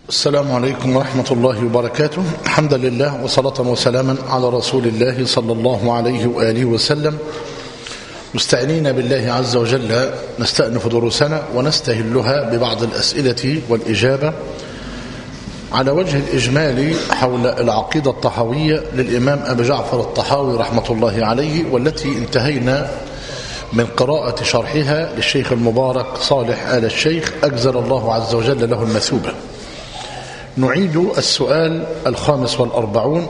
السلام عليكم ورحمة الله وبركاته. الحمد لله وصلاة وسلاما على رسول الله صلى الله عليه وآله وسلم، مستعينين بالله عز وجل نستأنف دروسنا ونستهلها ببعض الأسئلة والإجابة على وجه الإجمال حول العقيدة الطحاوية للإمام أبي جعفر الطحاوي رحمة الله عليه، والتي انتهينا من قراءة شرحها للشيخ المبارك صالح آل الشيخ أجزل الله عز وجل له المثوبة. نعيد السؤال 45.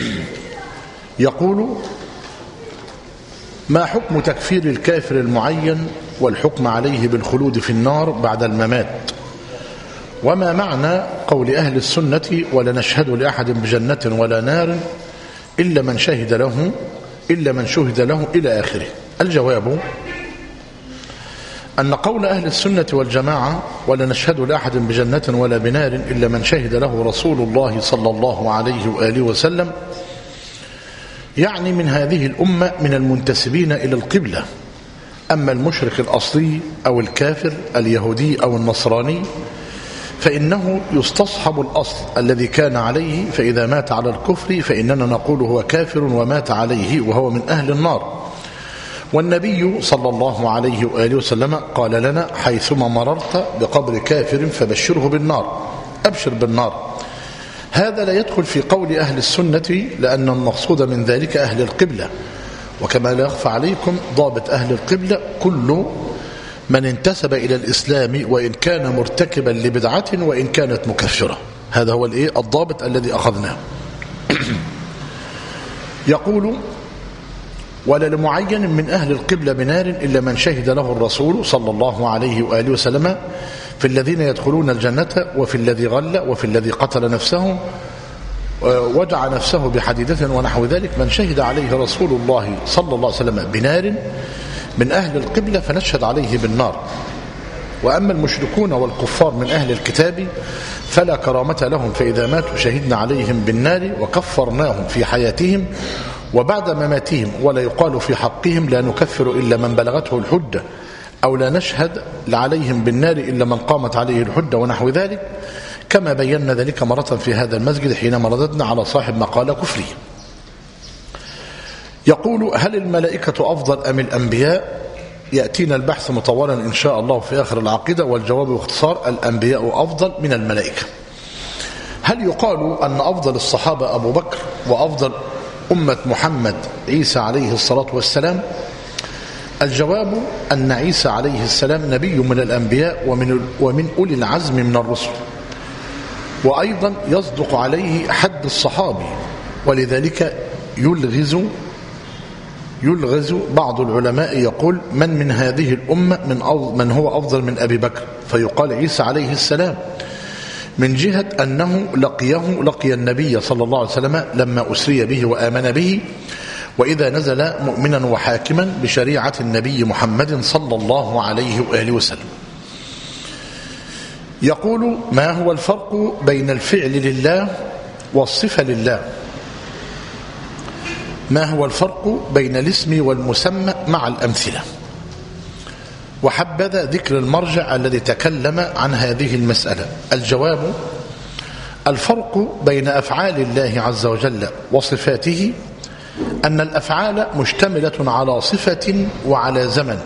يقول: ما حكم تكفير الكافر المعين والحكم عليه بالخلود في النار بعد الممات؟ وما معنى قول أهل السنة: ولا نشهد لأحد بجنة ولا نار إلا من شهد له إلى آخره؟ الجواب أن قول أهل السنة والجماعة ولا نشهد لأحد بجنة ولا بنار إلا من شهد له رسول الله صلى الله عليه وآله وسلم يعني من هذه الأمة من المنتسبين إلى القبلة. أما المشرك الأصلي أو الكافر اليهودي أو النصراني فإنه يستصحب الأصل الذي كان عليه، فإذا مات على الكفر فإننا نقول هو كافر ومات عليه وهو من أهل النار. والنبي صلى الله عليه وآله وسلم قال لنا: حيثما مررت بقبر كافر فبشره بالنار، أبشر بالنار. هذا لا يدخل في قول أهل السنة، لأن المقصود من ذلك أهل القبلة. وكما لا يخفى عليكم ضابط أهل القبلة كل من انتسب إلى الإسلام وإن كان مرتكبا لبدعة وإن كانت مكفرة. هذا هو الضابط الذي أخذناه. يقول: ولا لمعين من أهل القبلة بنار إلا من شهد له الرسول صلى الله عليه وآله وسلم في الذين يدخلون الجنة وفي الذي غل وفي الذي قتل نفسه وجع نفسه بحديدة ونحو ذلك. من شهد عليه رسول الله صلى الله عليه وسلم بنار من أهل القبلة فنشهد عليه بالنار. وأما المشركون والكفار من أهل الكتاب فلا كرامة لهم، فإذا ماتوا شهدنا عليهم بالنار وكفرناهم في حياتهم وبعد مماتهم، ولا يقال في حقهم لا نكفر إلا من بلغته الحجة، أو لا نشهد عليهم بالنار إلا من قامت عليه الحجة ونحو ذلك، كما بينا ذلك مرة في هذا المسجد حينما رددنا على صاحب مقالة كفري. يقول: هل الملائكة أفضل أم الأنبياء؟ يأتينا البحث مطولا إن شاء الله في آخر العقيدة، والجواب باختصار: الأنبياء أفضل من الملائكة. هل يقال أن أفضل الصحابة أبو بكر وأفضل أمة محمد عيسى عليه الصلاة والسلام؟ الجواب أن عيسى عليه السلام نبي من الأنبياء ومن أولي العزم من الرسل، وأيضا يصدق عليه حد الصحابي، ولذلك يلغز بعض العلماء يقول: من هذه الأمة من هو أفضل من أبي بكر؟ فيقال عيسى عليه السلام، من جهة أنه لقي النبي صلى الله عليه وسلم لما أسري به وآمن به، وإذا نزل مؤمنا وحاكما بشريعة النبي محمد صلى الله عليه وآله وسلم. يقول: ما هو الفرق بين الفعل لله والصفة لله؟ ما هو الفرق بين الاسم والمسمى مع الأمثلة؟ وحبذا ذكر المرجع الذي تكلم عن هذه المسألة. الجواب: الفرق بين أفعال الله عز وجل وصفاته أن الأفعال مشتملة على صفة وعلى زمن،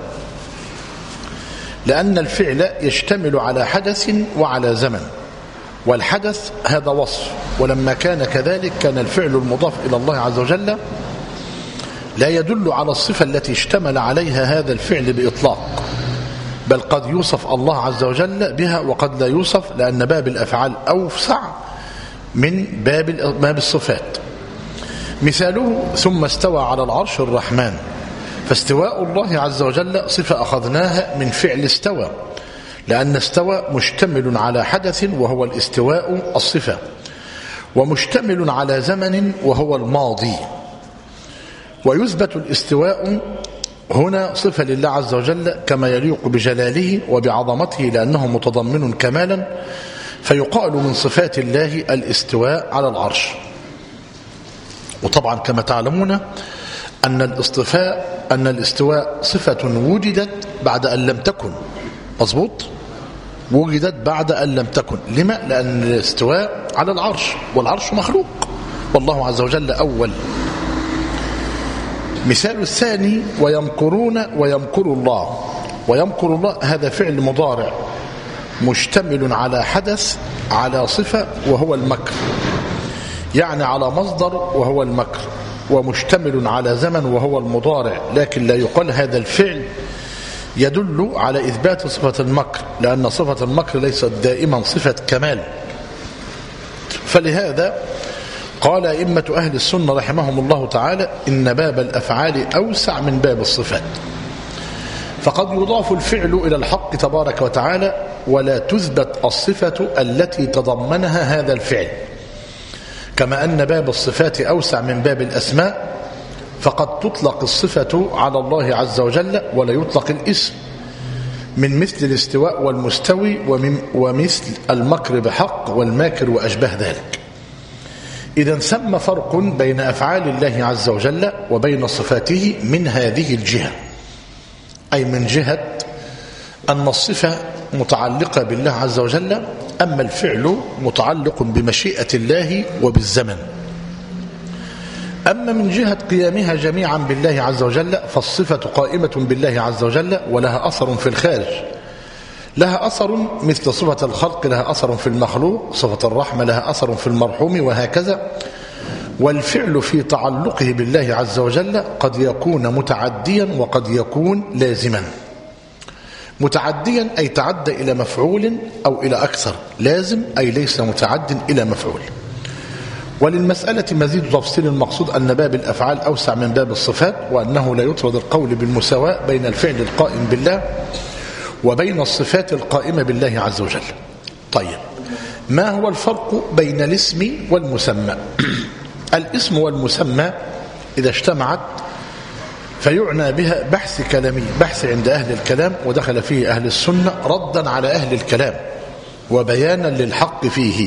لأن الفعل يشتمل على حدث وعلى زمن، والحدث هذا وصف، ولما كان كذلك كان الفعل المضاف إلى الله عز وجل لا يدل على الصفة التي اشتمل عليها هذا الفعل بإطلاق، بل قد يوصف الله عز وجل بها وقد لا يوصف، لأن باب الأفعال أوسع من باب الصفات. مثاله: ثم استوى على العرش الرحمن، فاستواء الله عز وجل صفة أخذناها من فعل استوى، لأن استوى مشتمل على حدث وهو الاستواء الصفة، ومشتمل على زمن وهو الماضي. ويثبت الاستواء هنا صفة لله عز وجل كما يليق بجلاله وبعظمته، لأنه متضمن كمالا، فيقال من صفات الله الاستواء على العرش. وطبعا كما تعلمون أن الاستواء صفة وجدت بعد أن لم تكن. مظبوط؟ وجدت بعد أن لم تكن. لما؟ لأن الاستواء على العرش، والعرش مخلوق والله عز وجل أول. مثال الثاني: ويمكرون ويمكر الله. ويمكر الله هذا فعل مضارع مشتمل على حدث على صفة وهو المكر، يعني على مصدر وهو المكر، ومشتمل على زمن وهو المضارع، لكن لا يقال هذا الفعل يدل على إثبات صفة المكر، لأن صفة المكر ليست دائما صفة كمال. فلهذا قال أئمة أهل السنة رحمهم الله تعالى: إن باب الأفعال أوسع من باب الصفات، فقد يضاف الفعل إلى الحق تبارك وتعالى ولا تثبت الصفة التي تضمنها هذا الفعل، كما أن باب الصفات أوسع من باب الأسماء، فقد تطلق الصفة على الله عز وجل ولا يطلق الاسم، من مثل الاستواء والمستوي، ومثل المكر بحق والماكر وأشبه ذلك. إذن ثم فرق بين أفعال الله عز وجل وبين صفاته من هذه الجهة، أي من جهة أن الصفة متعلقة بالله عز وجل، أما الفعل متعلق بمشيئة الله وبالزمن. أما من جهة قيامها جميعا بالله عز وجل فالصفة قائمة بالله عز وجل ولها أثر في الخارج، لها أثر مثل صفة الخلق لها أثر في المخلوق، صفة الرحمة لها أثر في المرحوم، وهكذا. والفعل في تعلقه بالله عز وجل قد يكون متعديا وقد يكون لازما. متعديا أي تعدى إلى مفعول أو إلى أكثر، لازم أي ليس متعد إلى مفعول. وللمسألة مزيد تفصيل، المقصود أن باب الأفعال أوسع من باب الصفات، وأنه لا يطرد القول بالمساواة بين الفعل القائم بالله وبين الصفات القائمة بالله عز وجل. طيب، ما هو الفرق بين الاسم والمسمى؟ الاسم والمسمى إذا اجتمعت فيعنى بها بحث كلامي، بحث عند أهل الكلام، ودخل فيه أهل السنة ردا على أهل الكلام وبيانا للحق فيه.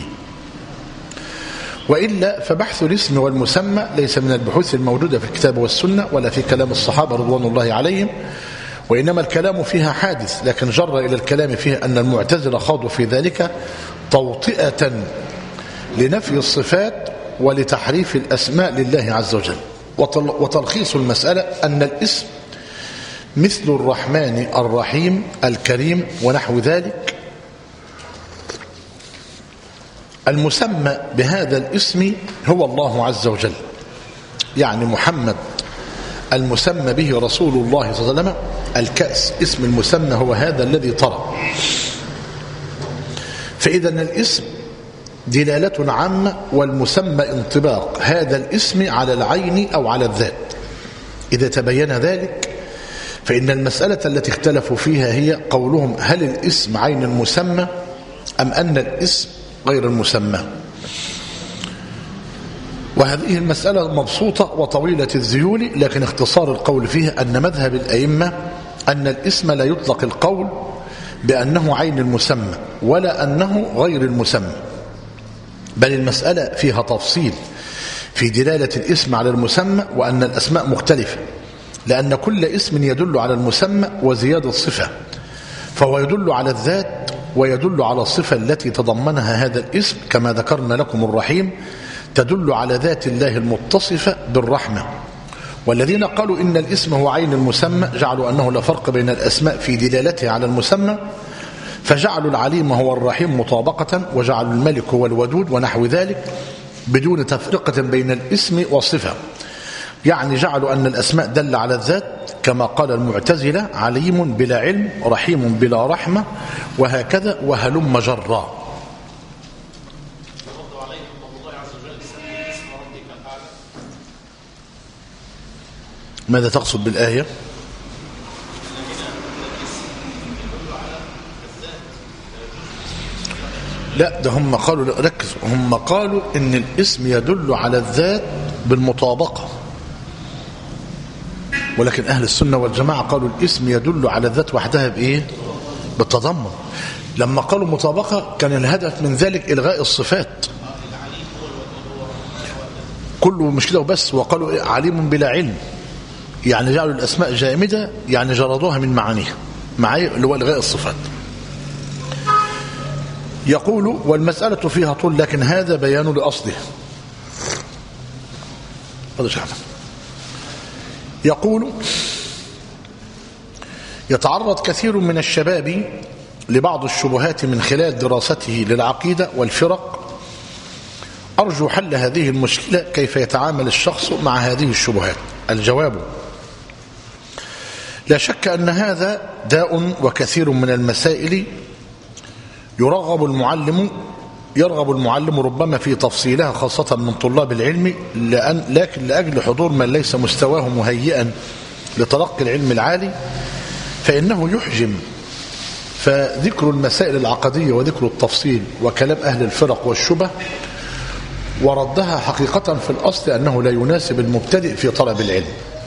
وإلا فبحث الاسم والمسمى ليس من البحوث الموجودة في الكتاب والسنة ولا في كلام الصحابة رضوان الله عليهم، وإنما الكلام فيها حادث، لكن جر إلى الكلام فيها أن المعتزلة خاضوا في ذلك توطئة لنفي الصفات ولتحريف الأسماء لله عز وجل. وتلخيص المسألة أن الاسم مثل الرحمن الرحيم الكريم ونحو ذلك. المسمى بهذا الاسم هو الله عز وجل، يعني محمد المسمى به رسول الله صلى الله عليه وسلم. الكأس اسم المسمى هو هذا الذي طرأ. فإذا الاسم دلالة عامة والمسمى انطباق هذا الاسم على العين أو على الذات. إذا تبين ذلك فإن المسألة التي اختلفوا فيها هي قولهم: هل الاسم عين المسمى أم أن الاسم غير المسمى؟ وهذه المسألة مبسوطة وطويلة الذيول، لكن اختصار القول فيها أن مذهب الأئمة أن الاسم لا يطلق القول بأنه عين المسمى ولا أنه غير المسمى، بل المسألة فيها تفصيل في دلالة الاسم على المسمى، وأن الأسماء مختلفة، لأن كل اسم يدل على المسمى وزيادة صفة، فهو يدل على الذات ويدل على الصفة التي تضمنها هذا الاسم، كما ذكرنا لكم الرحيم تدل على ذات الله المتصفة بالرحمة. والذين قالوا إن الاسم هو عين المسمى جعلوا أنه لا فرق بين الأسماء في دلالتها على المسمى، فجعلوا العليم هو الرحيم مطابقة، وجعلوا الملك هو الودود ونحو ذلك، بدون تفرقة بين الاسم والصفة. يعني جعلوا أن الأسماء دل على الذات، كما قال المعتزلة: عليم بلا علم، رحيم بلا رحمة، وهكذا وهلم جرا. ماذا تقصد بالآية؟ لا، ده هم قالوا، ركزوا، هم قالوا إن الاسم يدل على الذات بالمطابقة، ولكن أهل السنة والجماعة قالوا الاسم يدل على الذات وحدها بإيه؟ بالتضمن. لما قالوا مطابقة كان الهدف من ذلك إلغاء الصفات كله، مش كده وبس. وقالوا عليم بلا علم، يعني جعلوا الأسماء جامدة، يعني جردوها من معانيها، معايا اللي هو إلغاء الصفات. يقول والمسألة فيها طول لكن هذا بيان لأصله. يقول يتعرض كثير من الشباب لبعض الشبهات من خلال دراسته للعقيدة والفرق. أرجو حل هذه المشكلة، كيف يتعامل الشخص مع هذه الشبهات؟ الجواب: لا شك أن هذا داء، وكثير من المسائل يرغب المعلم ربما في تفصيلها، خاصة من طلاب العلم، لكن لأجل حضور من ليس مستواه مهيئا لتلقي العلم العالي فإنه يحجم. فذكر المسائل العقدية وذكر التفصيل وكلام أهل الفرق والشبه وردها حقيقة في الأصل أنه لا يناسب المبتدئ في طلب العلم،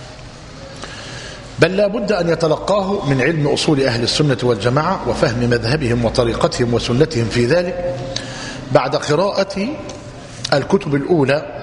بل لا بد أن يتلقاه من علم أصول أهل السنة والجماعة وفهم مذهبهم وطريقتهم وسنتهم في ذلك بعد قراءة الكتب الأولى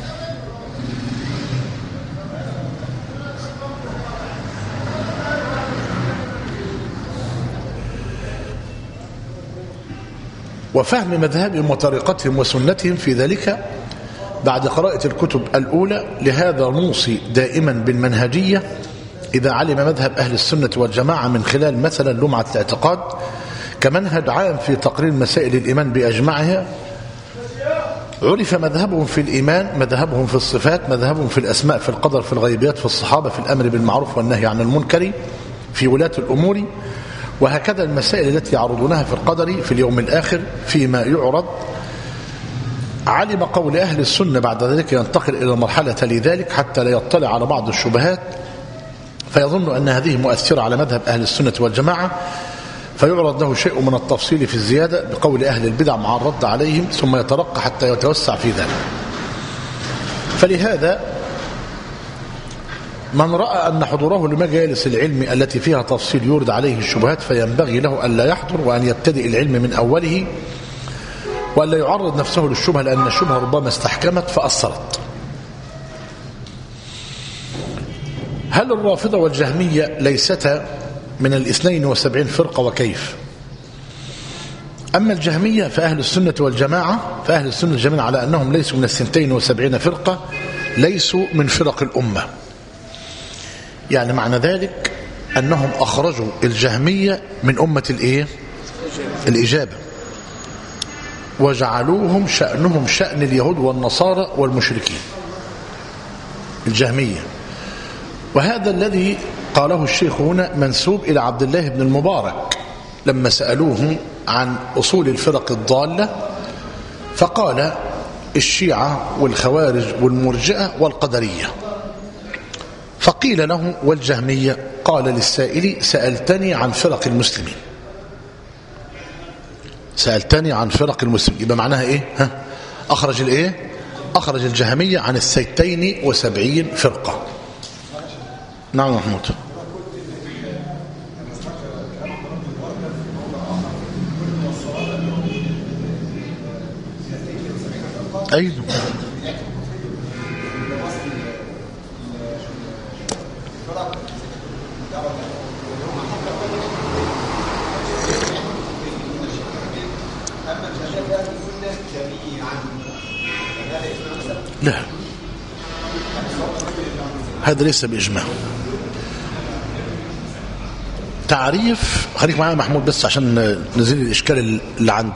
وفهم مذهبهم وطريقتهم وسنتهم في ذلك بعد قراءة الكتب الأولى. لهذا نوصي دائما بالمنهجية إذا علم مذهب أهل السنة والجماعة من خلال مثلا لمعة الاعتقاد كمنهج عام في تقرير مسائل الإيمان بأجمعها. عرف مذهبهم في الإيمان، مذهبهم في الصفات، مذهبهم في الأسماء، في القدر، في الغيبيات، في الصحابة، في الأمر بالمعروف والنهي عن المنكر، في ولاة الأمور، وهكذا المسائل التي يعرضونها في القدر، في اليوم الآخر، فيما يعرض. علم قول أهل السنة بعد ذلك ينتقل إلى المرحلة لذلك حتى لا يطلع على بعض الشبهات فيظن أن هذه مؤثرة على مذهب أهل السنة والجماعة، فيعرض له شيء من التفصيل في الزيادة بقول أهل البدع مع الرد عليهم، ثم يترقى حتى يتوسع في ذلك. فلهذا من رأى أن حضوره لمجالس العلم التي فيها تفصيل يورد عليه الشبهات فينبغي له أن لا يحضر، وأن يبتدئ العلم من أوله، وأن لا يعرض نفسه للشبهة، لأن الشبهة ربما استحكمت فأثرت. هل الرافضة والجهمية ليستا من 72 فرقة وكيف؟ أما الجهمية فأهل السنة والجماعة على أنهم ليسوا من 72 فرقة، ليسوا من فرق الأمة. يعني معنى ذلك أنهم أخرجوا الجهمية من أمة الإجابة، وجعلوهم شأنهم شأن اليهود والنصارى والمشركين، الجهمية. وهذا الذي قاله الشيخ هنا منسوب إلى عبد الله بن المبارك لما سألوه عن أصول الفرق الضالة، فقال الشيعة والخوارج والمرجئة والقدرية. فقيل له والجهمية؟ قال للسائل سألتني عن فرق المسلمين، سألتني عن فرق المسلمين. يبقى معناها ايه؟ أخرج الجهمية عن 72 فرقة. نعم محمود. أيضا لا، هذا ليس بإجماع. تعريف، خليك معايا محمود بس عشان نزيل الإشكال اللي عندي.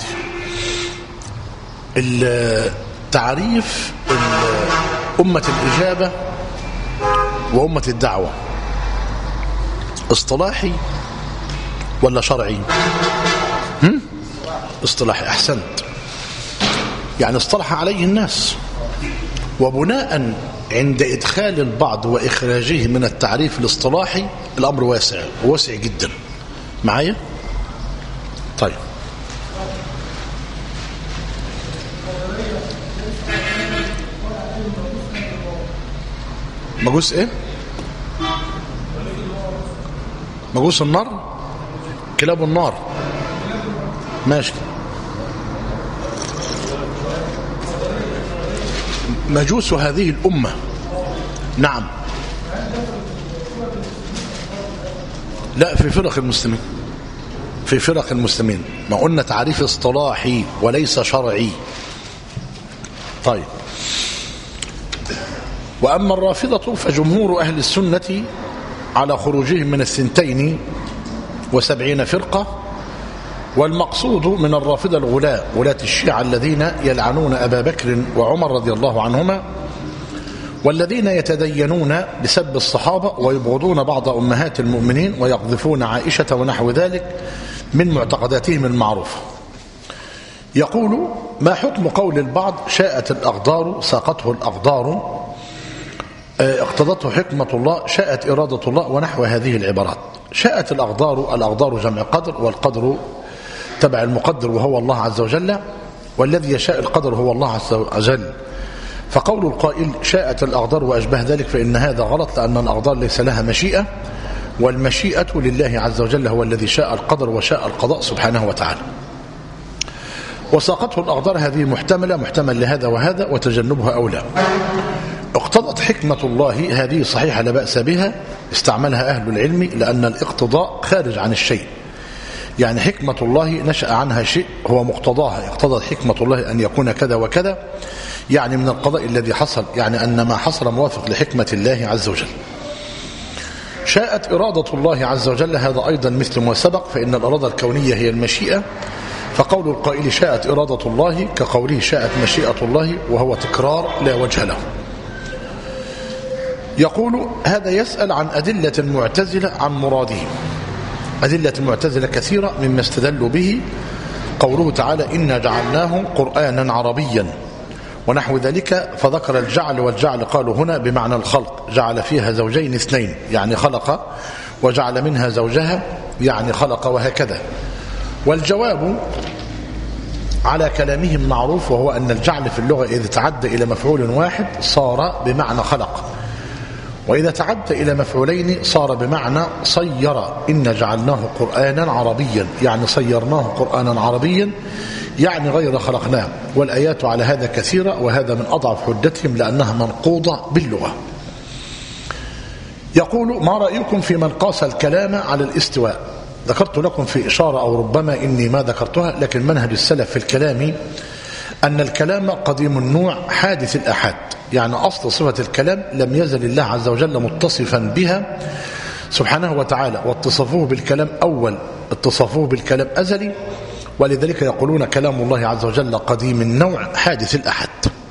تعريف أمة الإجابة وأمة الدعوة اصطلاحي ولا شرعي؟ اصطلاحي. أحسنت. يعني اصطلح عليه الناس، وبناء عند إدخال البعض وإخراجه من التعريف الاصطلاحي الأمر واسع جدا. معايا؟ طيب، مجوس ايه؟ مجوس النار، كلاب النار. ماشي. مجوس هذه الأمة. نعم. لا، في فرق المسلمين. في فرق المسلمين، ما قلنا تعريف اصطلاحي وليس شرعي. طيب، وأما الرافضة فجمهور أهل السنة على خروجهم من 72 فرقة، والمقصود من الرافضة ولاة الشيعة الذين يلعنون أبا بكر وعمر رضي الله عنهما، والذين يتدينون بسب الصحابة ويبغضون بعض أمهات المؤمنين ويقذفون عائشة ونحو ذلك من معتقداتهم المعروفة. يقول: ما حكم قول البعض شاءت الأقدار ساقته الأقدار اقتضته حكمة الله شاءت إرادة الله ونحو هذه العبارات. شاءت الأقدار جمع قدر، والقدر تبع المقدر وهو الله عز وجل، والذي يشاء القدر هو الله عز وجل. فقول القائل شاءت الأقدار وأشبه ذلك فإن هذا غلط، لأن الأقدار ليس لها مشيئة، والمشيئة لله عز وجل هو الذي شاء القدر وشاء القضاء سبحانه وتعالى. وساقته الأقدار هذه محتمل لهذا وهذا، وتجنبها أولى. اقتضت حكمة الله هذه صحيحة لا بأس بها، استعملها أهل العلم، لأن الاقتضاء خارج عن الشيء، يعني حكمة الله نشأ عنها شيء هو مقتضاها. اقتضت حكمة الله أن يكون كذا وكذا، يعني من القضاء الذي حصل، يعني أن ما حصل موافق لحكمة الله عز وجل. شاءت إرادة الله عز وجل، هذا أيضا مثل ما سبق، فإن الإرادة الكونية هي المشيئة، فقول القائل شاءت إرادة الله كقوله شاءت مشيئة الله، وهو تكرار لا وجه له. يقول: هذا يسأل عن أدلة المعتزلة عن مرادهم. أدلة المعتزلة كثيرة، مما استدلوا به قوله تعالى إنا جعلناه قرآنا عربيا ونحو ذلك، فذكر الجعل، والجعل قالوا هنا بمعنى الخلق، جعل فيها زوجين اثنين يعني خلق، وجعل منها زوجها يعني خلق، وهكذا. والجواب على كلامهم معروف، وهو أن الجعل في اللغة إذا تعدى إلى مفعول واحد صار بمعنى خلق، وإذا تعدى إلى مفعولين صار بمعنى صير. إن جعلناه قرآنا عربيا يعني صيرناه قرآنا عربيا، يعني غير خلقناه. والآيات على هذا كثيرة، وهذا من أضعف حجتهم لأنها منقوضة باللغة. يقول: ما رأيكم في من قاس الكلام على الاستواء؟ ذكرت لكم في إشارة أو ربما إني ما ذكرتها، لكن منهج السلف في الكلام أن الكلام قديم النوع حادث الأحاد، يعني أصل صفة الكلام لم يزل الله عز وجل متصفا بها سبحانه وتعالى، واتصفوه بالكلام أول، اتصفوه بالكلام أزلي، ولذلك يقولون كلام الله عز وجل قديم النوع حادث الأحد.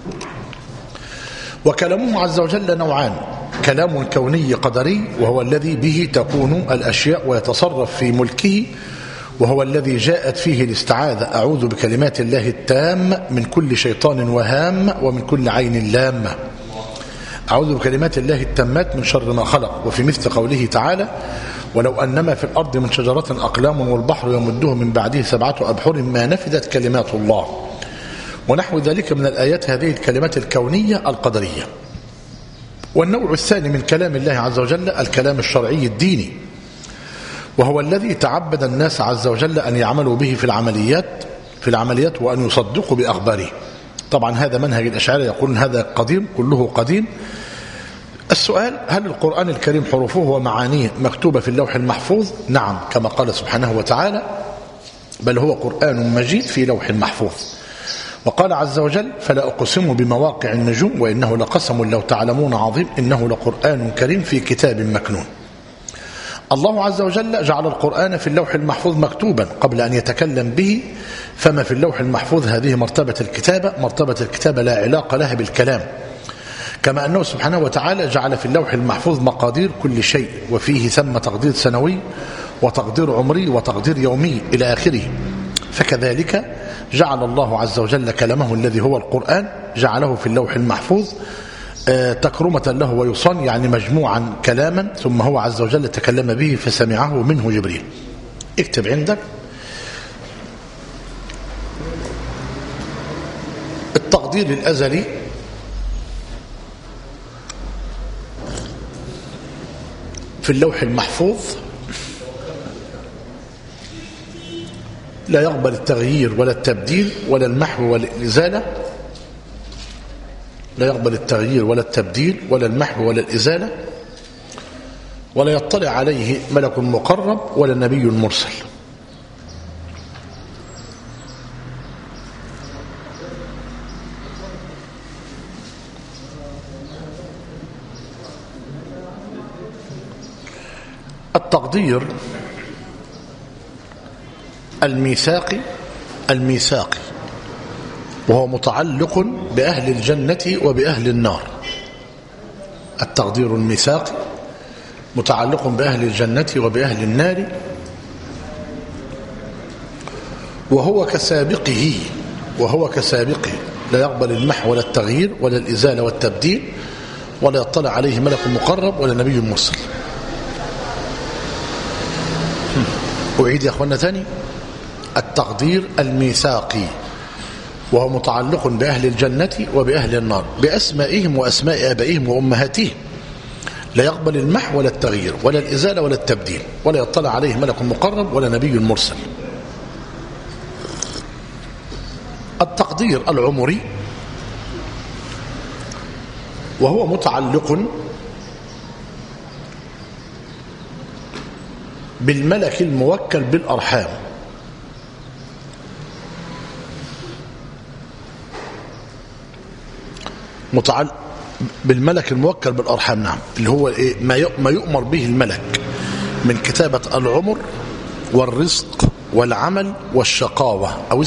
وكلامه عز وجل نوعان: كلام كوني قدري، وهو الذي به تكون الأشياء ويتصرف في ملكه، وهو الذي جاءت فيه الاستعاذة أعوذ بكلمات الله التامة من كل شيطان وهام ومن كل عين لامة. أعوذ بكلمات الله التامات من شر ما خلق. وفي مثل قوله تعالى ولو أنما في الأرض من شجرة أقلام والبحر يمده من بعده 7 أبحر ما نفذت كلمات الله، ونحو ذلك من الآيات هذه الكلمات الكونية القدرية. والنوع الثاني من كلام الله عز وجل الكلام الشرعي الديني، وهو الذي تعبد الناس عز وجل أن يعملوا به في العمليات وأن يصدقوا بأخباره. طبعا هذا منهج الأشاعرة، يقولون هذا قديم، كله قديم. السؤال: هل القرآن الكريم حروفه ومعانيه مكتوبة في اللوح المحفوظ؟ نعم، كما قال سبحانه وتعالى: بل هو قرآن مجيد في لوح محفوظ. وقال عز وجل: فلا أقسم بمواقع النجوم وإنه لقسم لو تعلمون عظيم إنه لقرآن كريم في كتاب مكنون. الله عز وجل جعل القرآن في اللوح المحفوظ مكتوبا قبل أن يتكلم به، فما في اللوح المحفوظ هذه مرتبة الكتابة، مرتبة الكتابة لا علاقة لها بالكلام، كما أنه سبحانه وتعالى جعل في اللوح المحفوظ مقادير كل شيء، وفيه ثم تقدير سنوي وتقدير عمري وتقدير يومي إلى آخره. فكذلك جعل الله عز وجل كلامه الذي هو القرآن، جعله في اللوح المحفوظ تكرمة له ويصان، يعني مجموعا كلاما، ثم هو عز وجل تكلم به فسمعه منه جبريل. اكتب عندك: التقدير الأزلي في اللوح المحفوظ لا يقبل التغيير ولا التبديل ولا المحو ولا الإزالة، لا يقبل التغيير ولا التبديل ولا المحو ولا الإزالة، ولا يطلع عليه ملك مقرب ولا نبي مرسل. التقدير الميثاقي وهو متعلق بأهل الجنة وبأهل النار. التقدير الميثاقي متعلق بأهل الجنة وبأهل النار، وهو كسابقه لا يقبل المحو ولا التغيير ولا الإزالة والتبديل، ولا يطلع عليه ملك مقرب ولا نبي مرسل. أعيد يا أخوانا ثاني. التقدير الميثاقي وهو متعلق بأهل الجنة وبأهل النار بأسمائهم وأسماء آبائهم وأمهاتهم، لا يقبل المحو ولا التغيير ولا الإزالة ولا التبديل، ولا يطلع عليه ملك مقرب ولا نبي مرسل. التقدير العمري وهو متعلق بالملك الموكل بالأرحام، متعلق بالملك الموكل بالأرحام، نعم، اللي هو إيه؟ ما يؤمر به الملك من كتابة العمر والرزق والعمل والشقاوة أو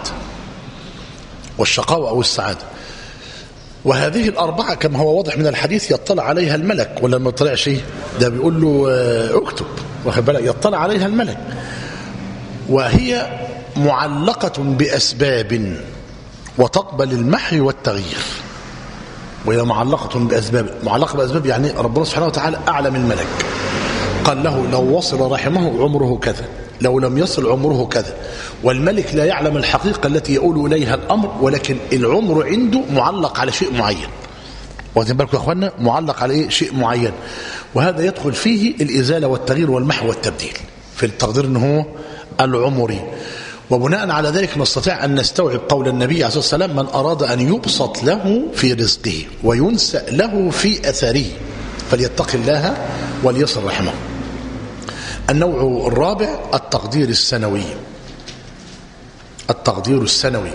السعادة. وهذه الأربعة كما هو واضح من الحديث يطلع عليها الملك، ولا ما يطلعش؟ ده بيقول له اكتب، واخد بالك؟ يطلع عليها الملك، وهي معلقة بأسباب وتقبل المحي والتغيير. وهي معلقة بأسباب، يعني ربنا سبحانه وتعالى أعلم الملك، قال له لو وصل رحمه عمره كذا، لو لم يصل عمره كذا، والملك لا يعلم الحقيقة التي يقول إليها الأمر، ولكن العمر عنده معلق على شيء معين. واخدين بالكم يا أخوانا؟ معلق على إيه؟ شيء معين. وهذا يدخل فيه الإزالة والتغيير والمحو والتبديل في التقدير أنه العمري. وبناء على ذلك نستطيع أن نستوعب قول النبي عليه الصلاة والسلام: من أراد أن يبسط له في رزقه وينسأ له في أثره فليتق الله وليصل رحمه. النوع الرابع التقدير السنوي. التقدير السنوي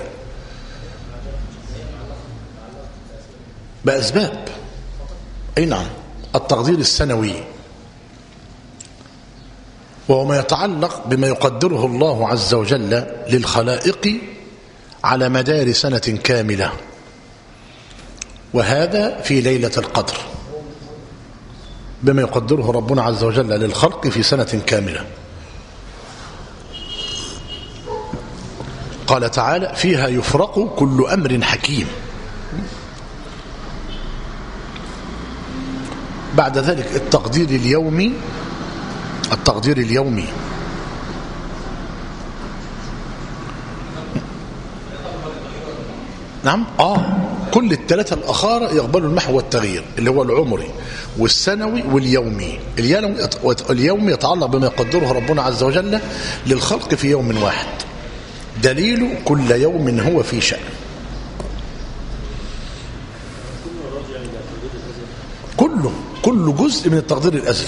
بأسباب، أي نعم، التقدير السنوي وهو ما يتعلق بما يقدره الله عز وجل للخلائق على مدار سنة كاملة، وهذا في ليلة القدر، بما يقدره ربنا عز وجل للخلق في سنة كاملة. قال تعالى: فيها يفرق كل أمر حكيم. بعد ذلك التقدير اليومي نعم، كل الثلاثة الأخرى يقبلوا المحو والتغيير، اللي هو العمري والسنوي واليومي. اليومي يتعلق بما يقدره ربنا عز وجل للخلق في يوم واحد، دليل كل يوم هو في شأن. كل جزء من التقدير الأزلي.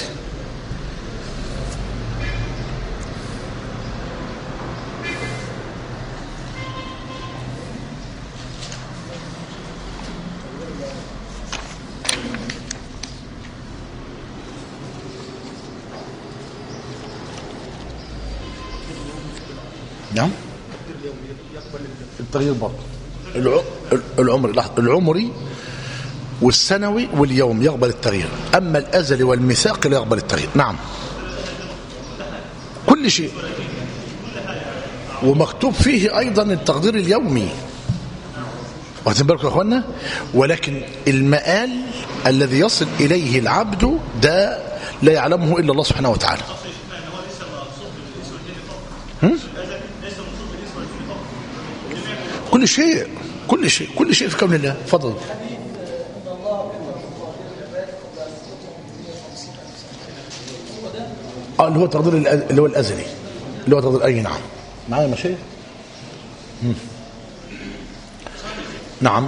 نعم، التغيير برضه العمري والسنوي واليوم يقبل التغيير، أما الأزلي والميثاق لا يقبل التغيير. نعم، كل شيء، ومكتوب فيه أيضا التقدير اليومي، واخدين بالكم يا أخوانا؟ ولكن المآل الذي يصل إليه العبد ده لا يعلمه إلا الله سبحانه وتعالى. كل شيء في كون الله. فضل. اللي هو تقدير اللي هو الأزلي، اللي هو تقدير أي. نعم، معايا مشايخ. نعم،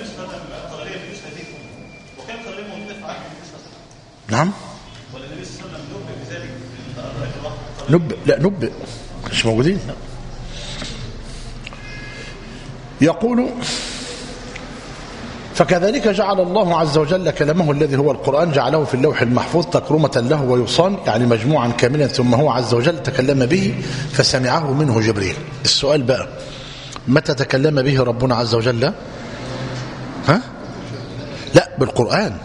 نعم، نبئ مش موجودين. يقول فكذلك جعل الله عز وجل كلامه الذي هو القرآن جعله في اللوح المحفوظ تكرمة له ويصان، يعني مجموعا كاملا، ثم هو عز وجل تكلم به فسمعه منه جبريل. السؤال بقى، متى تكلم به ربنا عز وجل؟ ها؟ لا، بالقرآن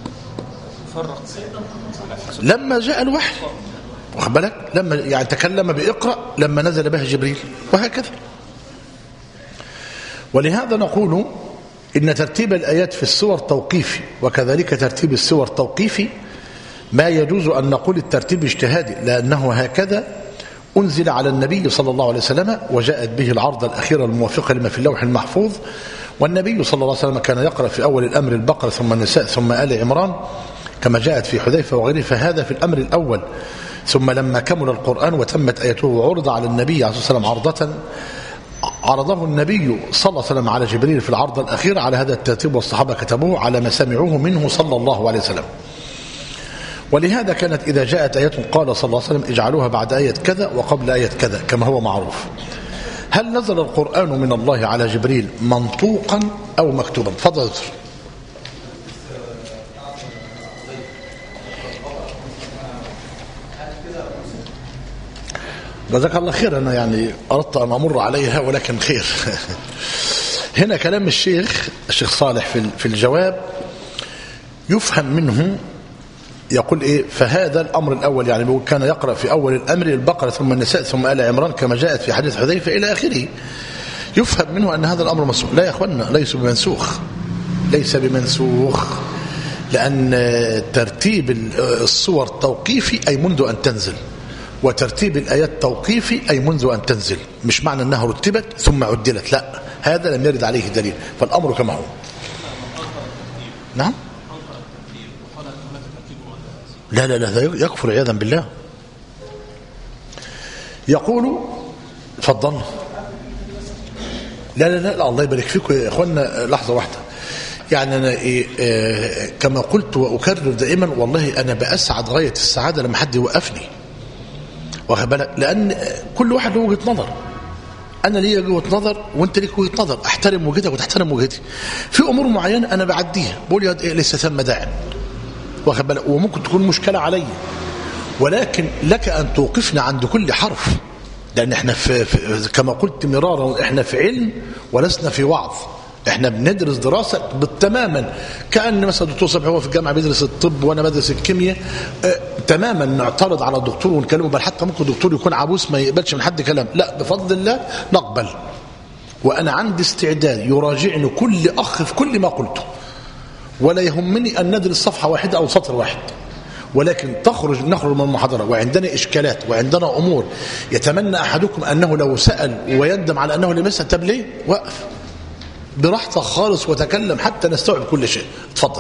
لما جاء الوحي، واخد بالك؟ لما يعني تكلم بإقرأ لما نزل به جبريل، وهكذا. ولهذا نقول إن ترتيب الآيات في السور توقيفي، وكذلك ترتيب السور توقيفي. ما يجوز أن نقول الترتيب اجتهادي، لأنه هكذا أنزل على النبي صلى الله عليه وسلم، وجاءت به العرض الأخيرة الموافقة لما في اللوح المحفوظ. والنبي صلى الله عليه وسلم كان يقرأ في أول الأمر البقرة ثم النساء ثم آل عمران كما جاءت في حذيفة وغيره، فهذا في الأمر الأول. ثم لما كمل القرآن وتمت آياته وعرض على النبي عليه الصلاة والسلام عرضة، عرضه النبي صلى الله عليه وسلم على جبريل في العرض الأخير على هذا الترتيب، والصحابة كتبوه على ما سمعوه منه صلى الله عليه وسلم. ولهذا كانت إذا جاءت آية قال صلى الله عليه وسلم اجعلوها بعد آية كذا وقبل آية كذا كما هو معروف. هل نزل القرآن من الله على جبريل منطوقا أو مكتوبا؟ تفضل. جزاك الله خير. أنا يعني أردت أن أمر عليها ولكن خير. هنا كلام الشيخ صالح في الجواب يفهم منه، يقول إيه؟ فهذا الأمر الأول، يعني كان يقرأ في أول الأمر البقرة ثم النساء ثم آل عمران كما جاءت في حديث حذيفة إلى آخره. يفهم منه أن هذا الأمر منسوخ. لا يا أخوانا، ليس بمنسوخ، ليس بمنسوخ، لأن ترتيب الصور توقيفي أي منذ أن تنزل، وترتيب الآيات توقيفي أي منذ أن تنزل. مش معنى أنها رتبت ثم عدلت، لا، هذا لم يرد عليه دليل، فالأمر كما هو. نعم، لا لا لا، يكفر عياذا بالله. يقول تفضل. لا لا لا، الله يبارك فيكم يا اخوانا. لحظه واحده، يعني انا كما قلت واكرر دائما، والله انا بأسعد غايه السعاده لما حد يوقفني، واخد بالك؟ لان كل واحد له وجهه نظر. انا ليا وجهه نظر وانت ليك وجهه نظر، احترم وجهتك وتحترم وجهتي. في امور معينه انا بعديها، بقول يا ليس ثم داع، واخد بالك؟ وممكن تكون مشكله علي، ولكن لك ان توقفنا عند كل حرف، لان احنا في كما قلت مرارا احنا في علم ولسنا في وعظ. احنا بندرس دراسه تماما كأن مثلا الدكتور صبحي هو في الجامعه بيدرس الطب وانا بدرس الكيمياء، تماما نعترض على الدكتور ونكلمه، بل حتى ممكن الدكتور يكون عبوس ما يقبلش من حد كلام، لا، بفضل الله نقبل. وانا عندي استعداد يراجعني كل اخ في كل ما قلته، ولا يهمني ان ندرس صفحه واحده او سطر واحد، ولكن نخرج من المحاضرة وعندنا إشكالات وعندنا أمور يتمنى أحدكم أنه لو سأل ويندم على أنه لم يسأل. طب ليه؟ وقف براحتك خالص وتكلم حتى نستوعب كل شيء. تفضل.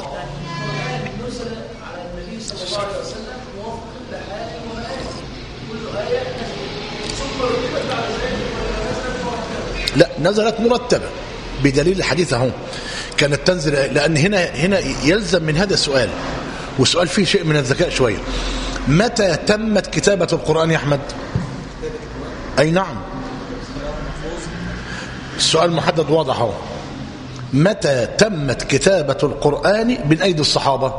لا، نزلت مرتبة بدليل الحديث اهو، كانت تنزل. لأن هنا يلزم من هذا السؤال، والسؤال فيه شيء من الذكاء شوية. متى تمت كتابة القرآن يا أحمد؟ أي نعم، السؤال محدد واضح اهو. متى تمت كتابة القرآن من أيدي الصحابة؟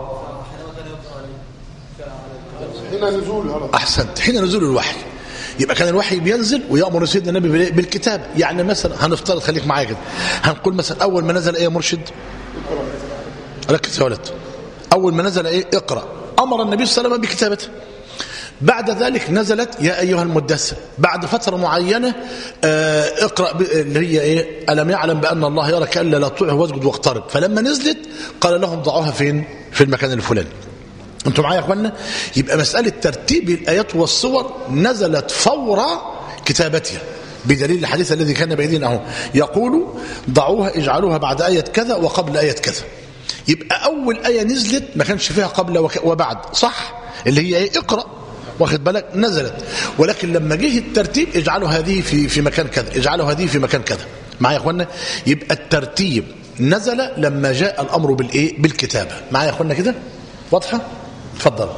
حين نزول. أحسنت، حين نزول الوحي. يبقى كان الوحي بينزل ويأمر سيدنا النبي بالكتاب. يعني مثلا هنفترض، خليك معايا كده، هنقول مثلا أول ما نزل إيه مرشد؟ ركز يا ولد. أول ما نزل إيه؟ اقرأ. أمر النبي صلى الله عليه وسلم بكتابته. بعد ذلك نزلت يا أيها المدثر. بعد فترة معينة اقرأ اللي هي إيه؟ ألم يعلم بأن الله يرى كألا لا تطيعه واسجد واقترب. فلما نزلت قال لهم ضعوها فين؟ في المكان الفلاني. أنتم معايا يا أخوانا؟ يبقى مسألة ترتيب الآيات والصور نزلت فور كتابتها بدليل الحديث الذي كان بأيدينا اهو، يقول ضعوها اجعلوها بعد آية كذا وقبل آية كذا. يبقى أول آية نزلت ما كانش فيها قبل وبعد، صح؟ اللي هي إيه؟ اقرأ، واخد بالك؟ نزلت. ولكن لما جه الترتيب اجعلوا هذه في مكان كذا، اجعلوا هذه في مكان كذا. معايا يا اخوانا؟ يبقى الترتيب نزل لما جاء الامر بالايه؟ بالكتابه. معايا يا اخوانا كده؟ واضحه؟ اتفضل.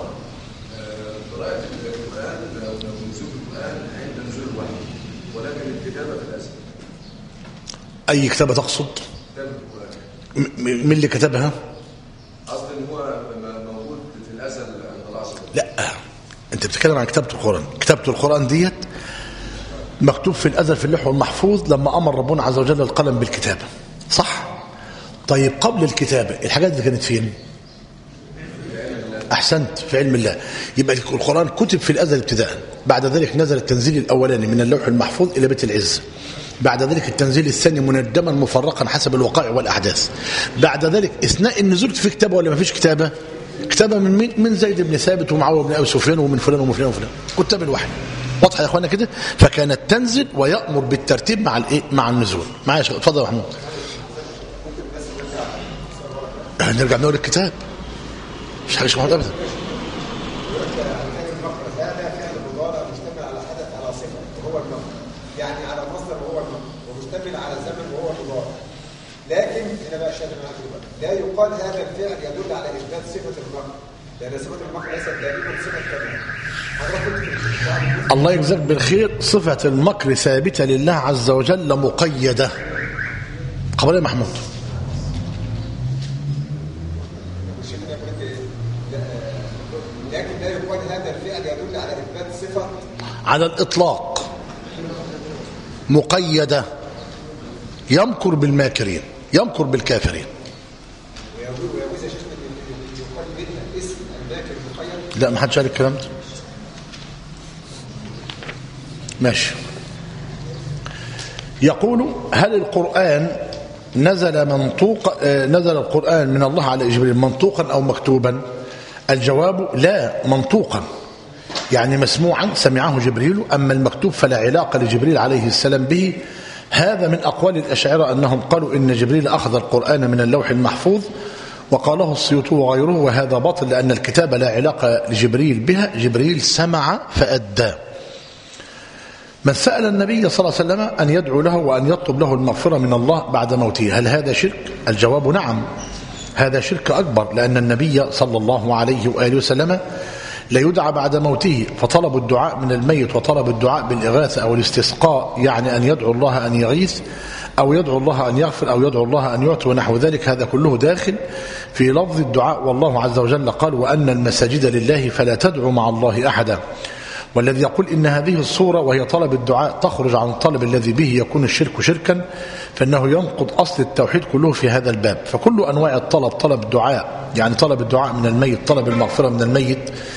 اي كتابه تقصد؟ مين اللي كتبها؟ قصدي ان هو موجود في الازل عند الله عز وجل. لا، انت بتتكلم عن كتابة القرآن. كتابة القرآن ديت مكتوب في الازل في اللوح المحفوظ لما امر ربنا عز وجل القلم بالكتابة، صح؟ طيب قبل الكتابة الحاجات دي كانت فين؟ احسنت، في علم الله. يبقى القرآن كتب في الازل ابتداء، بعد ذلك نزل التنزيل الاولاني من اللوح المحفوظ الى بيت العز، بعد ذلك التنزيل الثاني منجما مفرقا حسب الوقائع والاحداث، بعد ذلك اثناء النزول في كتابه ولا ما فيش كتابه؟ كتابه من مين؟ من زيد بن ثابت ومعاويه بن ابي سفيان ومن فلان ومن فلان وفلان، كتاب الوحي. واضحه يا اخوانا كده؟ فكانت تنزل ويأمر بالترتيب مع الايه؟ مع النزول. معايا اتفضل يا محمود. نرجع نقول الكتاب، مش حاجه شبهه ابدا. يعني على المصدر وهو المصدر ومشتمل على الزمن وهو مضارع. لكن هنا بقى شاهد معاك لا يقال هذا الفعل يدل على اثبات صفه المقر، لان صفه المقر ليست دائما صفه كامله. الله يجزاك بالخير. صفه المكر ثابته لله عز وجل مقيده. قبل يا محمود. لكن لا يقال هذا الفعل يدل على اثبات صفه على الاطلاق مقيدة. يمكر بالماكرين، يمكر بالكافرين. ويجوز يا شيخ يقال منها اسم الماكر المقيد؟ لا، ما حدش قال الكلام ده. ماشي. يقول هل القرآن نزل القرآن من الله على جبريل منطوقا أو مكتوبا؟ الجواب لا، منطوقا، يعني مسموعا سمعه جبريل، أما المكتوب فلا علاقة لجبريل عليه السلام به. هذا من أقوال الأشاعرة أنهم قالوا إن جبريل أخذ القرآن من اللوح المحفوظ، وقاله السيوطي وغيره، وهذا باطل لأن الكتاب لا علاقة لجبريل بها، جبريل سمع فأدى. من سأل النبي صلى الله عليه وسلم أن يدعو له وأن يطلب له المغفرة من الله بعد موته، هل هذا شرك؟ الجواب نعم، هذا شرك أكبر، لأن النبي صلى الله عليه وآله وسلم لا يدعى بعد موته، فطلب الدعاء من الميت وطلب الدعاء بالإغاثة أو الاستسقاء، يعني أن يدعو الله أن يغيث أو يدعو الله أن يغفر أو يدعو الله أن يعطي ونحو ذلك، هذا كله داخل في لفظ الدعاء. والله عز وجل قال وأن المساجد لله فلا تدعوا مع الله أحدا. والذي يقول إن هذه الصورة وهي طلب الدعاء تخرج عن الطلب الذي به يكون الشرك شركا، فإنه ينقض أصل التوحيد كله في هذا الباب. فكل أنواع الطلب، طلب الدعاء يعني طلب الدعاء من الميت، طلب المغفرة من الميت،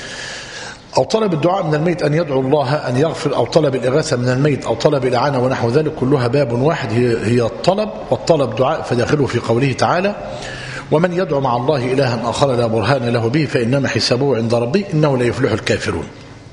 أو طلب الدعاء من الميت أن يدعو الله أن يغفر، أو طلب الإغاثة من الميت، أو طلب الإعانة ونحو ذلك، كلها باب واحد، هي الطلب، والطلب دعاء، فداخله في قوله تعالى ومن يدعو مع الله إلها آخر لا برهان له به فإنما حسابه عند ربه إنه لا يفلح الكافرون.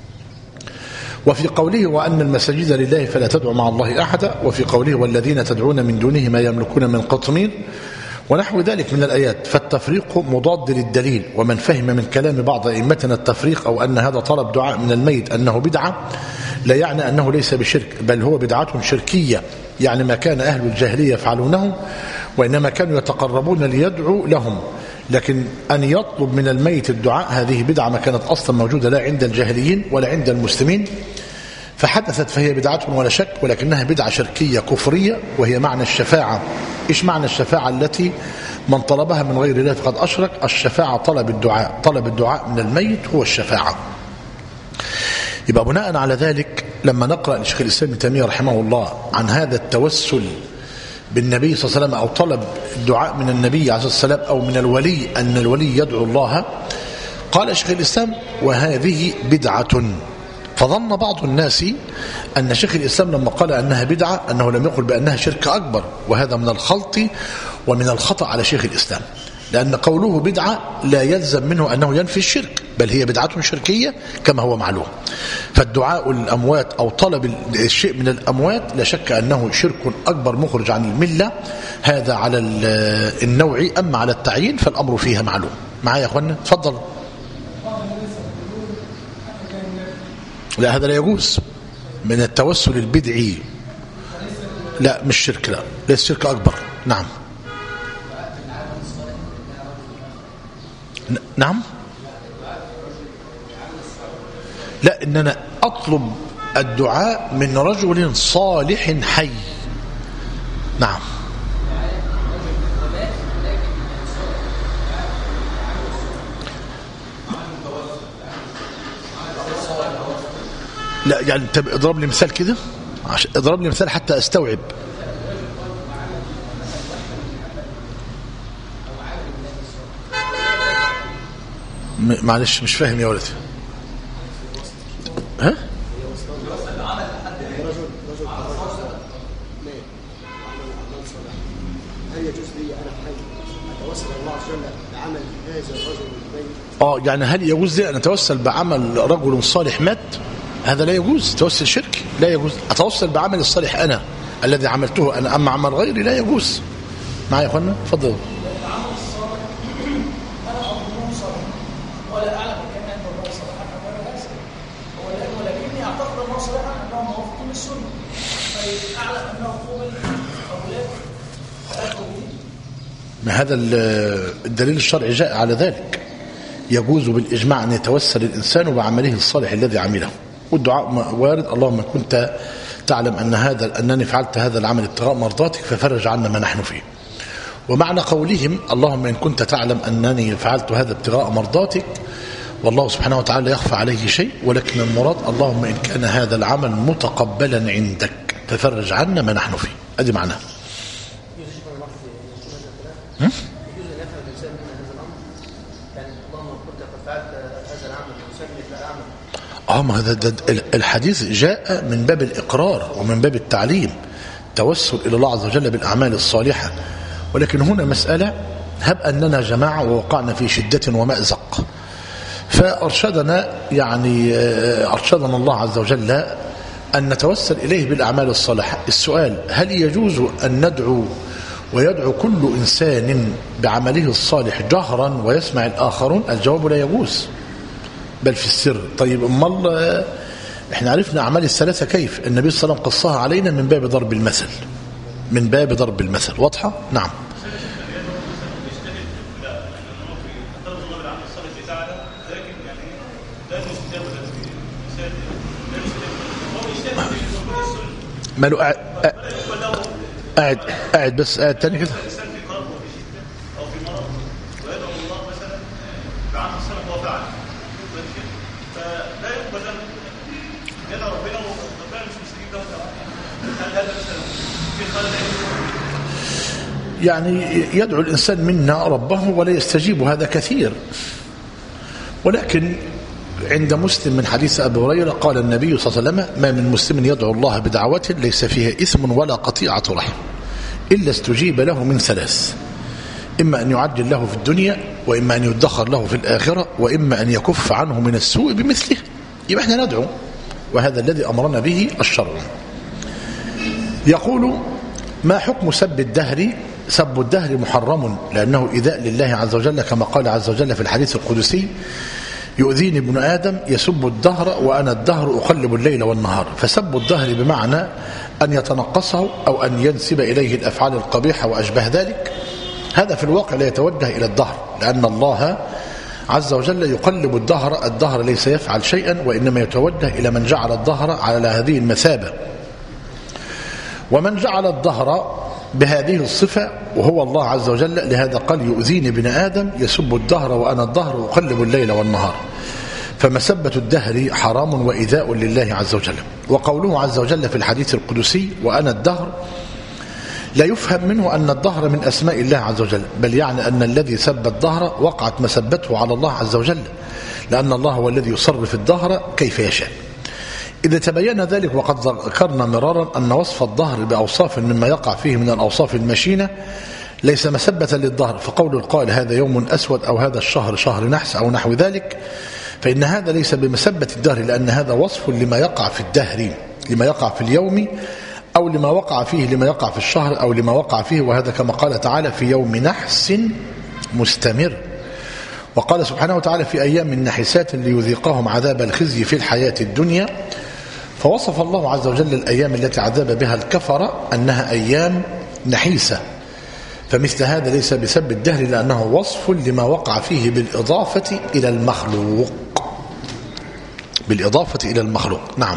وفي قوله وأن المساجد لله فلا تدعو مع الله أحدا، وفي قوله والذين تدعون من دونه ما يملكون من قطمير ونحو ذلك من الآيات. فالتفريق مضاد للدليل، ومن فهم من كلام بعض أئمتنا التفريق أو أن هذا طلب دعاء من الميت أنه بدعة لا يعني أنه ليس بشرك، بل هو بدعة شركية، يعني ما كان أهل الجاهلية يفعلونه، وإنما كانوا يتقربون ليدعوا لهم، لكن أن يطلب من الميت الدعاء هذه بدعة ما كانت أصلا موجودة لا عند الجاهليين ولا عند المسلمين، فحدثت فهي بدعة ولا شك، ولكنها بدعة شركية كفرية، وهي معنى الشفاعة. إيش معنى الشفاعة التي من طلبها من غير الله فقد أشرك؟ الشفاعة طلب الدعاء، طلب الدعاء من الميت هو الشفاعة. يبقى بناء على ذلك لما نقرأ لشيخ الإسلام ابن تيمية رحمه الله عن هذا التوسل بالنبي صلى الله عليه وسلم، أو طلب الدعاء من النبي عليه الصلاة والسلام أو من الولي، أن الولي يدعو الله، قال شيخ الإسلام وهذه بدعة. فظن بعض الناس أن شيخ الإسلام لما قال أنها بدعة أنه لم يقل بأنها شرك أكبر، وهذا من الخلط ومن الخطأ على شيخ الإسلام، لأن قوله بدعة لا يلزم منه أنه ينفي الشرك، بل هي بدعة شركية كما هو معلوم. فالدعاء للأموات أو طلب الشيء من الأموات لا شك أنه شرك أكبر مخرج عن الملة، هذا على النوع. أما على التعيين فالأمر فيها معلوم. معايا يا أخوانا؟ تفضل. لا، هذا لا يجوز من التوسل البدعي، لا مش شرك، لا ليس شرك أكبر. نعم نعم، لا، إن أنا أطلب الدعاء من رجل صالح حي. نعم لا يعني انت اضرب لي مثال كده، اضرب لي مثال حتى استوعب. معلش مش فاهم يا ولدي. ها؟ هل يجوز لي انا حي اتوسل الله عز وجل بعمل هذا الرجل الميت؟ يعني هل يجوز لي ان اتوسل بعمل رجل صالح مات؟ هذا لا يجوز، توسل شرك لا يجوز. اتوسل بعمل الصالح انا الذي عملته انا، اما عمل غيري لا يجوز. معايا يا اخوانا؟ اتفضل. ما هذا الدليل الشرعي جاء على ذلك. يجوز بالإجماع أن يتوسل الإنسان بعمله الصالح الذي عمله، والدعاء وارد. اللهم كنت تعلم أنني فعلت هذا العمل ابتغاء مرضاتك ففرج عنا ما نحن فيه. ومعنى قولهم اللهم إن كنت تعلم أنني فعلت هذا ابتغاء مرضاتك، والله سبحانه وتعالى لا يخفى عليه شيء، ولكن المراد اللهم إن كان هذا العمل متقبلا عندك ففرج عنا ما نحن فيه. أدي معناه. ما هذا الحديث جاء من باب الإقرار ومن باب التعليم، توسل إلى الله عز وجل بالأعمال الصالحة. ولكن هنا مسألة، هب أننا جماعة ووقعنا في شدة ومأزق، فأرشدنا أرشدنا الله عز وجل أن نتوسل إليه بالأعمال الصالحة. السؤال: هل يجوز أن ندعو ويدعو كل إنسان بعمله الصالح جهرا ويسمع الآخرون؟ الجواب لا يجوز، بل في السر. طيب امال احنا عرفنا اعمال الثلاثه كيف النبي صلى الله عليه وسلم قصها علينا من باب ضرب المثل، من باب ضرب المثل. واضحه؟ نعم. ماله قاعد بس قاعد تاني كده. يعني يدعو الإنسان منا ربه ولا يستجيب، هذا كثير. ولكن عند مسلم من حديث أبي هريرة قال النبي صلى الله عليه وسلم: ما من مسلم يدعو الله بدعوة ليس فيها إثم ولا قطيعة رحم إلا استجيب له من ثلاث: إما أن يعجل له في الدنيا، وإما أن يدخر له في الآخرة، وإما أن يكف عنه من السوء بمثله. يبقى احنا ندعو، وهذا الذي أمرنا به الشرع. يقول: ما حكم سب الدهر؟ سب الدهر محرم لأنه إيذاء لله عز وجل، كما قال عز وجل في الحديث القدسي: يؤذيني ابن آدم يسب الدهر وأنا الدهر أقلب الليل والنهار. فسب الدهر بمعنى أن يتنقصه أو أن ينسب إليه الأفعال القبيحة وأشبه ذلك. هذا في الواقع لا يتوجه إلى الدهر، لأن الله عز وجل يقلب الدهر. الدهر ليس يفعل شيئا، وإنما يتوجه إلى من جعل الدهر على هذه المثابة. ومن جعل الدهر بهذه الصفة وهو الله عز وجل، لهذا قال: يؤذيني ابن آدم يسب الدهر وأنا الدهر أقلب الليل والنهار. فمسبة الدهر حرام وإيذاء لله عز وجل. وقوله عز وجل في الحديث القدسي: وأنا الدهر، لا يفهم منه أن الدهر من أسماء الله عز وجل، بل يعني أن الذي سب الدهر وقعت مسبته على الله عز وجل، لأن الله هو الذي يصرف الدهر كيف يشاء. إذا تبين ذلك، وقد ذكرنا مرارا أن وصف الدهر بأوصاف مما يقع فيه من الأوصاف المشينة ليس مسبة للدهر. فقول القائل: هذا يوم أسود، أو هذا الشهر شهر نحس، أو نحو ذلك، فإن هذا ليس بمسبة الدهر، لأن هذا وصف لما يقع في الدهر، لما يقع في اليوم، أو لما وقع فيه، لما يقع في الشهر، أو لما وقع فيه. وهذا كما قال تعالى: في يوم نحس مستمر. وقال سبحانه وتعالى: في أيام نحسات ليذيقهم عذاب الخزي في الحياة الدنيا. فوصف الله عز وجل الأيام التي عذب بها الكفر أنها أيام نحيسة. فمثل هذا ليس بسب الدهر، لأنه وصف لما وقع فيه بالإضافة إلى المخلوق، بالإضافة إلى المخلوق. نعم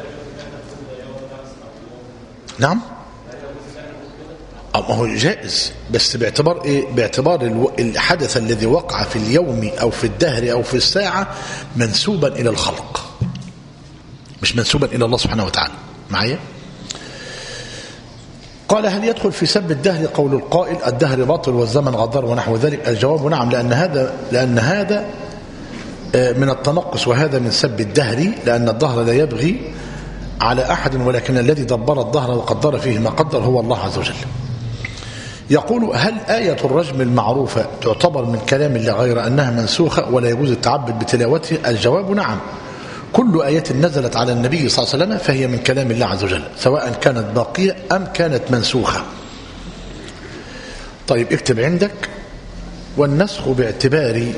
نعم، ما هو جائز، بس باعتبار إيه؟ باعتبار الحدث الذي وقع في اليوم أو في الدهر أو في الساعة منسوبا إلى الخلق، مش منسوبا إلى الله سبحانه وتعالى. معايا؟ قال هل يدخل في سب الدهر قول القائل الدهر باطل والزمن غدار ونحو ذلك؟ الجواب نعم، لأن هذا من التنقص وهذا من سب الدهر، لأن الدهر لا يبغي على أحد، ولكن الذي دبر الدهر وقدر فيه ما قدر هو الله عز وجل. يقول هل آية الرجم المعروفة تعتبر من كلام الله غير أنها منسوخة ولا يجوز التعبد بتلاوتها؟ الجواب نعم، كل آية نزلت على النبي صلى الله عليه وسلم فهي من كلام الله عز وجل سواء كانت باقية أم كانت منسوخة. طيب اكتب عندك والنسخ باعتبار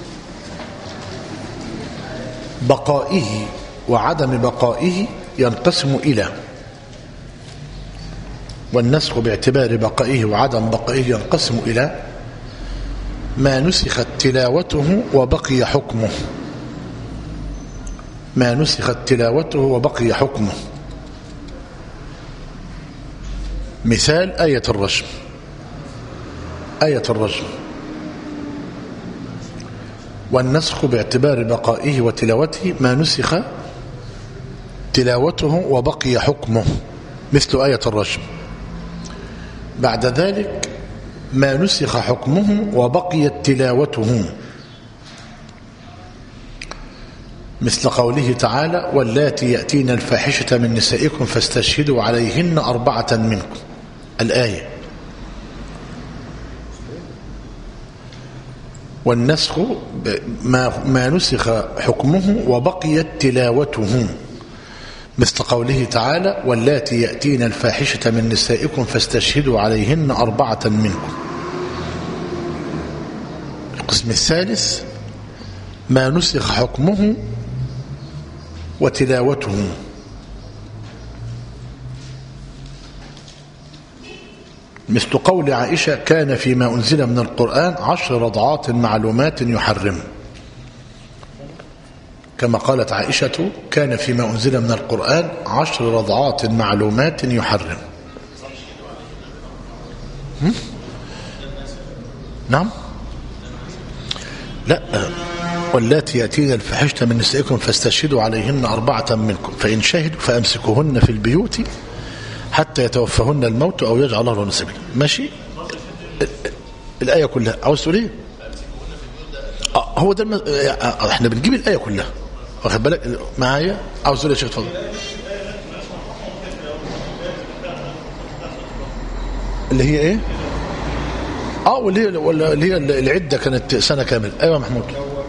بقائه وعدم بقائه ينقسم إلى، والنسخ باعتبار بقائه وعدم بقائه ينقسم إلى ما نسخت تلاوته وبقي حكمه، ما نسخت تلاوته وبقي حكمه. مثال آية الرجم، آية الرجم والنسخ باعتبار بقائه وتلاوته ما نسخ تلاوته وبقي حكمه مثل آية الرجم. بعد ذلك ما نسخ حكمه وبقيت تلاوته مثل قوله تعالى واللاتي يأتين الفاحشة من نسائكم فاستشهدوا عليهن 4 منكم، الآية. والنسخ ما نسخ حكمه وبقيت تلاوته مثل قوله تعالى واللاتي يأتين الفاحشة من نسائكم فاستشهدوا عليهن 4 منكم. القسم الثالث ما نسخ حكمه وتلاوته مثل قول عائشة كان فيما أنزل من القرآن 10 رضعات معلومات يحرم، كما قالت عائشة كان فيما أنزل من القرآن 10 رضعات معلومات يحرم. نعم لا، واللاتي يأتين الفاحشة من نسائكم فاستشهدوا عليهن 4 منكم فإن شهدوا فأمسكوهن في البيوت حتى يتوفهن الموت أو يجعل الله لهن سبيلا. ماشي الآية كلها. عاوز تقول ايه؟ هو ده احنا بنجيب الآية كلها، واخد بالك معايا؟ عاوز تقول يا شيخ اتفضل. اللي هي ايه؟ واللي هي العدة كانت سنة كاملة. ايوه محمود.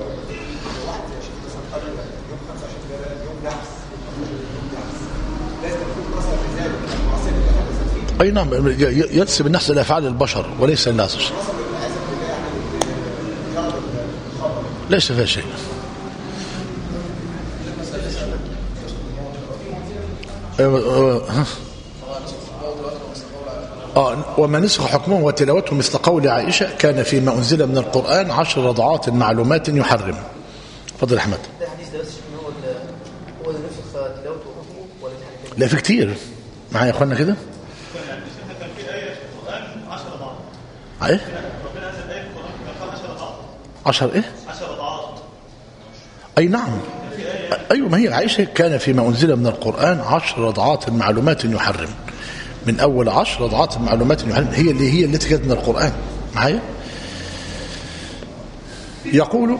اي نعم، ينسب النحس الى افعال البشر وليس الناس، ليس فيها شيء. وما نسخ حكمه وتلاوته مثل قول عائشة كان فيما أنزل من القرآن 10 رضعات معلومات يحرم. فضل أحمد. هو نسخ تلاوته ولا لا؟ في كتير معايا يا اخوانا كده. ايه 10 ايه 10 رضعات. اي نعم، ايوه ما هي عائشة كان فيما أنزل من القرآن 10 رضعات معلومات يحرم، من أول 10 رضعات معلومات يحرم هي التي كانت من القرآن. معايا؟ يقول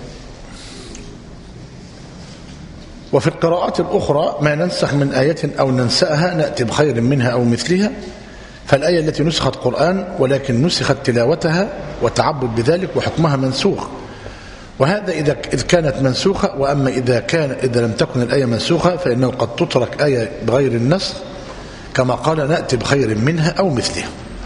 وفي القراءات الأخرى ما ننسخ من آية أو ننسأها نأتي بخير منها أو مثلها، فالآية التي نسخت قرآن ولكن نسخت تلاوتها وتعبد بذلك وحكمها منسوخ، وهذا إذا كانت منسوخة. وأما إذا لم تكن الآية منسوخة فإنه قد تترك آية بغير النسخ كما قال نأتي بخير منها أو مثلها.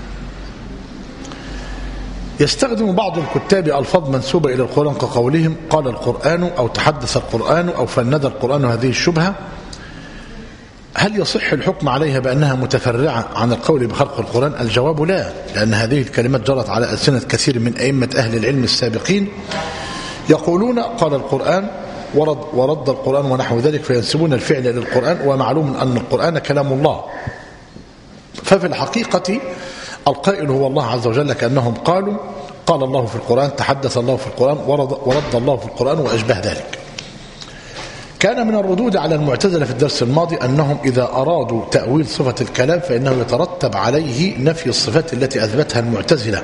يستخدم بعض الكتاب ألفاظ منسوبة إلى القرآن كقولهم قال القرآن أو تحدث القرآن أو فند القرآن. هذه الشبهة هل يصح الحكم عليها بأنها متفرعة عن القول بخلق القرآن؟ الجواب لا، لأن هذه الكلمات جرت على ألسنة كثير من أئمة أهل العلم السابقين يقولون قال القرآن ورد القرآن ونحو ذلك، فينسبون الفعل للقرآن، ومعلوم أن القرآن كلام الله. ففي الحقيقة القائل هو الله عز وجل، كأنهم قالوا قال الله في القرآن، تحدث الله في القرآن، ورد الله في القرآن وأشبه ذلك. كان من الردود على المعتزلة في الدرس الماضي أنهم إذا أرادوا تأويل صفة الكلام فإنه يترتب عليه نفي الصفات التي أثبتها المعتزلة،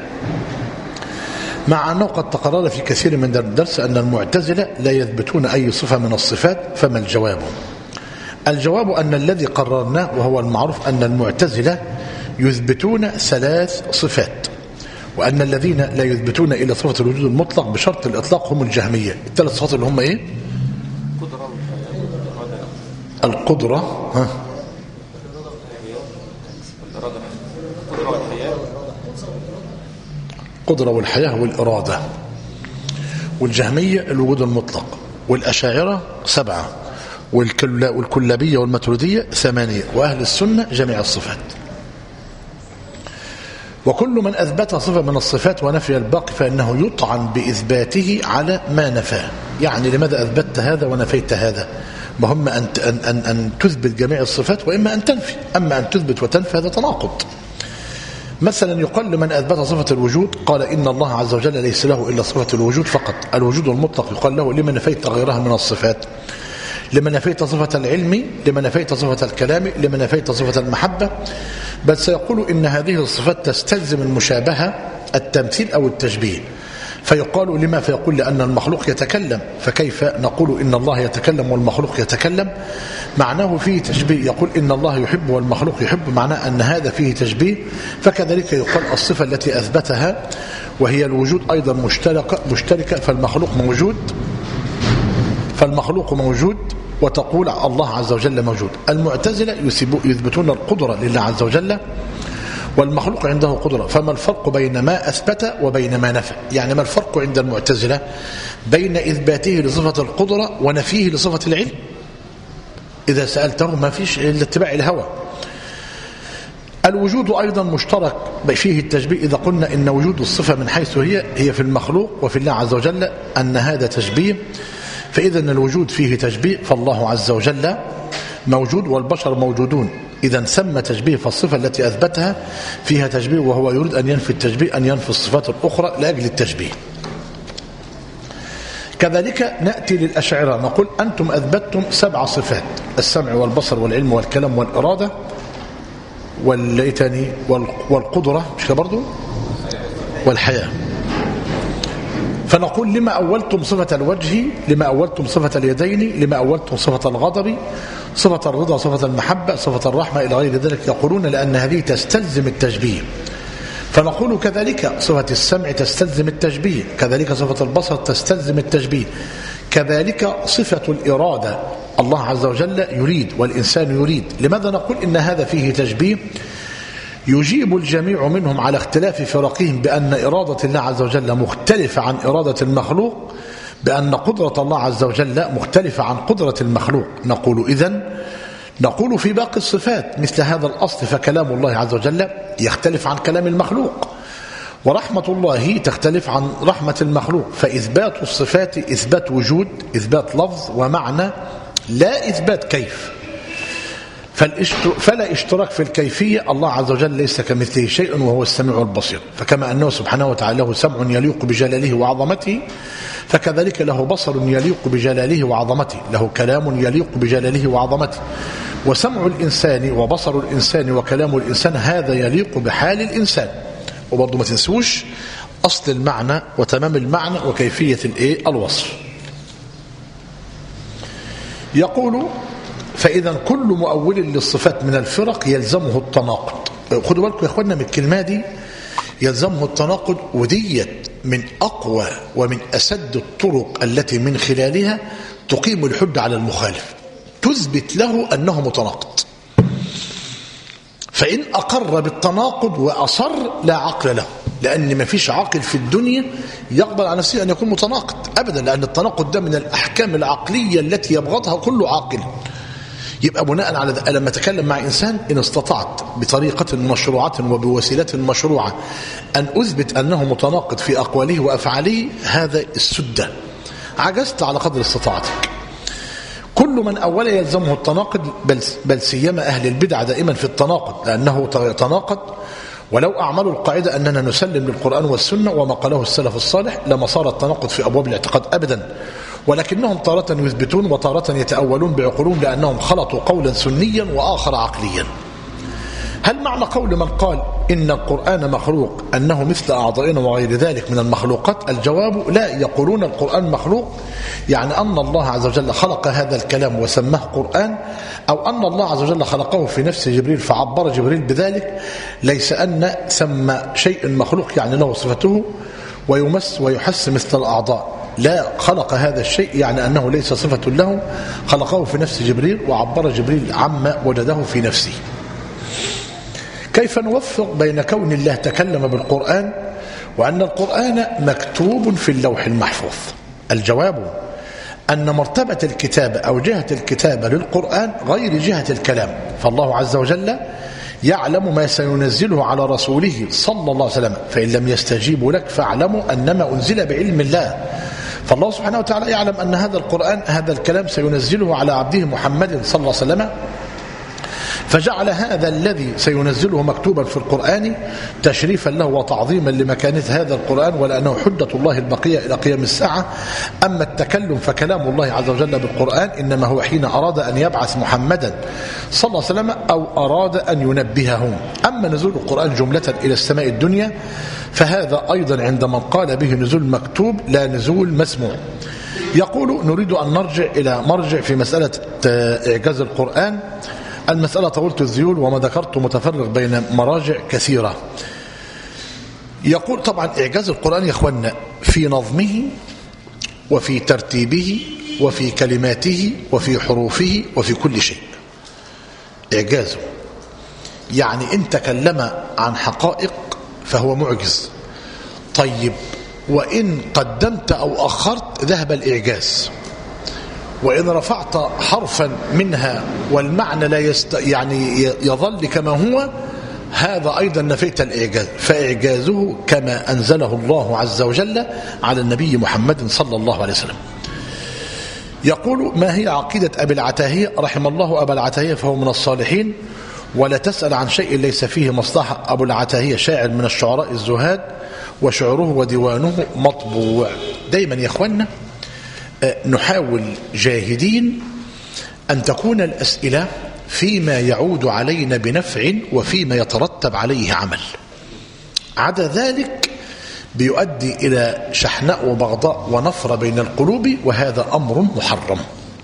مع أنه قد تقرر في كثير من الدرس أن المعتزلة لا يثبتون أي صفة من الصفات. فما الجواب؟ الجواب أن الذي قررناه وهو المعروف أن المعتزلة يثبتون 3 صفات، وأن الذين لا يثبتون إلا صفة الوجود المطلق بشرط الإطلاق هم الجهمية. ال3 صفات اللي هم إيه؟ القدرة، القدرة والحياة والإرادة. والجهمية الوجود المطلق، والأشاعرة 7، والكلابية والماتريدية 8، وأهل السنة جميع الصفات. وكل من أثبت صفة من الصفات ونفي الباقي فإنه يطعن بإثباته على ما نفاه. يعني لماذا أثبتت هذا ونفيت هذا؟ مهم أن تثبت جميع الصفات وإما أن تنفي. أما أن تثبت وتنفي هذا تناقض. مثلا يقال لمن أثبت صفة الوجود قال إن الله عز وجل ليس له إلا صفة الوجود فقط، الوجود المطلق. يقال له لمن نفيت غيرها من الصفات؟ لمن نفيت صفة العلم، لمن نفيت صفة الكلام، لمن نفيت صفة المحبة. بل سيقول إن هذه الصفات تستلزم المشابهة، التمثيل أو التشبيه. فيقال لما؟ فيقول لأن المخلوق يتكلم، فكيف نقول إن الله يتكلم والمخلوق يتكلم؟ معناه فيه تشبيه. يقول إن الله يحب والمخلوق يحب، معناه أن هذا فيه تشبيه. فكذلك يقال الصفة التي أثبتها وهي الوجود أيضا مشتركة، فالمخلوق موجود وتقول الله عز وجل موجود. المعتزلة يثبتون القدرة لله عز وجل والمخلوق عنده قدرة. فما الفرق بين ما أثبت وبين ما نفى؟ يعني ما الفرق عند المعتزلة بين إثباته لصفة القدرة ونفيه لصفة العلم؟ إذا سألته ما فيش إلا اتباع الهوى. الوجود أيضا مشترك فيه التشبيه. إذا قلنا إن وجود الصفة من حيث هي في المخلوق وفي الله عز وجل أن هذا تشبيه، فإذا الوجود فيه تشبيه، فالله عز وجل موجود والبشر موجودون. إذا سمى تشبيه، فالصفة التي أثبتها فيها تشبيه، وهو يريد أن ينفي التشبيه، أن ينفي الصفات الأخرى لأجل التشبيه. كذلك نأتي للأشاعرة نقول أنتم أثبتتم 7 صفات: السمع والبصر والعلم والكلام والإرادة والقدرة، مش كده برضو؟ والحياة. فنقول لما أولتم صفة الوجه، لما أولتم صفة اليدين، لما أولتم صفة الغضب، صفة الرضا، صفة المحبة، صفة الرحمة إلى غير ذلك؟ يقولون لأن هذه تستلزم التشبيه. فنقول كذلك صفة السمع تستلزم التشبيه، كذلك صفة البصر تستلزم التشبيه، كذلك صفة الإرادة. الله عز وجل يريد والإنسان يريد. لماذا نقول إن هذا فيه تشبيه؟ يجيب الجميع منهم على اختلاف فرقهم بأن إرادة الله عز وجل مختلفة عن إرادة المخلوق، بأن قدرة الله عز وجل مختلفة عن قدرة المخلوق. نقول إذن نقول في باقي الصفات مثل هذا الأصل، فكلام الله عز وجل يختلف عن كلام المخلوق، ورحمة الله تختلف عن رحمة المخلوق. فإثبات الصفات إثبات وجود، إثبات لفظ ومعنى، لا إثبات كيف. فلا اشتراك في الكيفية. الله عز وجل ليس كمثله شيء وهو السميع البصير. فكما أنه سبحانه وتعالى له سمع يليق بجلاله وعظمته، فكذلك له بصر يليق بجلاله وعظمته، له كلام يليق بجلاله وعظمته. وسمع الإنسان وبصر الإنسان وكلام الإنسان هذا يليق بحال الإنسان. وبرضه ما تنسوش أصل المعنى وتمام المعنى وكيفية الوصف. يقول فإذا كل مؤول للصفات من الفرق يلزمه التناقض. خدوا بالكم يا اخوانا من الكلمة دي، يلزمه التناقض، وديت من أقوى ومن أسد الطرق التي من خلالها تقيم الحد على المخالف، تثبت له أنه متناقض. فإن أقر بالتناقض وأصر لا عقل له، لأن ما فيش عاقل في الدنيا يقبل على نفسه أن يكون متناقض أبدا، لأن التناقض ده من الأحكام العقلية التي يبغضها كل عاقل. يبقى بناء على ذلك لما تكلم مع إنسان إن استطعت بطريقة مشروعة وبوسيلة مشروعة أن أثبت أنه متناقض في أقواله وأفعاله، هذا السدة. عجزت على قدر استطاعتك. كل من أول يلزمه التناقض، بل سيما أهل البدع دائما في التناقض، لأنه يتناقض. ولو أعملوا القاعدة أننا نسلم للقرآن والسنة وما قاله السلف الصالح لما صار التناقض في أبواب الاعتقاد أبدا. ولكنهم تارة يثبتون وتارة يتأولون بعقولهم لأنهم خلطوا قولا سنيا وآخر عقليا. هل معنى قول من قال إن القرآن مخلوق أنه مثل أعضائنا وغير ذلك من المخلوقات؟ الجواب لا، يقولون القرآن مخلوق يعني أن الله عز وجل خلق هذا الكلام وسماه قرآن، أو أن الله عز وجل خلقه في نفس جبريل فعبر جبريل بذلك، ليس أن ثم شيء مخلوق يعني له صفته ويمس ويحس مثل الأعضاء. لا، خلق هذا الشيء يعني أنه ليس صفة له، خلقه في نفس جبريل وعبر جبريل عما وجده في نفسه. كيف نوفق بين كون الله تكلم بالقرآن وأن القرآن مكتوب في اللوح المحفوظ؟ الجواب أن مرتبة الكتابة أو جهة الكتابة للقرآن غير جهة الكلام، فالله عز وجل يعلم ما سينزله على رسوله صلى الله عليه وسلم، فإن لم يستجيبوا لك فاعلموا أنما أنزل بعلم الله. فالله سبحانه وتعالى يعلم أن هذا القرآن هذا الكلام سينزله على عبده محمد صلى الله عليه وسلم، فجعل هذا الذي سينزله مكتوبا في القرآن تشريفا له وتعظيما لمكانة هذا القرآن، ولأنه حجة الله البقية إلى قيام الساعة. أما التكلم فكلام الله عز وجل بالقرآن إنما هو حين أراد أن يبعث محمدا صلى الله عليه وسلم أو أراد أن ينبههم. أما نزول القرآن جملة إلى السماء الدنيا فهذا أيضا عند من قال به نزول مكتوب لا نزول مسموع. يقول نريد أن نرجع إلى مرجع في مسألة إعجاز القرآن. المسألة طولت الذيول وما ذكرت متفرق بين مراجع كثيرة. يقول طبعا إعجاز القرآن يا إخوانا في نظمه وفي ترتيبه وفي كلماته وفي حروفه وفي كل شيء. إعجازه يعني إن تكلم عن حقائق فهو معجز. طيب وإن قدمت أو أخرت ذهب الإعجاز، وإن رفعت حرفا منها والمعنى لا يعني يظل كما هو، هذا أيضا نفيت الإعجاز. فإعجازه كما أنزله الله عز وجل على النبي محمد صلى الله عليه وسلم. يقول ما هي عقيدة أبي العتاهية رحم الله أبا العتاهية فهو من الصالحين ولا تسأل عن شيء ليس فيه مصلحة. أبو العتاهية شاعر من الشعراء الزهاد وشعره وديوانه مطبوع. دايما يا أخوانا نحاول جاهدين أن تكون الأسئلة فيما يعود علينا بنفع وفيما يترتب عليه عمل، عدا ذلك بيؤدي إلى شحناء وبغضاء ونفر بين القلوب، وهذا أمر محرم.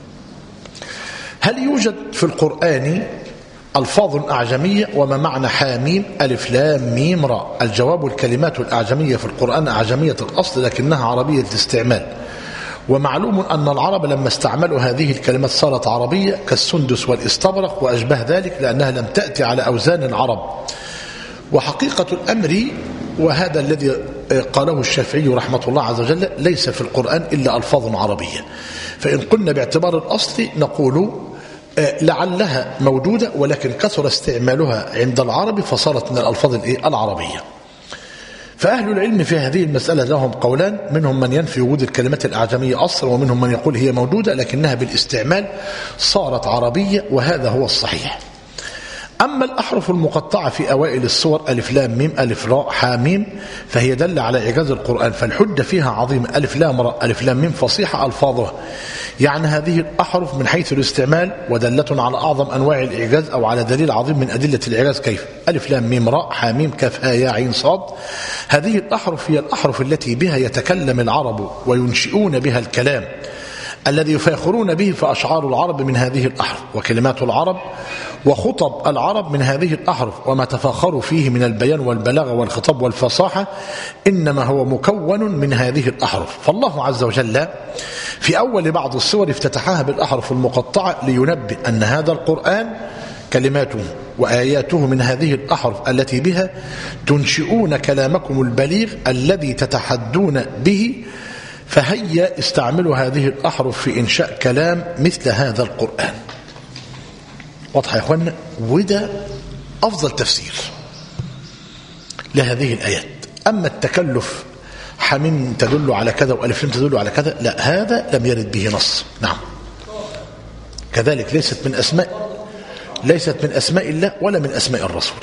هل يوجد في القرآن ألفاظ أعجمية؟ وما معنى حاميم ألف لام ميم راء؟ الجواب الكلمات الأعجمية في القرآن أعجمية الأصل لكنها عربية الاستعمال، ومعلوم أن العرب لما استعملوا هذه الكلمات صارت عربية كالسندس والاستبرق وأشبه ذلك لأنها لم تأتي على أوزان العرب. وحقيقة الأمر وهذا الذي قاله الشافعي رحمة الله عز وجل ليس في القرآن إلا ألفاظ عربية. فإن قلنا باعتبار الأصل نقول لعلها موجودة ولكن كثر استعمالها عند العرب فصارت من الألفاظ العربية. فأهل العلم في هذه المسألة لهم قولان، منهم من ينفي وجود الكلمات الأعجمية أصلا ومنهم من يقول هي موجودة لكنها بالاستعمال صارت عربية، وهذا هو الصحيح. أما الأحرف المقطعة في أوائل السور ألف لام ميم ألف راء حاميم فهي دل على إعجاز القرآن، فالحجة فيها عظيمة. ألف لام راء ألف لام ميم فصيحة ألفاظها، يعني هذه الأحرف من حيث الاستعمال ودلة على أعظم أنواع الإعجاز أو على دليل عظيم من أدلة الإعجاز. كيف؟ ألف لام ميم راء حاميم كاف ها يا عين صاد، هذه الأحرف هي الأحرف التي بها يتكلم العرب وينشئون بها الكلام الذي يفاخرون به، فأشعار العرب من هذه الأحرف وكلمات العرب وخطب العرب من هذه الأحرف، وما تفاخروا فيه من البيان والبلاغة والخطاب والفصاحة إنما هو مكون من هذه الأحرف. فالله عز وجل في أول بعض السور افتتحها بالأحرف المقطعة لينبه أن هذا القرآن كلماته وآياته من هذه الأحرف التي بها تنشئون كلامكم البليغ الذي تتحدون به، فهيا استعملوا هذه الأحرف في إنشاء كلام مثل هذا القرآن. واضح يا أخوانا؟ وده أفضل تفسير لهذه الآيات. أما التكلف حميم تدل على كذا وألف لام تدل على كذا، لا، هذا لم يرد به نص. نعم، كذلك ليست من أسماء الله ولا من أسماء الرسول.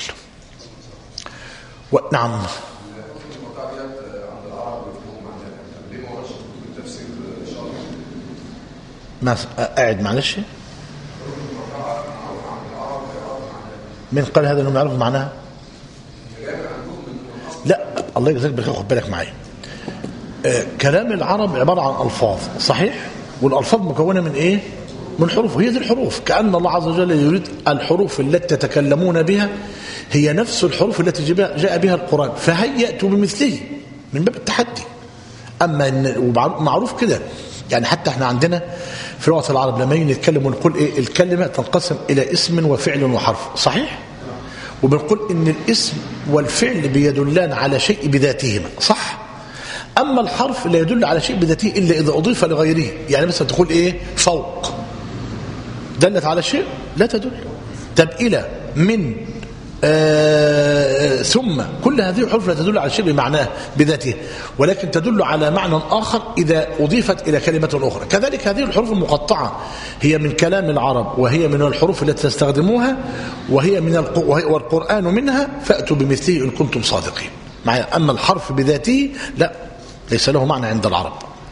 نعم. ما قاعد معلش. من قال هذا انهم يعرفوا معناها؟ لا الله يجزاك بالخير، خد بالك معايا. كلام العرب عباره عن الفاظ صحيح، والالفاظ مكونه من ايه؟ من حروف، هي دي الحروف. كأن الله عز وجل يريد الحروف التي تتكلمون بها هي نفس الحروف التي جاء بها القرآن، فهيأتوا بمثله من باب التحدي. أما معروف كده يعني، حتى احنا عندنا في لغة العرب لما نتكلم ونقول ايه الكلمة تنقسم إلى اسم وفعل وحرف صحيح، وبنقول إن الاسم والفعل بيدلان على شيء بذاتهما صح، أما الحرف لا يدل على شيء بذاته إلا إذا أضيف لغيره. يعني مثلا تقول إيه فوق، دلت على شيء؟ لا تدل. طب إلى، من، ثم، كل هذه الحروف لا تدل على شيء بمعناه بذاته، ولكن تدل على معنى آخر إذا أضيفت إلى كلمة أخرى. كذلك هذه الحروف المقطعة هي من كلام العرب، وهي من الحروف التي تستخدموها، وهي من والقرآن منها، فأتوا بمثله إن كنتم صادقين معايا. أما الحرف بذاته لا، ليس له معنى عند العرب.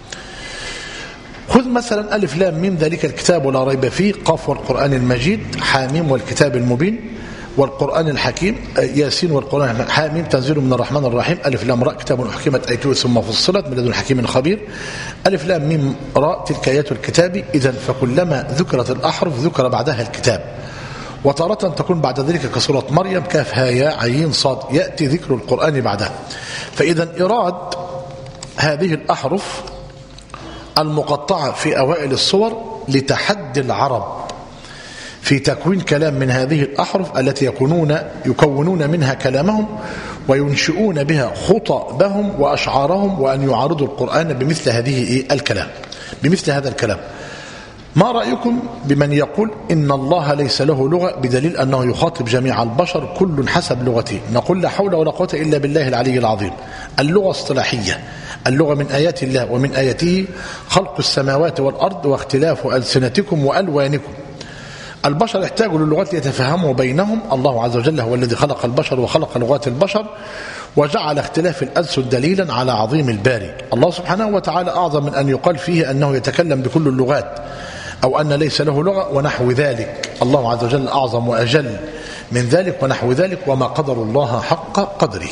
خذ مثلا ألف لام ميم ذلك الكتاب لا ريب فيه، قاف والقرآن المجيد، حاميم والكتاب المبين، والقرآن الحكيم، ياسين والقرآن حاميم تنزيل من الرحمن الرحيم، ألف لام راء كتاب أحكمت آياته ثم فصلت من لدن حكيم خبير، ألف لام ميم راء تلك آيات الكتاب. إذن فكلما ذكرت الأحرف ذكر بعدها الكتاب، وتارة تكون بعد ذلك كسورة مريم كاف ها يا عين صاد، يأتي ذكر القرآن بعدها. فإذا إراد هذه الأحرف المقطعة في أوائل الصور لتحدي العرب في تكوين كلام من هذه الأحرف التي يكونون منها كلامهم وينشئون بها خطبهم وأشعارهم، وأن يعارضوا القرآن بمثل هذه الكلام، بمثل هذا الكلام. ما رأيكم بمن يقول إن الله ليس له لغة بدليل أنه يخاطب جميع البشر كل حسب لغته؟ نقول لا حول ولا قوة إلا بالله العلي العظيم. اللغة اصطلاحية، اللغة من آيات الله، ومن آياته خلق السماوات والأرض واختلاف ألسنتكم وألوانكم. البشر يحتاجوا للغات ليتفهموا بينهم. الله عز وجل هو الذي خلق البشر وخلق لغات البشر، وجعل اختلاف الألسن دليلا على عظيم الباري. الله سبحانه وتعالى أعظم من أن يقال فيه أنه يتكلم بكل اللغات أو أن ليس له لغة ونحو ذلك. الله عز وجل أعظم وأجل من ذلك ونحو ذلك، وما قدر الله حق قدره.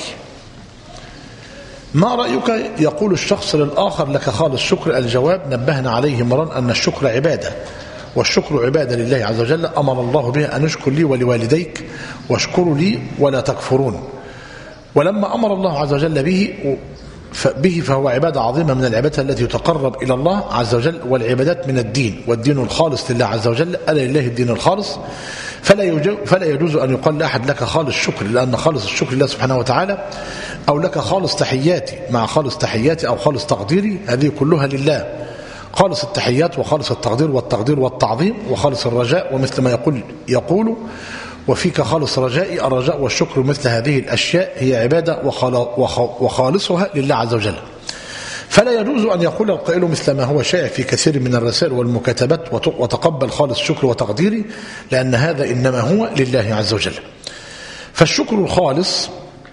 ما رأيك يقول الشخص للآخر لك خالص شكر؟ الجواب نبهنا عليه مرارا أن الشكر عبادة، والشكر عبادة لله عز وجل، أمر الله بها أن اشكر لي ولوالديك واشكروا لي ولا تكفرون. ولما أمر الله عز وجل به فهو عبادة عظيمة من العبادة التي يتقرب إلى الله عز وجل، والعبادات من الدين، والدين الخالص لله عز وجل، ألا لله الدين الخالص. فلا يجوز أن يقال لأحد لك خالص شكر، لأن خالص الشكر لله سبحانه وتعالى، أو لك خالص تحياتي مع خالص تحياتي أو خالص تقديري، هذه كلها لله. خالص التحيات وخالص التقدير والتعظيم وخالص الرجاء، ومثل ما يقول وفيك خالص رجائي، الرجاء والشكر مثل هذه الأشياء هي عبادة وخالصها لله عز وجل. فلا يجوز أن يقول القائل مثل ما هو شائع في كثير من الرسائل والمكاتبات وتقبل خالص شكر وتقديري، لأن هذا إنما هو لله عز وجل. فالشكر الخالص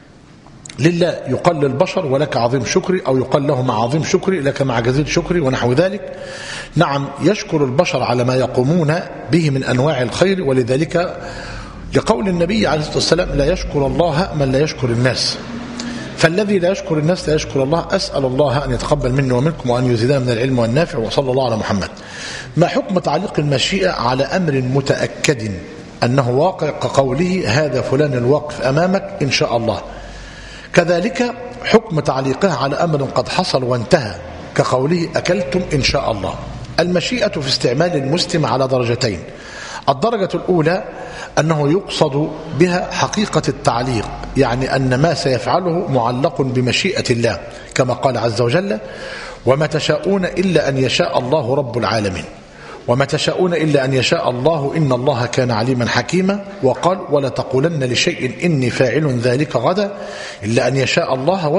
لله يقال للبشر ولك عظيم شكري، أو يقال له مع عظيم شكري لك مع جزيل شكري ونحو ذلك. نعم يشكر البشر على ما يقومون به من أنواع الخير، ولذلك لقول النبي عليه الصلاة والسلام لا يشكر الله من لا يشكر الناس. فالذي لا يشكر الناس لا يشكر الله. أسأل الله أن يتقبل مني ومنكم وأن يزيدنا من العلم والنافع، وصلى الله على محمد. ما حكم تعليق المشيئة على أمر متأكد أنه واقع كقوله هذا فلان الواقف أمامك إن شاء الله؟ كذلك حكم تعليقها على أمر قد حصل وانتهى كقوله أكلتم إن شاء الله. المشيئة في استعمال المسلم على درجتين. الدرجة الأولى أنه يقصد بها حقيقة التعليق، يعني أن ما سيفعله معلق بمشيئة الله، كما قال عز وجل وما تشاءون إلا أن يشاء الله رب العالمين، وما تشاءون إلا أن يشاء الله إن الله كان عليما حكيما. وقال ولا تقولن لشيء إني فاعل ذلك غدا إلا أن يشاء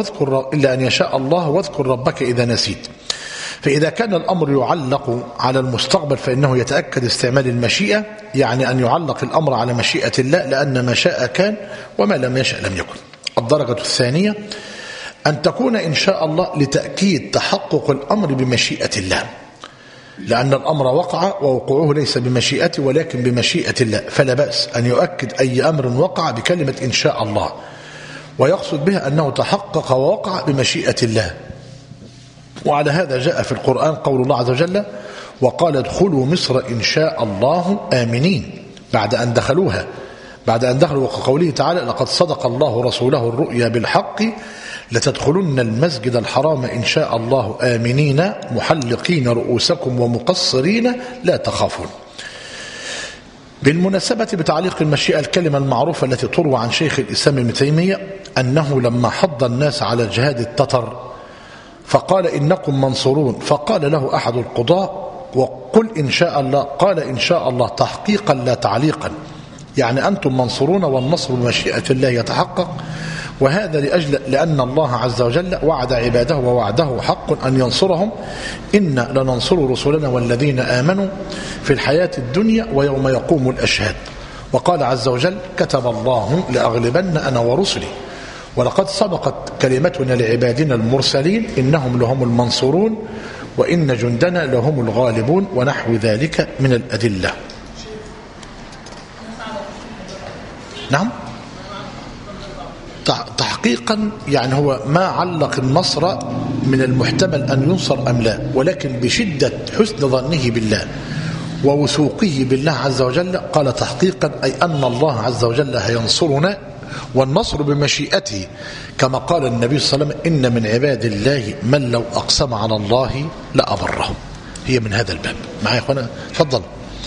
الله واذكر ربك إذا نسيت. فإذا كان الأمر يعلق على المستقبل فإنه يتأكد استعمال المشيئة، يعني أن يعلق الأمر على مشيئة الله، لأن ما شاء كان وما لم يشأ لم يكن. الدرجة الثانية أن تكون إن شاء الله لتأكيد تحقق الأمر بمشيئة الله. لأن الأمر وقع ووقوعه ليس بمشيئته ولكن بمشيئة الله، فلا بأس أن يؤكد أي أمر وقع بكلمة إن شاء الله، ويقصد بها أنه تحقق ووقع بمشيئة الله. وعلى هذا جاء في القرآن قول الله عز وجل: وقال ادخلوا مصر إن شاء الله آمنين، بعد أن دخلوا وقوله تعالى: لقد صدق الله رسوله الرؤيا بالحق لتدخلن المسجد الحرام إن شاء الله آمنين محلقين رؤوسكم ومقصرين لا تخافون. بالمناسبة بتعليق المشيئة الكلمة المعروفة التي تروى عن شيخ الإسلام ابن تيمية أنه لما حض الناس على الجهاد التتر فقال: إنكم منصورون، فقال له أحد القضاة: وقل إن شاء الله. قال: إن شاء الله تحقيقا لا تعليقا، يعني أنتم منصورون والنصر بمشيئة الله يتحقق. وهذا لأن الله عز وجل وعد عباده ووعده حق أن ينصرهم: إنا لننصر رسلنا والذين آمنوا في الحياة الدنيا ويوم يقوم الأشهاد. وقال عز وجل: كتب الله لأغلبن أنا ورسلي ولقد سبقت كلمتنا لعبادنا المرسلين إنهم لهم المنصورون وإن جندنا لهم الغالبون، ونحو ذلك من الأدلة. نعم، تحقيقا يعني هو ما علق النصر من المحتمل أن ينصر أم لا، ولكن بشدة حسن ظنه بالله ووثوقه بالله عز وجل قال تحقيقا، أي أن الله عز وجل هينصرنا والنصر بمشيئته، كما قال النبي صلى الله عليه وسلم: إن من عباد الله من لو أقسم على الله لأبره. هي من هذا الباب. معايا يا أخوانا؟ تفضل.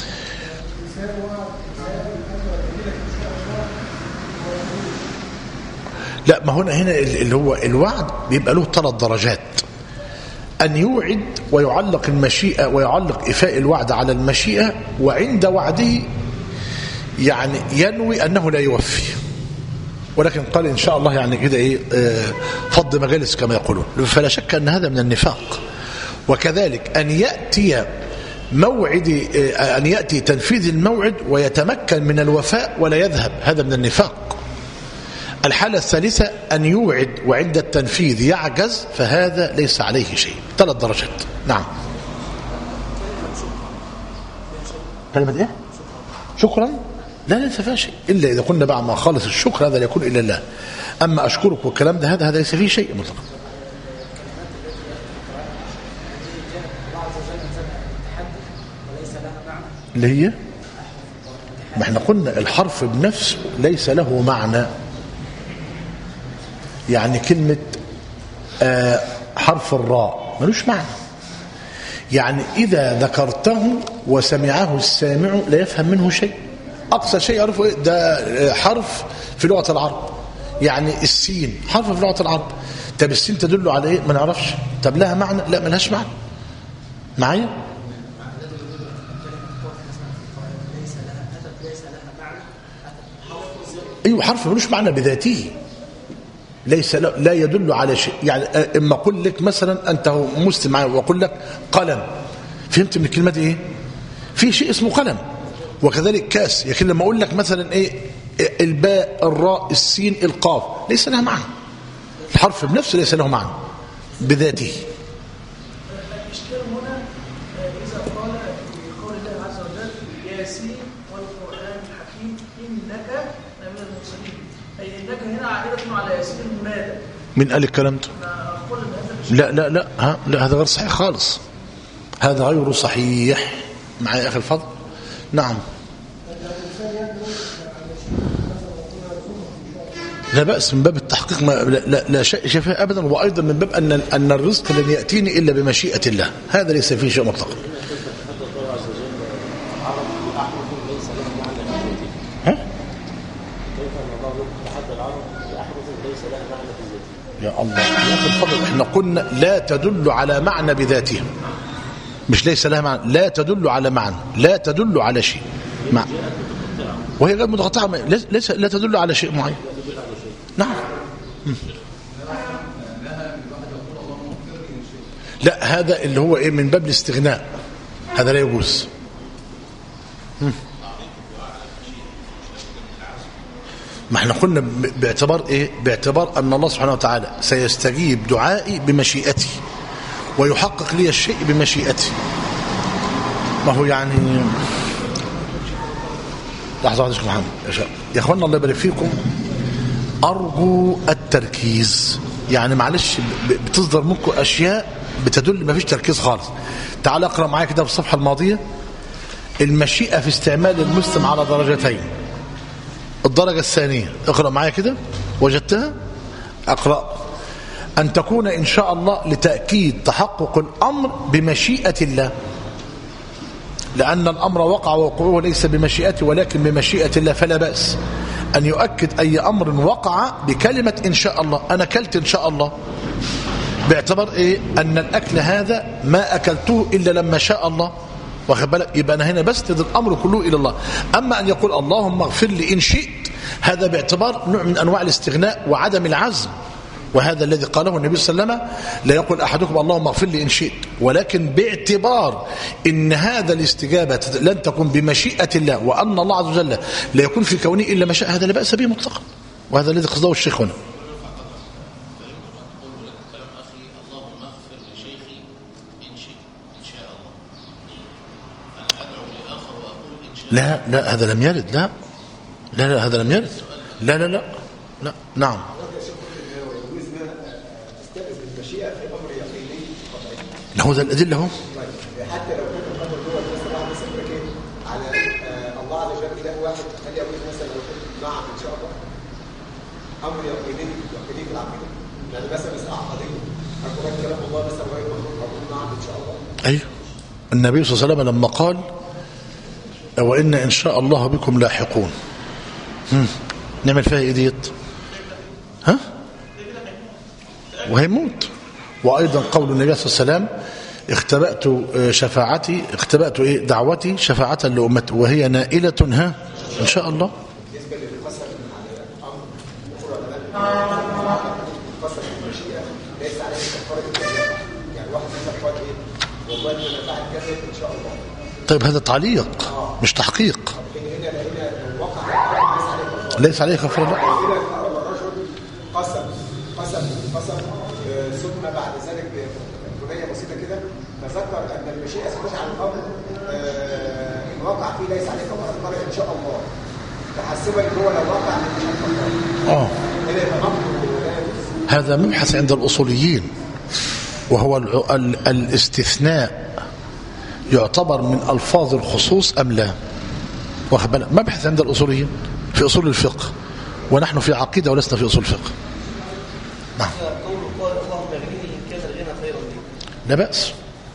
لا، ما هنا اللي هو الوعد بيبقى له 3 درجات: أن يوعد ويعلق المشيئة ويعلق إفاء الوعد على المشيئة، وعند وعده يعني ينوي أنه لا يوفي، ولكن قال إن شاء الله يعني كده فض مجالس كما يقولون. فلا شك أن هذا من النفاق. وكذلك أن يأتي تنفيذ الموعد ويتمكن من الوفاء ولا يذهب، هذا من النفاق. الحالة الثالثة أن يوعد وعند التنفيذ يعجز، فهذا ليس عليه شيء. 3 درجات. نعم. كلمة إيه؟ شكرا؟ لا ليس فيها شيء، إلا إذا كنا بعد ما خالص الشكر هذا لا يكون إلا الله. أما أشكرك والكلام ده هذا ليس فيه شيء مطلقا. اللي هي ما احنا قلنا الحرف بنفسه ليس له معنى، يعني كلمة حرف الراء ملوش معنى، يعني إذا ذكرته وسمعه السامع لا يفهم منه شيء. أقصى شيء يعرفه إيه؟ ده حرف في لغة العرب، يعني السين حرف في لغة العرب. طب السين تدل على إيه؟ ما نعرفش. طب لها معنى؟ لا ملهاش معنى. معايا؟ أيوه، حرف ملوش معنى بذاته، لا يدل على شيء. يعني اما اقول لك مثلا انت مسلم معي واقول لك قلم، فهمت من الكلمه دي ايه؟ في شيء اسمه قلم. وكذلك كاس، لكن لما اقول لك مثلا الباء، الراء، السين، القاف، ليس لها معنى. الحرف بنفسه ليس له معنى بذاته. الاشكال هنا اذا قال في قول الله عز وجل: ياسين والقران الحكيم انك لمن المرسلين، اي انك هنا عائده على ياسين المنادى. من قال الكلام ده؟ لا هذا غير صحيح خالص، هذا غير صحيح. معايا يا اخي الفضل؟ نعم. لا بأس من باب التحقيق، لا شيء فيه أبدا. وأيضا من باب أن الرزق لن يأتيني إلا بمشيئة الله، هذا ليس فيه شيء مطلقا. يا الله يا أخي الفضل، احنا قلنا لا تدل على معنى بذاتها، مش ليس لها معنى، لا تدل على معنى، لا تدل على شيء وهي غير متقطعة، ليس لا تدل على شيء معين. نعم. لا هذا اللي هو من باب الاستغناء، هذا لا يجوز. ما احنا قلنا باعتبار أن الله سبحانه وتعالى سيستجيب دعائي بمشيئته ويحقق لي الشيء بمشيئته. ما هو يعني لحظة واحدة يا شيخ محمد يا اخوانا الله يبارك فيكم، ارجو التركيز. يعني معلش بتصدر منكم اشياء بتدل ما فيش تركيز خالص. تعال اقرا معايا كده في الصفحة الماضية المشيئة في استعمال المسلم على درجتين. الدرجة الثانية اقرأ معايا كده، وجدتها؟ اقرأ: أن تكون إن شاء الله لتأكيد تحقق الأمر بمشيئة الله، لأن الأمر وقع ووقوعه ليس بمشيئته ولكن بمشيئة الله، فلا بأس أن يؤكد أي أمر وقع بكلمة إن شاء الله. أنا أكلت إن شاء الله، باعتبار إيه؟ أن الأكل هذا ما أكلته إلا لما شاء الله، واخد بالك؟ يبقى أنا هنا بسند الأمر كله إلى الله. أما أن يقول اللهم اغفر لي إن شئت، هذا باعتبار نوع من أنواع الاستغناء وعدم العزم، وهذا الذي قاله النبي صلى الله عليه وسلم: لا يقول أحدكم اللهم اغفر لي إن شئت، ولكن باعتبار إن هذا الاستجابة لن تكون بمشيئة الله، وأن الله عز وجل لا يكون في كونه إلا ما شاء، هذا لا بأس به مطلقا، وهذا الذي قصده الشيخ هنا. لا لا هذا لم يرد. لا لا لا هذا لم يرد. لا لا لا لا. نعم. هو ذا الأدلة هو. حتى لو كان الأمر هو مثلا واحد مثلا كده على الله عز وجل إله واحد، هل يقول مثلا لو كنت نعم إن شاء الله أمر يقيني في العقيدة، يعني مثلا استعقدين أقول كلام الله مثلا وإيه أقول نعم إن شاء الله. أيوه النبي صلى الله عليه وسلم لما قال وإن إن شاء الله بكم لاحقون، نعمل فيها إيه ديت؟ ها؟ وهيموت. وأيضا قول النبي صلى الله عليه وسلم: اختبأت شفاعتي، اختبأت إيه؟ دعوتي شفاعة لأمتي وهي نائلة ها إن شاء الله. بالنسبة للقسم على الأمر قسم المشيئة ليس عليه كفارة، يعني واحد مثلا قال إيه والله أنا فاعل كذا إن شاء الله. طيب هذا تعليق مش تحقيق. ليس عليه كفارة. لا. الرجل قسم ثم بعد ذلك بنية بسيطة كده تذكر أن المشيئة ستجعل الأمر إن وقع فيه ليس عليه كفارة، قال إن شاء الله تحسبا إن هو لو وقع مش هيكفر. هذا مبحث عند الأصوليين، وهو الاستثناء يعتبر من ألفاظ الخصوص أم لا؟ واخد بالك؟ مبحث عند الأصوليين في أصول الفقه، ونحن في عقيدة ولسنا في أصول الفقه. نعم. لا بأس.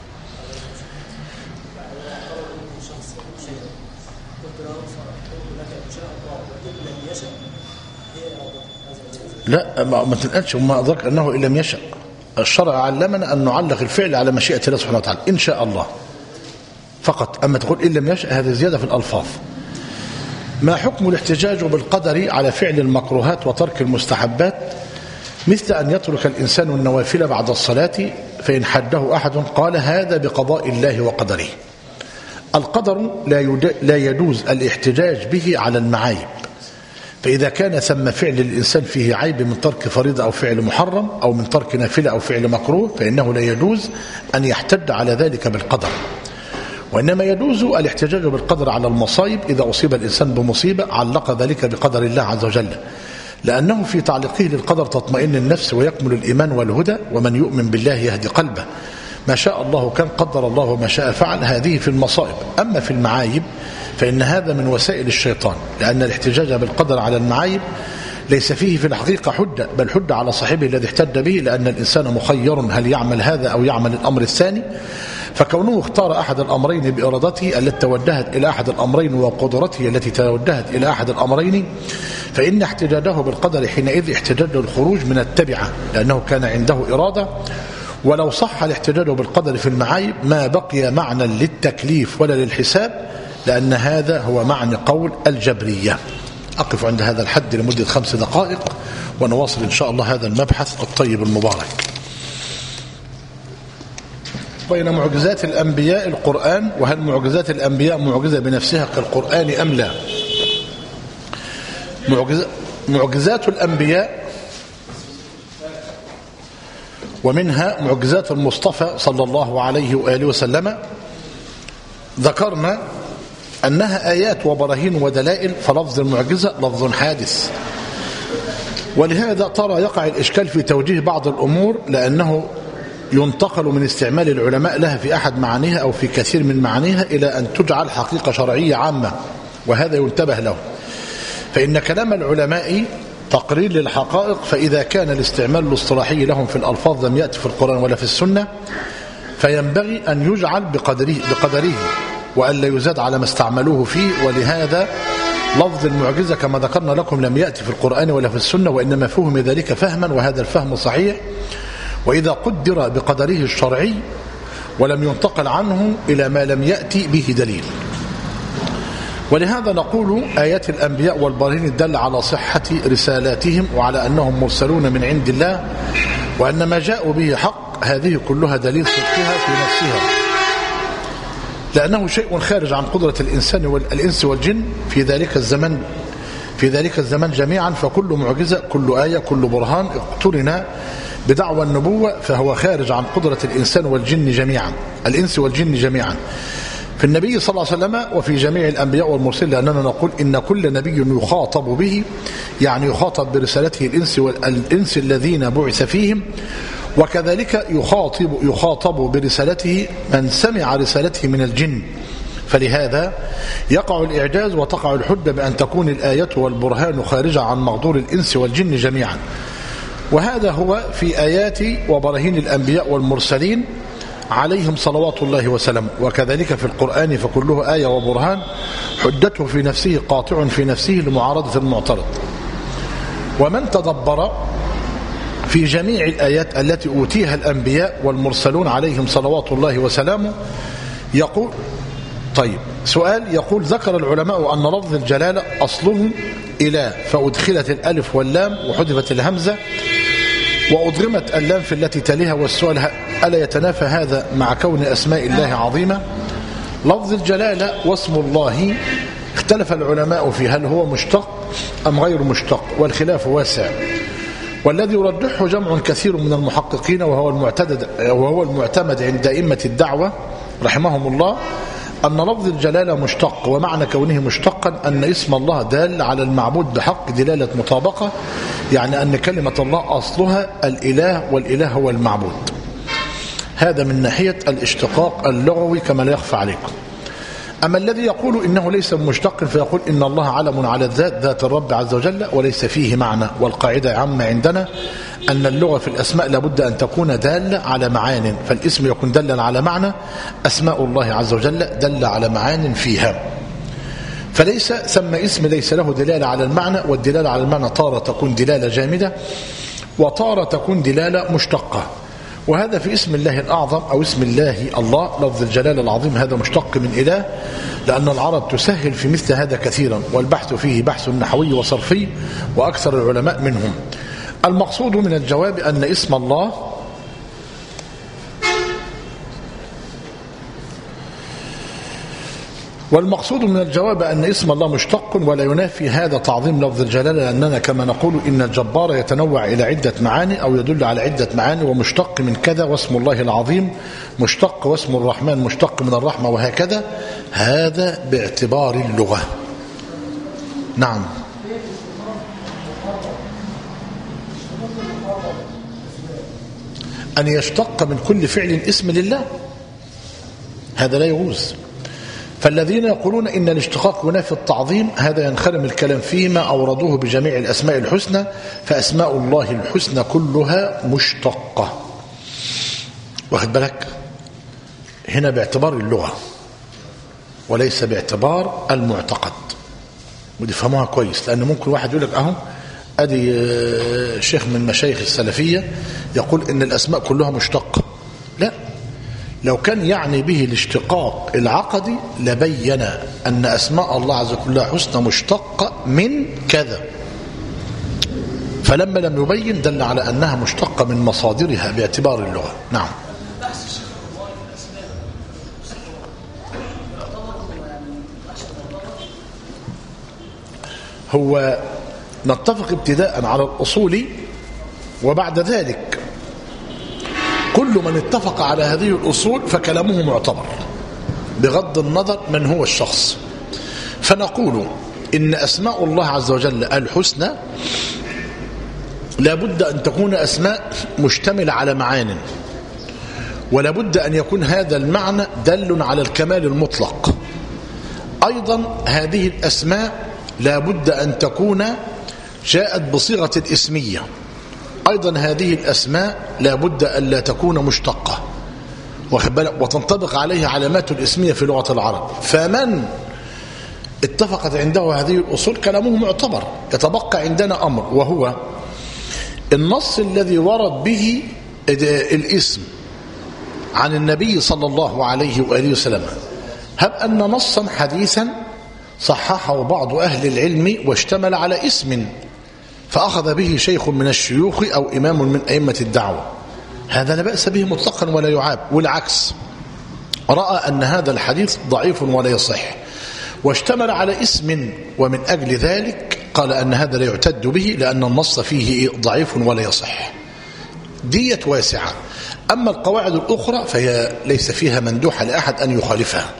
لا ما تنقلش وما أدرك أنه إن لم يشأ. الشرع علمنا أن نعلق الفعل على مشيئة الله سبحانه وتعالى إن شاء الله فقط. أما تقول إن لم يشأ هذه زيادة في الألفاظ. ما حكم الاحتجاج بالقدر على فعل المكروهات وترك المستحبات، مثل أن يترك الإنسان النوافل بعد الصلاة فإن حده أحد قال هذا بقضاء الله وقدره. القدر لا يجوز الاحتجاج به على المعايب، فإذا كان ثم فعل الإنسان فيه عيب من ترك فريضة أو فعل محرم أو من ترك نافلة أو فعل مكروه فإنه لا يجوز أن يحتج على ذلك بالقدر، وإنما يجوز الاحتجاج بالقدر على المصائب. إذا أصيب الإنسان بمصيبة علق ذلك بقدر الله عز وجل، لأنه في تعليقه للقدر تطمئن النفس ويكمل الإيمان والهدى، ومن يؤمن بالله يهدي قلبه. ما شاء الله كان، قدر الله وما شاء فعل. هذه في المصائب. أما في المعايب فإن هذا من وسائل الشيطان، لأن الاحتجاج بالقدر على المعايب ليس فيه في الحقيقة حجة، بل حجة على صاحبه الذي احتج به، لأن الإنسان مخير هل يعمل هذا أو يعمل الأمر الثاني. فكونه اختار أحد الأمرين بإرادته التي توجهت إلى أحد الأمرين وقدرته التي توجهت إلى أحد الأمرين، فإن احتجاجه بالقدر حينئذ احتجاج الخروج من التبعة، لأنه كان عنده إرادة. ولو صح الاحتجاج بالقدر في المعايب ما بقي معنى للتكليف ولا للحساب، لأن هذا هو معنى قول الجبرية. أقف عند هذا الحد لمدة 5 دقائق ونواصل إن شاء الله هذا المبحث الطيب المبارك. بين معجزات الأنبياء القرآن، وهل معجزات الأنبياء معجزة بنفسها كالقرآن أم لا؟ معجزات الأنبياء ومنها معجزات المصطفى صلى الله عليه وآله وسلم ذكرنا أنها آيات وبراهين ودلائل، فلفظ المعجزة لفظ حادث، ولهذا ترى يقع الإشكال في توجيه بعض الأمور، لأنه ينتقل من استعمال العلماء لها في أحد معانيها أو في كثير من معانيها إلى أن تجعل حقيقة شرعية عامة، وهذا ينتبه له. فإن كلام العلماء تقرير للحقائق، فإذا كان الاستعمال الاصطلاحي لهم في الألفاظ لم يأتي في القرآن ولا في السنة، فينبغي أن يجعل بقدره وأن لا يزاد على ما استعملوه فيه. ولهذا لفظ المعجزة كما ذكرنا لكم لم يأتي في القرآن ولا في السنة، وإنما فهم ذلك فهما، وهذا الفهم صحيح. وإذا قدر بقدره الشرعي ولم ينتقل عنه إلى ما لم يأتي به دليل. ولهذا نقول آيات الأنبياء والبراهين الدل على صحة رسالاتهم وعلى أنهم مرسلون من عند الله، وأن ما جاءوا به حق، هذه كلها دليل صدقها في نفسها، لأنه شيء خارج عن قدرة الإنس والجن في ذلك الزمان جميعا. فكل معجزة، كل آية، كل برهان اقترن بدعوى النبوة فهو خارج عن قدرة الإنس والجن جميعا في النبي صلى الله عليه وسلم وفي جميع الأنبياء والمرسلين، لأننا نقول إن كل نبي يخاطب به، يعني يخاطب برسالته الإنس الذين بعث فيهم، وكذلك يخاطب برسالته من سمع رسالته من الجن. فلهذا يقع الإعجاز وتقع الحجة بأن تكون الآية والبرهان خارجة عن مقدور الإنس والجن جميعا، وهذا هو في آيات وبراهين الأنبياء والمرسلين عليهم صلوات الله وسلامه. وكذلك في القرآن فكله آية وبرهان حجته في نفسه قاطع في نفسه لمعارضة المعترض. ومن تدبر في جميع الآيات التي أوتيها الأنبياء والمرسلون عليهم صلوات الله وسلامه يقول سؤال، يقول ذكر العلماء أن لفظ الجلالة أصله إله، فأدخلت الألف واللام وحذفت الهمزة وأضغمت اللام في التي تليها، والسؤال ألا يتنافى هذا مع كون أسماء الله عظيمة؟ لفظ الجلالة واسم الله اختلف العلماء في هل هو مشتق أم غير مشتق، والخلاف واسع، والذي يرجحه جمع كثير من المحققين وهو المعتمد عند أئمة الدعوة رحمهم الله، أن لفظ الجلالة مشتق، ومعنى كونه مشتقا أن اسم الله دال على المعبود بحق دلالة مطابقة، يعني أن كلمة الله أصلها الإله والإله هو المعبود. هذا من ناحية الاشتقاق اللغوي كما لا يخفى عليكم. أما الذي يقول إنه ليس مشتق فيقول إن الله علم على الذات، ذات الرب عز وجل، وليس فيه معنى. والقاعدة عامة عندنا أن اللغة في الأسماء لابد أن تكون دالة على معان، فالاسم يكون دلا على معنى، أسماء الله عز وجل دل على معان فيها، فليس ثم اسم ليس له دلالة على المعنى، والدلالة على المعنى تارة تكون دلالة جامدة وتارة تكون دلالة مشتقة. وهذا في اسم الله الأعظم أو اسم الله لفظ الجلال العظيم، هذا مشتق من إله، لأن العرب تسهل في مثل هذا كثيرا، والبحث فيه بحث نحوي وصرفي وأكثر العلماء منهم. المقصود من الجواب أن اسم الله مشتق، ولا ينافي هذا تعظيم لفظ الجلالة، لأننا كما نقول إن الجبار يتنوع إلى عدة معاني أو يدل على عدة معاني، ومشتق من كذا، واسم الله العظيم مشتق، واسم الرحمن مشتق من الرحمة، وهكذا. هذا باعتبار اللغة. نعم. أن يشتق من كل فعل اسم لله، هذا لا يجوز. فالذين يقولون إن الاشتقاق ينافي التعظيم، هذا ينخرم الكلام فيما أوردوه بجميع الأسماء الحسنى، فأسماء الله الحسنى كلها مشتقة. واخد بالك؟ هنا باعتبار اللغة وليس باعتبار المعتقد، ودي فهموها كويس، لأن ممكن واحد يقول لك أهو أدي شيخ من مشايخ السلفية يقول إن الأسماء كلها مشتقة. لا، لو كان يعني به الاشتقاق العقدي لبين أن أسماء الله عز وجل كلها حسنى مشتقة من كذا، فلما لم يبين دل على أنها مشتقة من مصادرها باعتبار اللغة. نعم. هو نتفق ابتداء على الأصول، وبعد ذلك كل من اتفق على هذه الأصول فكلامه معتبر. بغض النظر من هو الشخص. فنقول إن أسماء الله عز وجل الحسنى لا بد أن تكون أسماء مشتملة على معان، ولا بد أن يكون هذا المعنى دل على الكمال المطلق. أيضا هذه الأسماء لا بد أن تكون جاءت بصيغة الاسمية. أيضا هذه الأسماء لا بد أن لا تكون مشتقة وتنطبق عليها علامات الاسمية في لغة العرب. فمن اتفقت عنده هذه الأصول كلامه معتبر. يتبقى عندنا أمر، وهو النص الذي ورد به الاسم عن النبي صلى الله عليه وآله وسلم. هب أن نصا حديثا صححه بعض أهل العلم واشتمل على اسم فأخذ به شيخ من الشيوخ أو إمام من أئمة الدعوة، هذا لا بأس به مطلقا ولا يعاب. والعكس، رأى أن هذا الحديث ضعيف ولا يصح واشتمل على اسم، ومن أجل ذلك قال أن هذا لا يعتد به لأن النص فيه ضعيف ولا يصح. دية واسعة. أما القواعد الأخرى فهي ليس فيها مندوح لأحد أن يخالفها.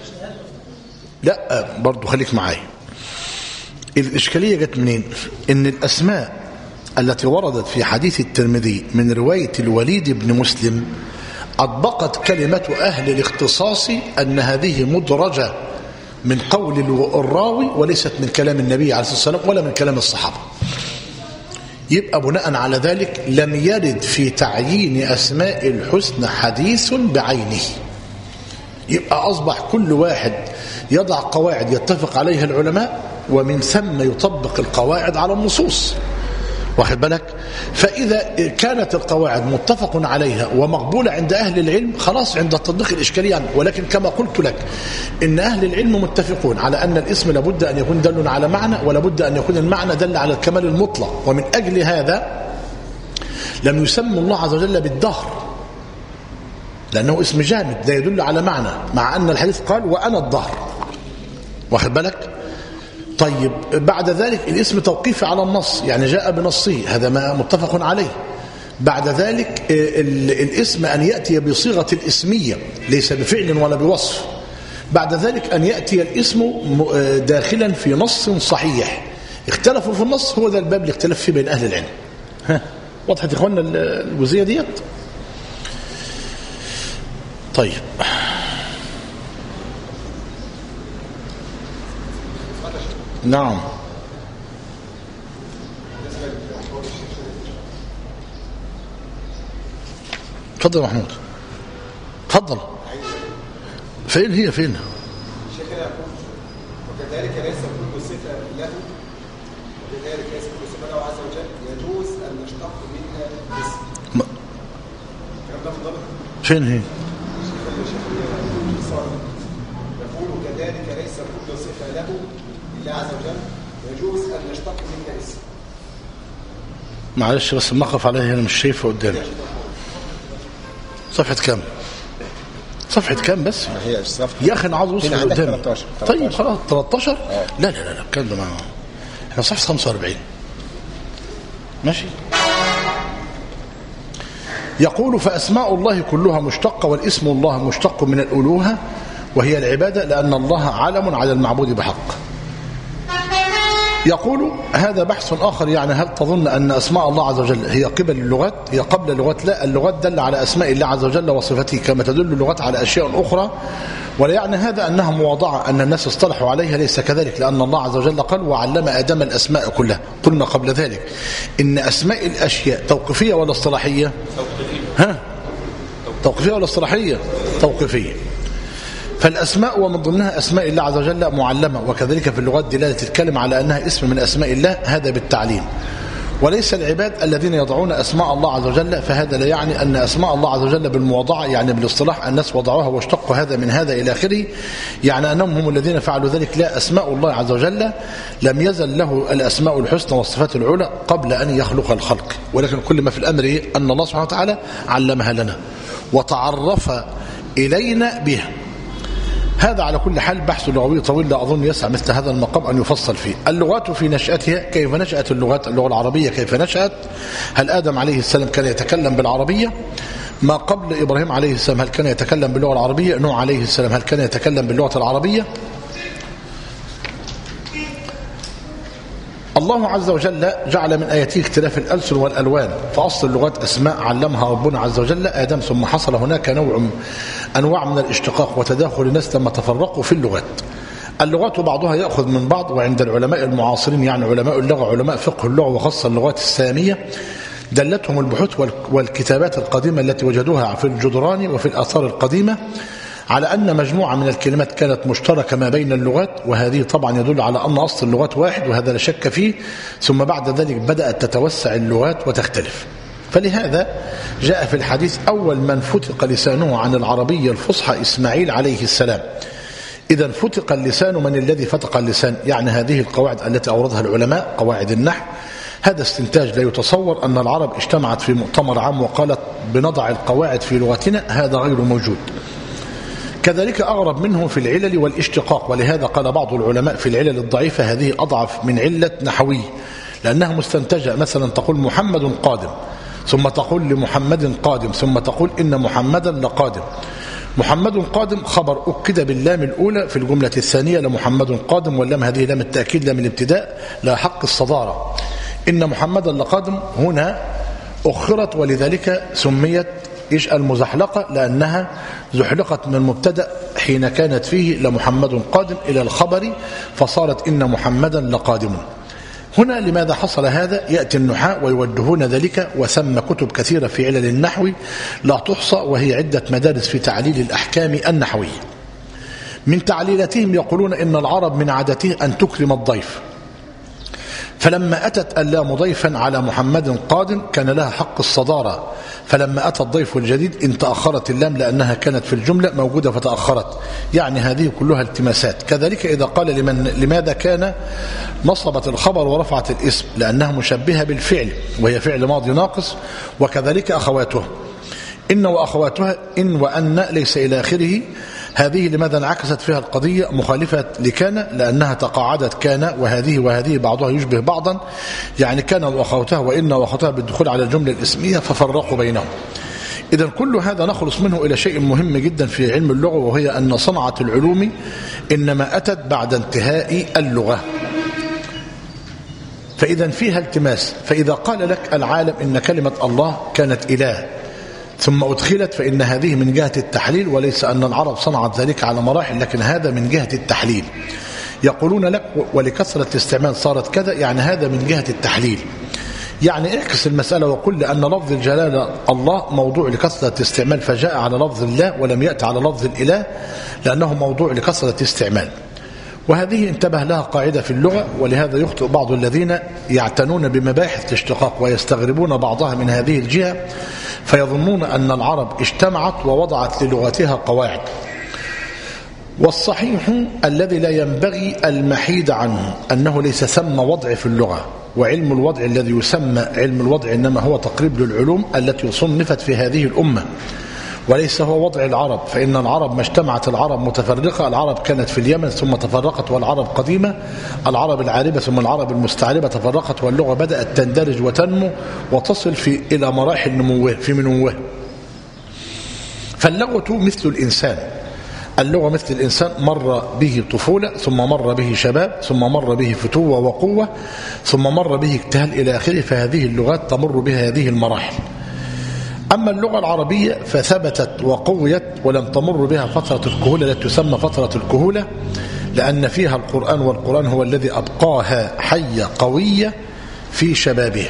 لا برضو خليك معي. الإشكالية جت منين؟ إن الأسماء التي وردت في حديث الترمذي من رواية الوليد بن مسلم أطبقت كلمة أهل الاختصاص أن هذه مدرجة من قول الراوي وليست من كلام النبي عليه الصلاة والسلام ولا من كلام الصحابة. يبقى بناء على ذلك لم يرد في تعيين أسماء الحسنى حديث بعينه. يبقى أصبح كل واحد يضع قواعد يتفق عليها العلماء ومن ثم يطبق القواعد على النصوص، واخد بالك؟ فإذا كانت القواعد متفق عليها ومقبولة عند أهل العلم خلاص عند التطبيق الإشكالية عنه. ولكن كما قلت لك إن أهل العلم متفقون على أن الاسم لابد أن يكون دل على معنى، ولابد أن يكون المعنى دل على الكمال المطلق. ومن أجل هذا لم يسمى الله عز وجل بالدهر لأنه اسم جامد لا يدل على معنى، مع أن الحديث قال وأنا الدهر، واخد بالك؟ طيب بعد ذلك الاسم توقيفي على النص، يعني جاء بنصه، هذا ما متفق عليه. بعد ذلك الاسم أن يأتي بصيغة الاسمية ليس بفعل ولا بوصف. بعد ذلك أن يأتي الاسم داخلا في نص صحيح. اختلفوا في النص، هو ذا الباب اللي اختلف فيه بين أهل العلم. وضحت إخواننا الجزئية ديت؟ طيب نعم تفضل يا محمود، تفضل. فين هي فين؟ وكذلك ليس كل صفة له، وكذلك ليس كل صفة له عز وجل يجوز أن نشتق منها اسم. الكلام ده في ضبط. فين هي؟ يقول كذلك ليس كل صفة له لله عز وجل يجوز أن نشتق منها اسم. معلش بس المقف عليها أنا مش شايفه قدامي. صفحة كام؟ صفحة كام بس؟ هي الصفحة يا أخي أنا عاوز أوصل قدامي. 13. طيب خلاص 13. لا لا لا الكلام ده معاه. احنا صفحة 45 ماشي. يقول فأسماء الله كلها مشتقة، والاسم الله مشتق من الألوهة وهي العبادة، لأن الله علم على المعبود بحق. يقول هذا بحث آخر، يعني هل تظن أن أسماء الله عز وجل هي قبل اللغات؟ هي قبل اللغات؟ لا، اللغات دل على أسماء الله عز وجل وصفته كما تدل اللغات على أشياء أخرى، ولا يعني هذا أنها مواضعة أن الناس اصطلحوا عليها، ليس كذلك، لأن الله عز وجل قال وعلم آدم الأسماء كلها. قلنا قبل ذلك إن أسماء الأشياء توقيفية ولا اصطلاحية؟ توقيفية ولا اصطلاحية؟ توقيفية. فالأسماء ومن ضمنها أسماء الله عز وجل معلمة، وكذلك في اللغات دلالة الكلمة على أنها اسم من أسماء الله، هذا بالتعليم. وليس العباد الذين يضعون أسماء الله عز وجل، فهذا لا يعني أن أسماء الله عز وجل بالمواضعة، يعني بالاصطلاح الناس وضعوها واشتقوا هذا من هذا إلى آخره، يعني أنهم هم الذين فعلوا ذلك. لا، أسماء الله عز وجل لم يزل له الأسماء الحسنى والصفات العلى قبل أن يخلق الخلق، ولكن كل ما في الأمر أن الله سبحانه وتعالى علمها لنا وتعرف إلينا بها. هذا على كل حال بحث لغوي طويل، لا أظن يسع مثل هذا المقام أن يفصل فيه. اللغات في نشأتها، كيف نشأت اللغات؟ اللغة العربية كيف نشأت؟ هل آدم عليه السلام كان يتكلم بالعربية؟ ما قبل إبراهيم عليه السلام هل كان يتكلم باللغة العربية؟ نوح عليه السلام هل كان يتكلم باللغة العربية؟ الله عز وجل جعل من آياته اختلاف الألسن والألوان، فأصل اللغات أسماء علمها ربنا عز وجل آدم، ثم حصل هناك أنواع من الاشتقاق وتداخل الناس لما تفرقوا في اللغات. اللغات بعضها يأخذ من بعض، وعند العلماء المعاصرين يعني علماء اللغة علماء فقه اللغة وخاصة اللغات السامية دلتهم البحوث والكتابات القديمة التي وجدوها في الجدران وفي الآثار القديمة على أن مجموعة من الكلمات كانت مشتركة ما بين اللغات، وهذه طبعا يدل على أن أصل اللغات واحد وهذا لا شك فيه، ثم بعد ذلك بدأت تتوسع اللغات وتختلف. فلهذا جاء في الحديث أول من فتق لسانه عن العربية الفصحى إسماعيل عليه السلام. إذا فتق اللسان، من الذي فتق اللسان؟ يعني هذه القواعد التي أوردها العلماء قواعد النحو، هذا استنتاج لا يتصور أن العرب اجتمعت في مؤتمر عام وقالت بنضع القواعد في لغتنا، هذا غير موجود. كذلك أغرب منه في العلل والاشتقاق، ولهذا قال بعض العلماء في العلل الضعيفة هذه أضعف من علة نحوية، لأنها مستنتجة. مثلا تقول محمد قادم، ثم تقول لمحمد قادم، ثم تقول إن محمدا لقادم. محمد قادم خبر أكد باللام الأولى في الجملة الثانية لمحمد قادم، واللام هذه لام التأكيد لام الابتداء لا حق الصدارة. إن محمدا لقادم هنا أخرت، ولذلك سميت المزحلقة، لأنها زحلقت من المبتدأ حين كانت فيه لمحمد قادم إلى الخبر، فصارت إن محمدا لقادم. هنا لماذا حصل هذا؟ يأتي النحاة ويوجهون ذلك، وثم كتب كثيرة في علل النحو لا تحصى، وهي عدة مدارس في تعليل الأحكام النحوية. من تعليلاتهم يقولون إن العرب من عادته أن تكرم الضيف، فلما أتت اللام ضيفا على محمد قادم كان لها حق الصدارة، فلما أتى الضيف الجديد إن تأخرت اللام لأنها كانت في الجملة موجودة فتأخرت. يعني هذه كلها التماسات. كذلك إذا قال لماذا كان نصبت الخبر ورفعت الاسم؟ لأنها مشبهة بالفعل وهي فعل ماضي ناقص. وكذلك أخواتها إن وأخواتها إن وأن ليس إلى آخره، هذه لماذا انعكست فيها القضية مخالفة لكان؟ لأنها تقاعدت كان وهذه بعضها يشبه بعضا، يعني كان وأخواتها وإن وأخواتها بالدخول على الجملة الاسمية ففرقوا بينهم. إذا كل هذا نخلص منه إلى شيء مهم جدا في علم اللغة، وهي أن صنعة العلوم إنما أتت بعد انتهاء اللغة، فإذا فيها التماس. فإذا قال لك العالم إن كلمة الله كانت إله ثم أدخلت، فإن هذه من جهة التحليل، وليس أن العرب صنعت ذلك على مراحل، لكن هذا من جهة التحليل. يقولون لك ولكثرة الاستعمال صارت كذا، يعني هذا من جهة التحليل. يعني اعكس المسألة وقل لأن لفظ الجلالة الله موضوع لكثرة استعمال، فجاء على لفظ الله ولم يأتي على لفظ الإله، لأنه موضوع لكثرة استعمال. وهذه انتبه لها قاعدة في اللغة، ولهذا يخطئ بعض الذين يعتنون بمباحث الاشتقاق ويستغربون بعضها من هذه الجهة، فيظنون أن العرب اجتمعت ووضعت للغتها قواعد. والصحيح الذي لا ينبغي المحيد عنه أنه ليس ثم وضع في اللغة، وعلم الوضع الذي يسمى علم الوضع إنما هو تقريب للعلوم التي صنفت في هذه الأمة، وليس هو وضع العرب. فإن العرب ما اجتمعت العرب متفرقة، العرب كانت في اليمن ثم تفرقت، والعرب قديمة، العرب العاربة ثم العرب المستعربة تفرقت، واللغة بدأت تندرج وتنمو وتصل إلى مراحل نموه في منوه. فاللغة مثل الإنسان، اللغة مثل الإنسان، مر به طفولة، ثم مر به شباب، ثم مر به فتوة وقوة، ثم مر به اجتهال إلى آخره. فهذه اللغات تمر بها هذه المراحل. أما اللغة العربية فثبتت وقويت ولم تمر بها فترة الكهولة التي تسمى فترة الكهولة، لأن فيها القرآن، والقرآن هو الذي أبقاها حية قوية في شبابها.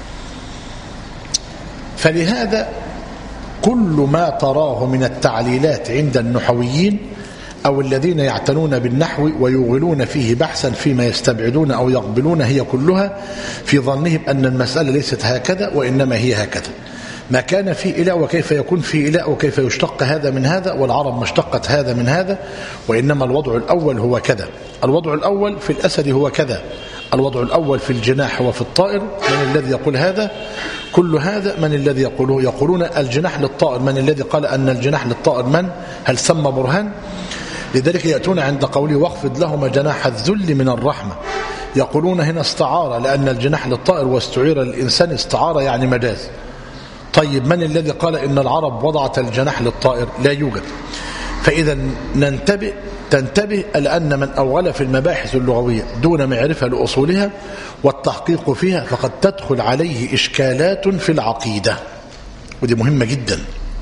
فلهذا كل ما تراه من التعليلات عند النحويين أو الذين يعتنون بالنحو ويغلون فيه بحثا فيما يستبعدون أو يقبلون، هي كلها في ظنهم أن المسألة ليست هكذا وإنما هي هكذا. ما كان في إله وكيف يكون في إله وكيف يشتق هذا من هذا، والعرب ما اشتقت هذا من هذا، وإنما الوضع الأول هو كذا، الوضع الأول في الأسد هو كذا، الوضع الأول في الجناح وفي الطائر. من الذي يقول هذا؟ كل هذا من الذي يقوله؟ يقولون الجناح للطائر. من الذي قال أن الجناح للطائر؟ من؟ هل سمى برهان؟ لذلك يأتون عند قوله واخفض لهما جناح الذل من الرحمة، يقولون هنا استعارة، لأن الجناح للطائر واستعير للإنسان استعارة يعني مجاز. طيب من الذي قال إن العرب وضعت الجناح للطائر؟ لا يوجد. فإذا تنتبه لأن من أول في المباحث اللغوية دون معرفة لأصولها والتحقيق فيها فقد تدخل عليه إشكالات في العقيدة، ودي مهمة جدا،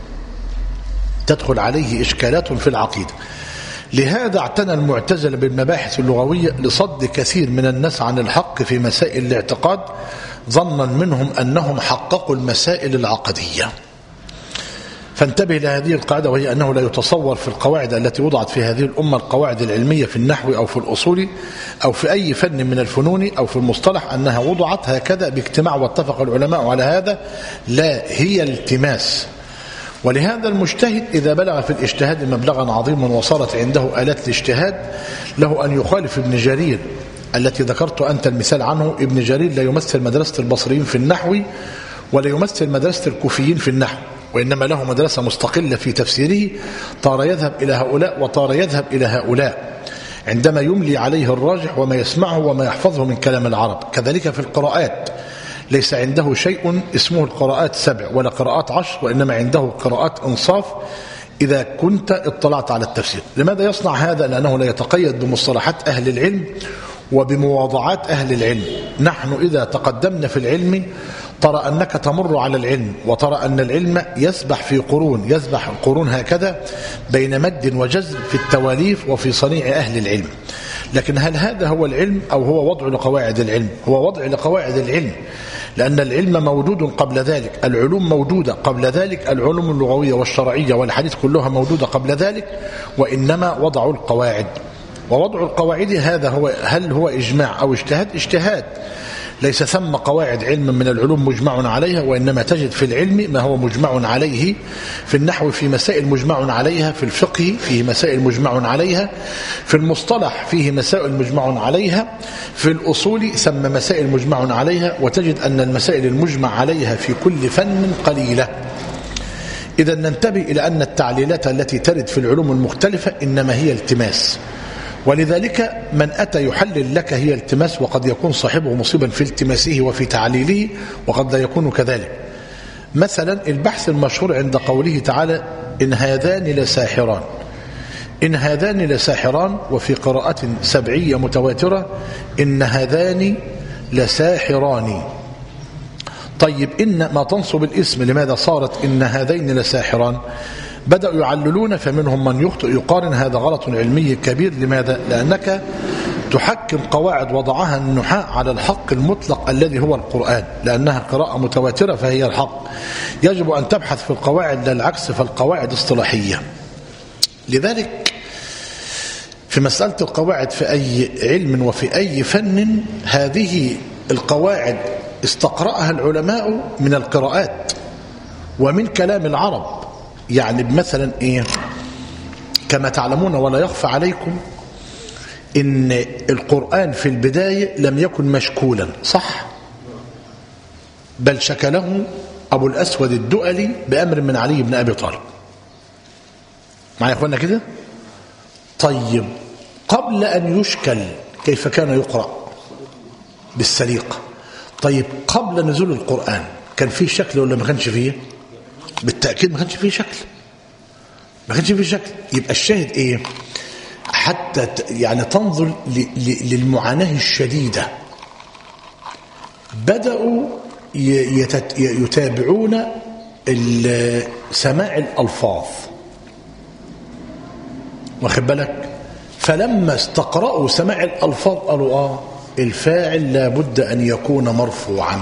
تدخل عليه إشكالات في العقيدة. لهذا اعتنى المعتزلة بالمباحث اللغوية لصد كثير من الناس عن الحق في مسائل الاعتقاد ظنا منهم أنهم حققوا المسائل العقدية. فانتبه لهذه القاعدة، وهي أنه لا يتصور في القواعد التي وضعت في هذه الأمة القواعد العلمية في النحو أو في الأصول أو في أي فن من الفنون أو في المصطلح أنها وضعت هكذا باجتماع واتفق العلماء على هذا، لا، هي التماس. ولهذا المجتهد إذا بلغ في الاجتهاد مبلغا عظيما وصارت عنده آلات الاجتهاد له أن يخالف ابن جرير التي ذكرت أنت المثال عنه. ابن جرير لا يمثل مدرسة البصريين في النحو ولا يمثل مدرسة الكوفيين في النحو، وإنما له مدرسة مستقلة في تفسيره، طار يذهب إلى هؤلاء وطار يذهب إلى هؤلاء عندما يملي عليه الراجح وما يسمعه وما يحفظه من كلام العرب. كذلك في القراءات ليس عنده شيء اسمه القراءات 7 ولا قراءات 10، وإنما عنده قراءات إنصاف إذا كنت اطلعت على التفسير. لماذا يصنع هذا؟ لأنه لا يتقيد بمصطلحات أهل العلم وبمواضعات أهل العلم. نحن إذا تقدمنا في العلم ترى أنك تمر على العلم وترى أن العلم يسبح في قرون، يسبح القرون هكذا بين مد وجزر في التواليف وفي صنيع أهل العلم. لكن هل هذا هو العلم أو هو وضع لقواعد العلم؟ هو وضع لقواعد العلم، لأن العلم موجود قبل ذلك، العلوم موجودة قبل ذلك، العلوم اللغوية والشرعية والحديث كلها موجودة قبل ذلك، وإنما وضعوا القواعد. ووضع القواعد هذا هو، هل هو إجماع أو اجتهاد؟ اجتهاد. ليس ثم قواعد علم من العلوم مجمع عليها، وإنما تجد في العلم ما هو مجمع عليه، في النحو في مسائل مجمع عليها، في الفقه فيه مسائل مجمع عليها، في المصطلح فيه مسائل مجمع عليها، في الأصول ثم مسائل مجمع عليها، وتجد أن المسائل المجمع عليها في كل فن قليلة. إذا ننتبه إلى أن التعليلات التي ترد في العلوم المختلفة إنما هي التماس، ولذلك من أتى يحلل لك هي التماس، وقد يكون صاحبه مصيبا في التماسه وفي تعليله وقد لا يكون كذلك. مثلا البحث المشهور عند قوله تعالى إن هذان لساحران، إن هذان لساحران، وفي قراءة 7 متواترة إن هذان لساحران. طيب إن ما تنصب الاسم، لماذا صارت إن هذين لساحران؟ بدأوا يعللون، فمنهم من يخطئ يقارن، هذا غلط علمي كبير. لماذا؟ لأنك تحكم قواعد وضعها النحاة على الحق المطلق الذي هو القرآن، لأنها قراءة متواترة فهي الحق. يجب أن تبحث في القواعد لا العكس، فالقواعد اصطلاحية. لذلك في مسألة القواعد في أي علم وفي أي فن، هذه القواعد استقرأها العلماء من القراءات ومن كلام العرب. يعني مثلا إيه؟ كما تعلمون ولا يخفى عليكم إن القرآن في البداية لم يكن مشكولا، صح؟ بل شكله أبو الأسود الدؤلي بأمر من علي بن أبي طالب. معي يا أخوانا كده؟ طيب قبل أن يشكل كيف كان يقرأ؟ بالسليقة. طيب قبل نزول القرآن كان فيه شكل ولا ما كانش فيه؟ بالتأكيد ما كانش فيه شكل، ما كانش فيه شكل. يبقى الشاهد ايه؟ حتى يعني تنظر للمعاناة الشديدة، بدأوا يتابعون سماع الألفاظ، واخد بالك؟ فلما استقرأوا سماع الألفاظ قالوا الفاعل لابد أن يكون مرفوعا.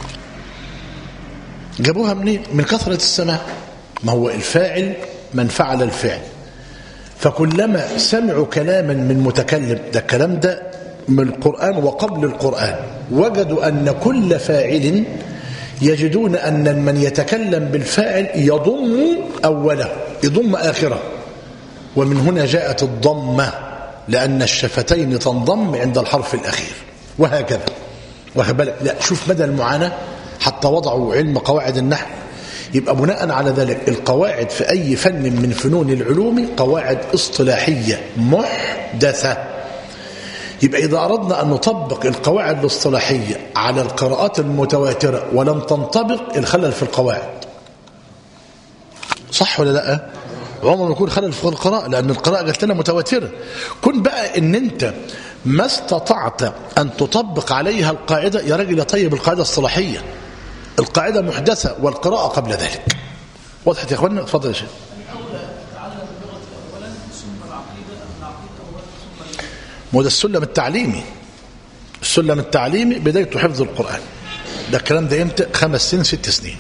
جابوها منين؟ من كثرة السماع. ما هو الفاعل من فعل الفعل، فكلما سمعوا كلاما من متكلم، ده الكلام ده من القرآن وقبل القرآن، وجدوا أن كل فاعل، يجدون أن من يتكلم بالفاعل يضم أوله يضم آخره، ومن هنا جاءت الضمة، لأن الشفتين تنضم عند الحرف الأخير، وهكذا. واخد بالك؟ لا شوف مدى المعاناة حتى وضعوا علم قواعد النحو. يبقى بناء على ذلك القواعد في أي فن من فنون العلوم قواعد اصطلاحية محدثة. يبقى إذا أردنا أن نطبق القواعد الاصطلاحية على القراءات المتواترة ولم تنطبق، الخلل في القواعد. صح ولا لا؟ عمر ما يكون خلل في القراءة، لأن القراءة قالت لنا متواترة. كن بقى إن أنت ما استطعت أن تطبق عليها القاعدة، يا راجل طيب القاعدة الصلاحية، القاعدة محدثة والقراءة قبل ذلك. وضحت يا إخواننا؟ اتفضل يا شيخ. ده السلم التعليمي. السلم التعليمي بدايته حفظ القرآن. ده الكلام ده امتى؟ 5 سنين 6 سنين.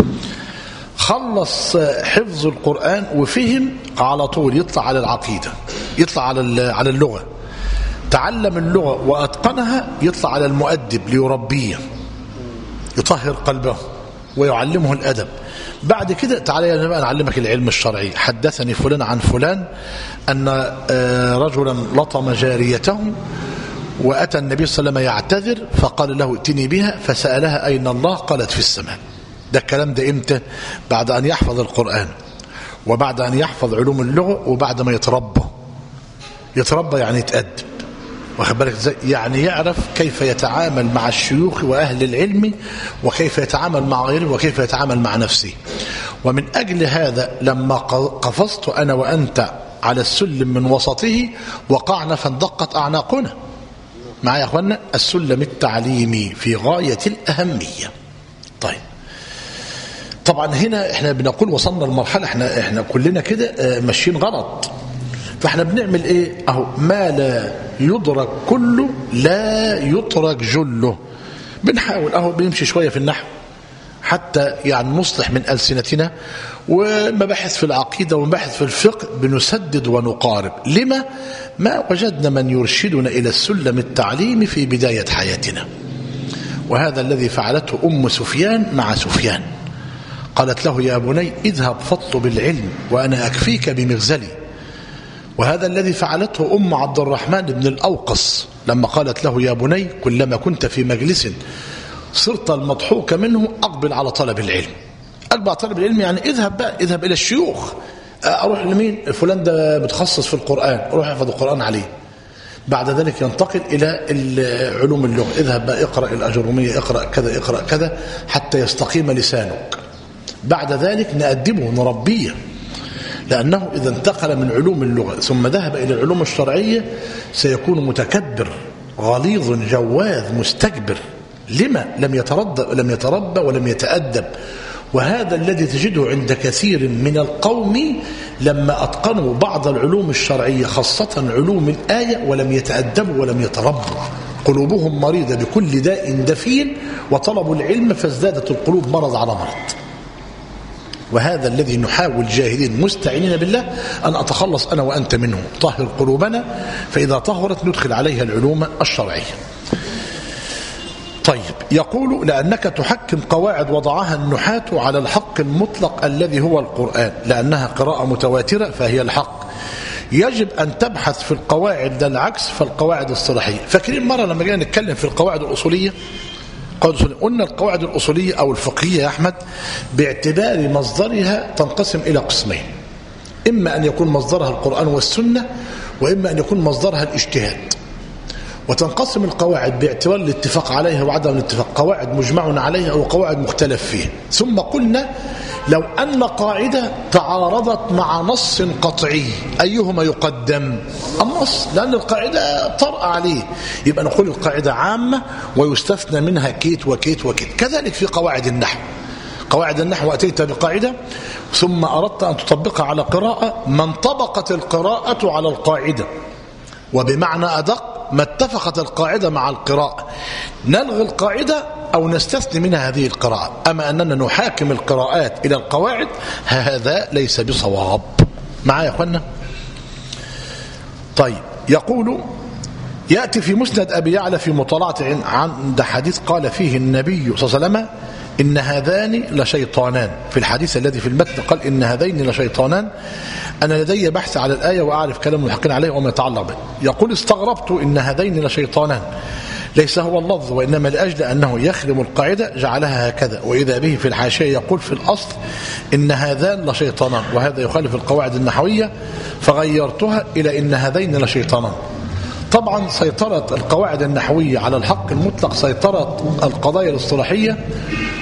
خلص حفظ القرآن وفهم على طول يطلع على العقيدة، يطلع على اللغة، تعلم اللغة وأتقنها، يطلع على المؤدب ليربيه، يطهر قلبه ويعلمه الأدب. بعد كده تعالى يا بقى نعلمك العلم الشرعي. حدثني فلان عن فلان أن رجلا لطم جاريته وأتى النبي صلى الله عليه وسلم يعتذر، فقال له ائتني بها، فسألها أين الله؟ قالت في السماء. ده الكلام ده امتى؟ بعد أن يحفظ القرآن، وبعد أن يحفظ علوم اللغة، وبعد ما يتربى يعني يتأدب. واخد بالك ازاي؟ يعني يعرف كيف يتعامل مع الشيوخ وأهل العلم، وكيف يتعامل مع غيره، وكيف يتعامل مع نفسه. ومن أجل هذا لما قفزت أنا وأنت على السلم من وسطه وقعنا فاندقت أعناقنا. معايا يا أخوانا؟ السلم التعليمي في غاية الأهمية. طيب طبعا هنا احنا بنقول وصلنا لمرحلة احنا كلنا كده ماشيين غلط. فاحنا بنعمل ايه؟ اهو ما لا يدرك كله لا يترك جله. بنحاول اهو بنمشي شوية في النحو حتى يعني نصلح من ألسنتنا، ومباحث في العقيدة ومباحث في الفقه بنسدد ونقارب. لما؟ ما وجدنا من يرشدنا إلى السلم التعليمي في بداية حياتنا. وهذا الذي فعلته أم سفيان مع سفيان. قالت له يا بني اذهب فاطلب العلم وأنا أكفيك بمغزلي. وهذا الذي فعلته أم عبد الرحمن بن الأوقص لما قالت له يا بني كلما كنت في مجلس صرت المضحوك منه أقبل على طلب العلم. أقبل على طلب العلم يعني اذهب إلى الشيوخ. أروح لمين؟ فلان ده متخصص في القرآن، أروح أحفظ القرآن عليه. بعد ذلك ينتقل إلى علوم اللغة. اذهب بقى اقرأ الأجرومية، اقرأ كذا اقرأ كذا حتى يستقيم لسانك. بعد ذلك نأدبه نربيه، لأنه إذا انتقل من علوم اللغة ثم ذهب إلى العلوم الشرعية سيكون متكبر غليظ جواذ مستكبر. لما؟ لم يتربى ولم يتأدب. وهذا الذي تجده عند كثير من القوم لما أتقنوا بعض العلوم الشرعية خاصة علوم الآية ولم يتأدبوا ولم يتربوا. قلوبهم مريضة بكل داء دفين، وطلبوا العلم فازدادت القلوب مرض على مرض. وهذا الذي نحاول جاهدين مستعينين بالله أن أتخلص أنا وأنت منه. طهر قلوبنا، فإذا طهرت ندخل عليها العلوم الشرعية. طيب يقول لأنك تحكم قواعد وضعها النحاة على الحق المطلق الذي هو القرآن، لأنها قراءة متواترة فهي الحق. يجب أن تبحث في القواعد ده العكس، فالقواعد الصلاحية. فاكرين مرة لما جينا نتكلم في القواعد الأصولية قلنا القواعد الأصولية أو الفقهية يا أحمد باعتبار مصدرها تنقسم إلى قسمين: إما أن يكون مصدرها القرآن والسنة، وإما أن يكون مصدرها الاجتهاد. وتنقسم القواعد باعتبار الاتفاق عليها وعدم الاتفاق، قواعد مجمع عليها وقواعد مختلف فيها. ثم قلنا لو أن قاعدة تعارضت مع نص قطعي أيهما يقدم؟ النص، لأن القاعدة طرأ عليه، يبقى نقول القاعدة عامة ويستثنى منها كيت وكيت وكيت. كذلك في قواعد النحو. قواعد النحو أتيت بقاعدة ثم أردت أن تطبقها على قراءة، ما انطبقت القراءة على القاعدة، وبمعنى أدق ما اتفقت القاعدة مع القراءة نلغي القاعدة أو نستثني منها هذه القراءة. أما أننا نحاكم القراءات إلى القواعد هذا ليس بصواب. معايا يا أخوانا؟ طيب يقول يأتي في مسند أبي يعلى في مطالعة عند حديث قال فيه النبي صلى الله عليه وسلم إن هذان لشيطانان. في الحديث الذي في المتن قال إن هذين لشيطانان. أنا لدي بحث على الآية وأعرف كلام المحققين عليه وما يتعلق به. يقول استغربت إن هذين لشيطانان، ليس هو اللفظ، وإنما لأجل أنه يخدم القاعدة جعلها هكذا. وإذا به في الحاشية يقول في الأصل إن هذان لشيطانان، وهذا يخالف القواعد النحوية، فغيرتها إلى إن هذين لشيطانان. طبعا سيطرة القواعد النحوية على الحق المطلق سيطرة القضايا الاصطلاحية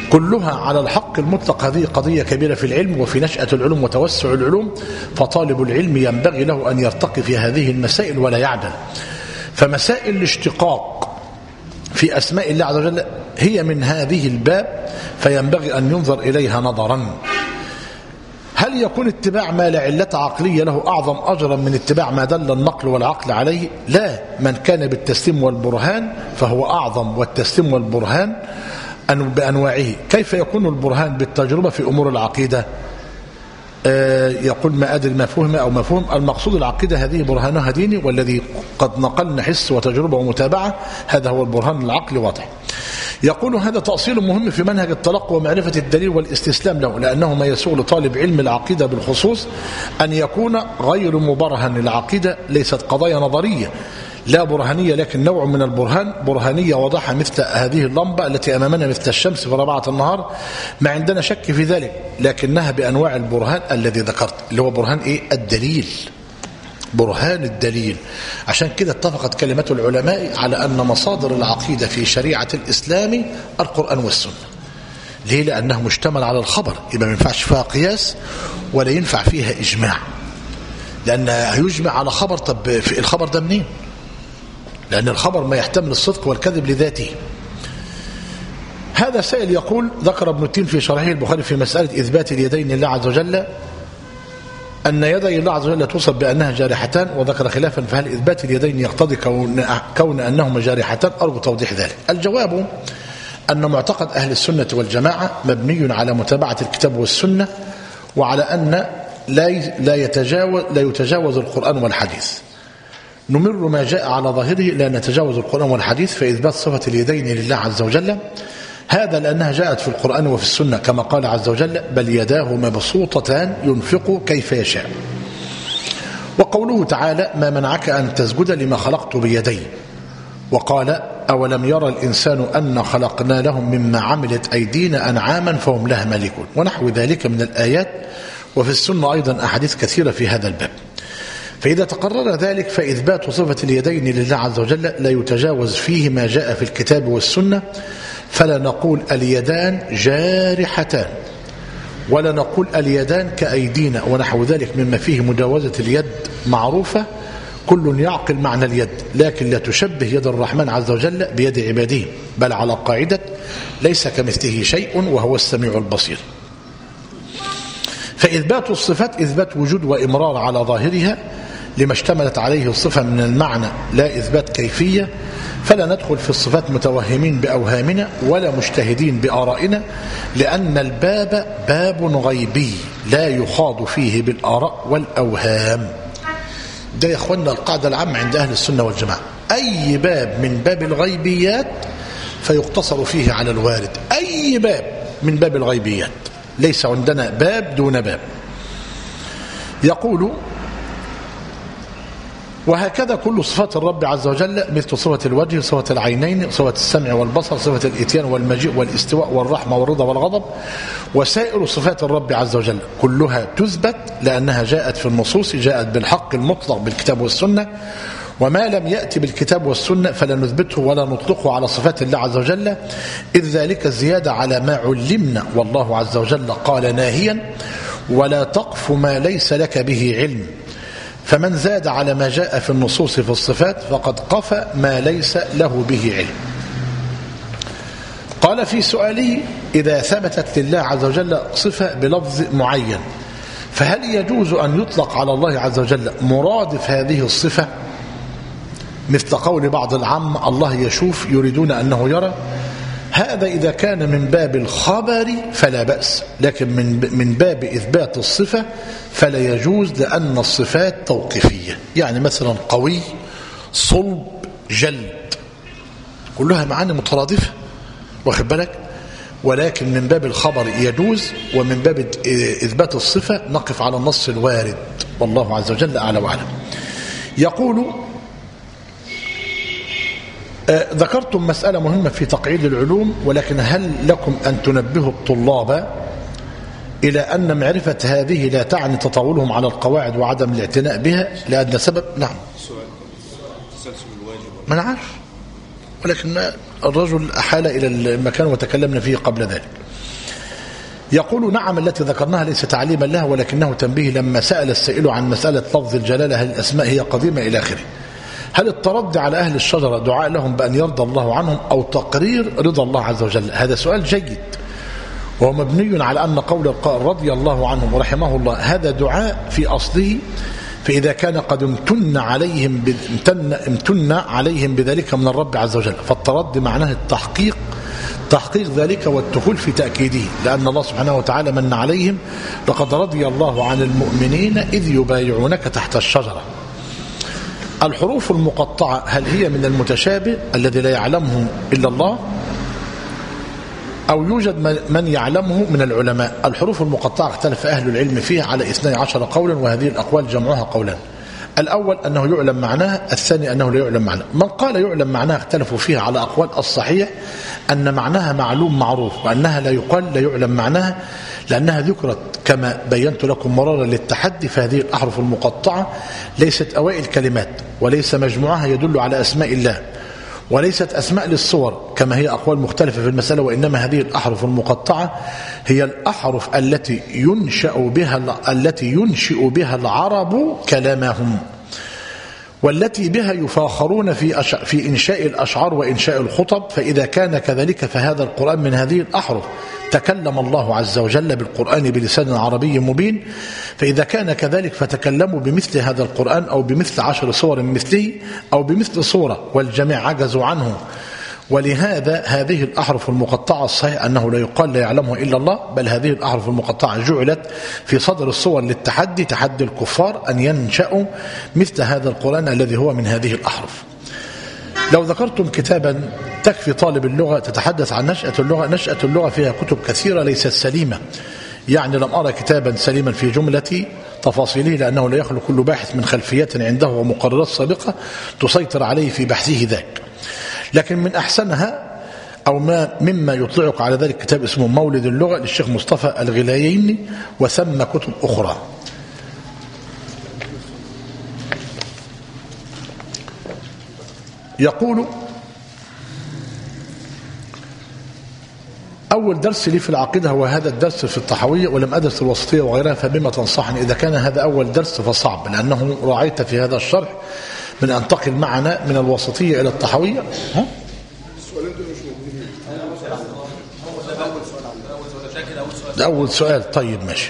كلها على الحق المطلق. هذه قضية كبيرة في العلم وفي نشأة العلوم وتوسع العلوم، فطالب العلم ينبغي له أن يرتقي في هذه المسائل ولا يعدل. فمسائل الاشتقاق في أسماء الله عز وجل هي من هذه الباب، فينبغي أن ينظر إليها نظرا. هل يكون اتباع ما لا علة عقلية له أعظم أجرا من اتباع ما دل النقل والعقل عليه؟ لا، من كان بالتسليم والبرهان فهو أعظم، والتسليم والبرهان بأنواعه. كيف يكون البرهان بالتجربة في أمور العقيدة؟ يقول ما أدري ما فهم أو ما فهم. المقصود العقيدة هذه برهانها ديني، والذي قد نقلنا حس وتجربة ومتابعة هذا هو البرهان العقلي واضح. يقول هذا تأصيل مهم في منهج التلقي ومعرفة الدليل والاستسلام له، لأنه ما يسوغ لطالب علم العقيدة بالخصوص أن يكون غير مبرهن. العقيدة ليست قضايا نظرية لا برهانية، لكن نوع من البرهان، برهانية واضحة مثل هذه اللمبة التي أمامنا مثل الشمس في رباعة النهار، ما عندنا شك في ذلك، لكنها بأنواع البرهان الذي ذكرت، اللي هو برهان إيه؟ الدليل، برهان الدليل. عشان كده اتفقت كلمة العلماء على أن مصادر العقيدة في شريعة الإسلام القرآن والسنة. ليه؟ لأنه مشتمل على الخبر، يبقى ما ينفعش فيها قياس ولا ينفع فيها إجماع، لأن هيجمع على خبر. طب في الخبر ده منين؟ لأن الخبر ما يحتمل الصدق والكذب لذاته. هذا سائل يقول ذكر ابن التين في شرحه البخاري في مسألة إثبات اليدين لله عز وجل أن يدي الله عز وجل توصف بأنها جارحتان، وذكر خلافا فهل إثبات اليدين يقتضي كون أنهما جارحتان؟ أرجو توضيح ذلك. الجواب أن معتقد أهل السنة والجماعة مبني على متابعة الكتاب والسنة، وعلى أن لا يتجاوز القرآن والحديث. نمر ما جاء على ظاهره، لا نتجاوز القرآن والحديث. فإثبات صفة اليدين لله عز وجل هذا لأنها جاءت في القرآن وفي السنة، كما قال عز وجل بل يداه مبسوطتان ينفق كيف يشاء. وقوله تعالى ما منعك أن تسجد لما خلقت بيدي. وقال أولم يرى الإنسان أن خلقنا لهم مما عملت أيدينا أنعاما فهم لها مالكون، ونحو ذلك من الآيات. وفي السنة أيضا أحاديث كثيرة في هذا الباب. فإذا تقرر ذلك فإثبات صفة اليدين لله عز وجل لا يتجاوز فيه ما جاء في الكتاب والسنة، فلا نقول اليدان جارحتان، ولا نقول اليدان كأيدينا ونحو ذلك مما فيه مجاوزة اليد معروفة، كل يعقل معنى اليد، لكن لا تشبه يد الرحمن عز وجل بيد عباده، بل على قاعدة ليس كمثله شيء وهو السميع البصير. فإثبات الصفات إثبات وجود وإمرار على ظاهرها لما اشتملت عليه الصفة من المعنى، لا إثبات كيفية. فلا ندخل في الصفات متوهمين بأوهامنا ولا مجتهدين بآرائنا، لأن الباب باب غيبي لا يخاض فيه بالآراء والأوهام. ده يا أخوانا القاعدة العامة عند أهل السنة والجماعة، أي باب من باب الغيبيات فيقتصر فيه على الوارد، أي باب من باب الغيبيات، ليس عندنا باب دون باب. يقول وهكذا كل صفات الرب عز وجل مثل صفة الوجه، صفة العينين، صفة السمع والبصر، صفة الإتيان والمجيء والاستواء والرحمة والرضا والغضب، وسائر صفات الرب عز وجل كلها تثبت لأنها جاءت في النصوص، جاءت بالحق المطلق بالكتاب والسنة. وما لم يأتي بالكتاب والسنة فلا نثبته ولا نطلقه على صفات الله عز وجل، إذ ذلك الزيادة على ما علمنا، والله عز وجل قال ناهيا ولا تقف ما ليس لك به علم. فمن زاد على ما جاء في النصوص في الصفات فقد قفى ما ليس له به علم. قال في سؤاله إذا ثبتت لله عز وجل صفة بلفظ معين فهل يجوز أن يطلق على الله عز وجل مرادف هذه الصفة، مثل قول بعض العامة الله يشوف يريدون أنه يرى؟ هذا إذا كان من باب الخبر فلا بأس، لكن من باب إثبات الصفة فلا يجوز، لأن الصفات توقيفية. يعني مثلا قوي، صلب، جلد، كلها معاني مترادفة، واخد بالك؟ ولكن من باب الخبر يجوز، ومن باب إثبات الصفة نقف على النص الوارد، والله عز وجل أعلى وأعلم. يقول ذكرتم مسألة مهمة في تقعيد العلوم، ولكن هل لكم أن تنبهوا الطلاب إلى أن معرفة هذه لا تعني تطاولهم على القواعد وعدم الاعتناء بها لأدنى سبب؟ نعم ما نعرف، ولكن الرجل أحال إلى المكان وتكلمنا فيه قبل ذلك. يقول نعم التي ذكرناها ليس تعليما لها ولكنه تنبيه لما سأل السائل عن مسألة لفظ الجلالة هل الأسماء هي قديمة إلى آخره. هل التردي على أهل الشجرة دعاء لهم بأن يرضى الله عنهم أو تقرير رضا الله عز وجل؟ هذا سؤال جيد وهو مبني على أن قول القائل رضي الله عنهم ورحمه الله هذا دعاء في أصله، فإذا كان قد امتن عليهم بذلك من الرب عز وجل فالتردي معناه التحقيق، تحقيق ذلك والدخول في تأكيده، لأن الله سبحانه وتعالى من عليهم لقد رضي الله عن المؤمنين إذ يبايعونك تحت الشجرة. الحروف المقطعة هل هي من المتشابه الذي لا يعلمه إلا الله أو يوجد من يعلمه من العلماء؟ الحروف المقطعة اختلف أهل العلم فيها على 12 قولا، وهذه الأقوال جمعها قولان. الأول أنه يعلم معناها، الثاني أنه لا يعلم معناها. من قال يعلم معناها اختلفوا فيها على أقوال. الصحيح أن معناها معلوم معروف، وأنها لا يقال لا يعلم معناها لأنها ذكرت كما بينت لكم مرارا للتحدي. فهذه الأحرف المقطعة ليست أوائل كلمات وليس مجموعها يدل على أسماء الله وليست أسماء للصور كما هي أقوال مختلفة في المسألة، وإنما هذه الأحرف المقطعة هي الأحرف التي ينشئ بها العرب كلامهم، والتي بها يفاخرون في إنشاء الأشعار وإنشاء الخطب. فإذا كان كذلك فهذا القرآن من هذه الأحرف تكلم الله عز وجل بالقرآن بلسان عربي مبين. فإذا كان كذلك فتكلموا بمثل هذا القرآن أو بمثل 10 صور مثله أو بمثل صورة، والجميع عجزوا عنه. ولهذا هذه الأحرف المقطعة الصحيح أنه لا يقال لا يعلمه إلا الله، بل هذه الأحرف المقطعة جعلت في صدر الصور للتحدي، تحدي الكفار أن ينشأوا مثل هذا القرآن الذي هو من هذه الأحرف. لو ذكرتم كتابا تكفي طالب اللغة تتحدث عن نشأة اللغة. نشأة اللغة فيها كتب كثيرة ليست سليمة، يعني لم أرى كتابا سليما في جملة تفاصيله، لأنه لا يخلو كل باحث من خلفيات عنده ومقررات سابقة تسيطر عليه في بحثه ذاك. لكن من أحسنها أو مما يطلعك على ذلك كتاب اسمه مولد اللغة للشيخ مصطفى الغلاييني، وثم كتب أخرى. يقول أول درس لي في العقيدة هو هذا الدرس في الطحاوية، ولم أدرس الوسطية وغيرها، فبما تنصحني إذا كان هذا أول درس فصعب، لأنه رأيت في هذا الشرح من أنتقل معنا من الوسطية إلى الطحاوية. ده أول سؤال. طيب ماشي.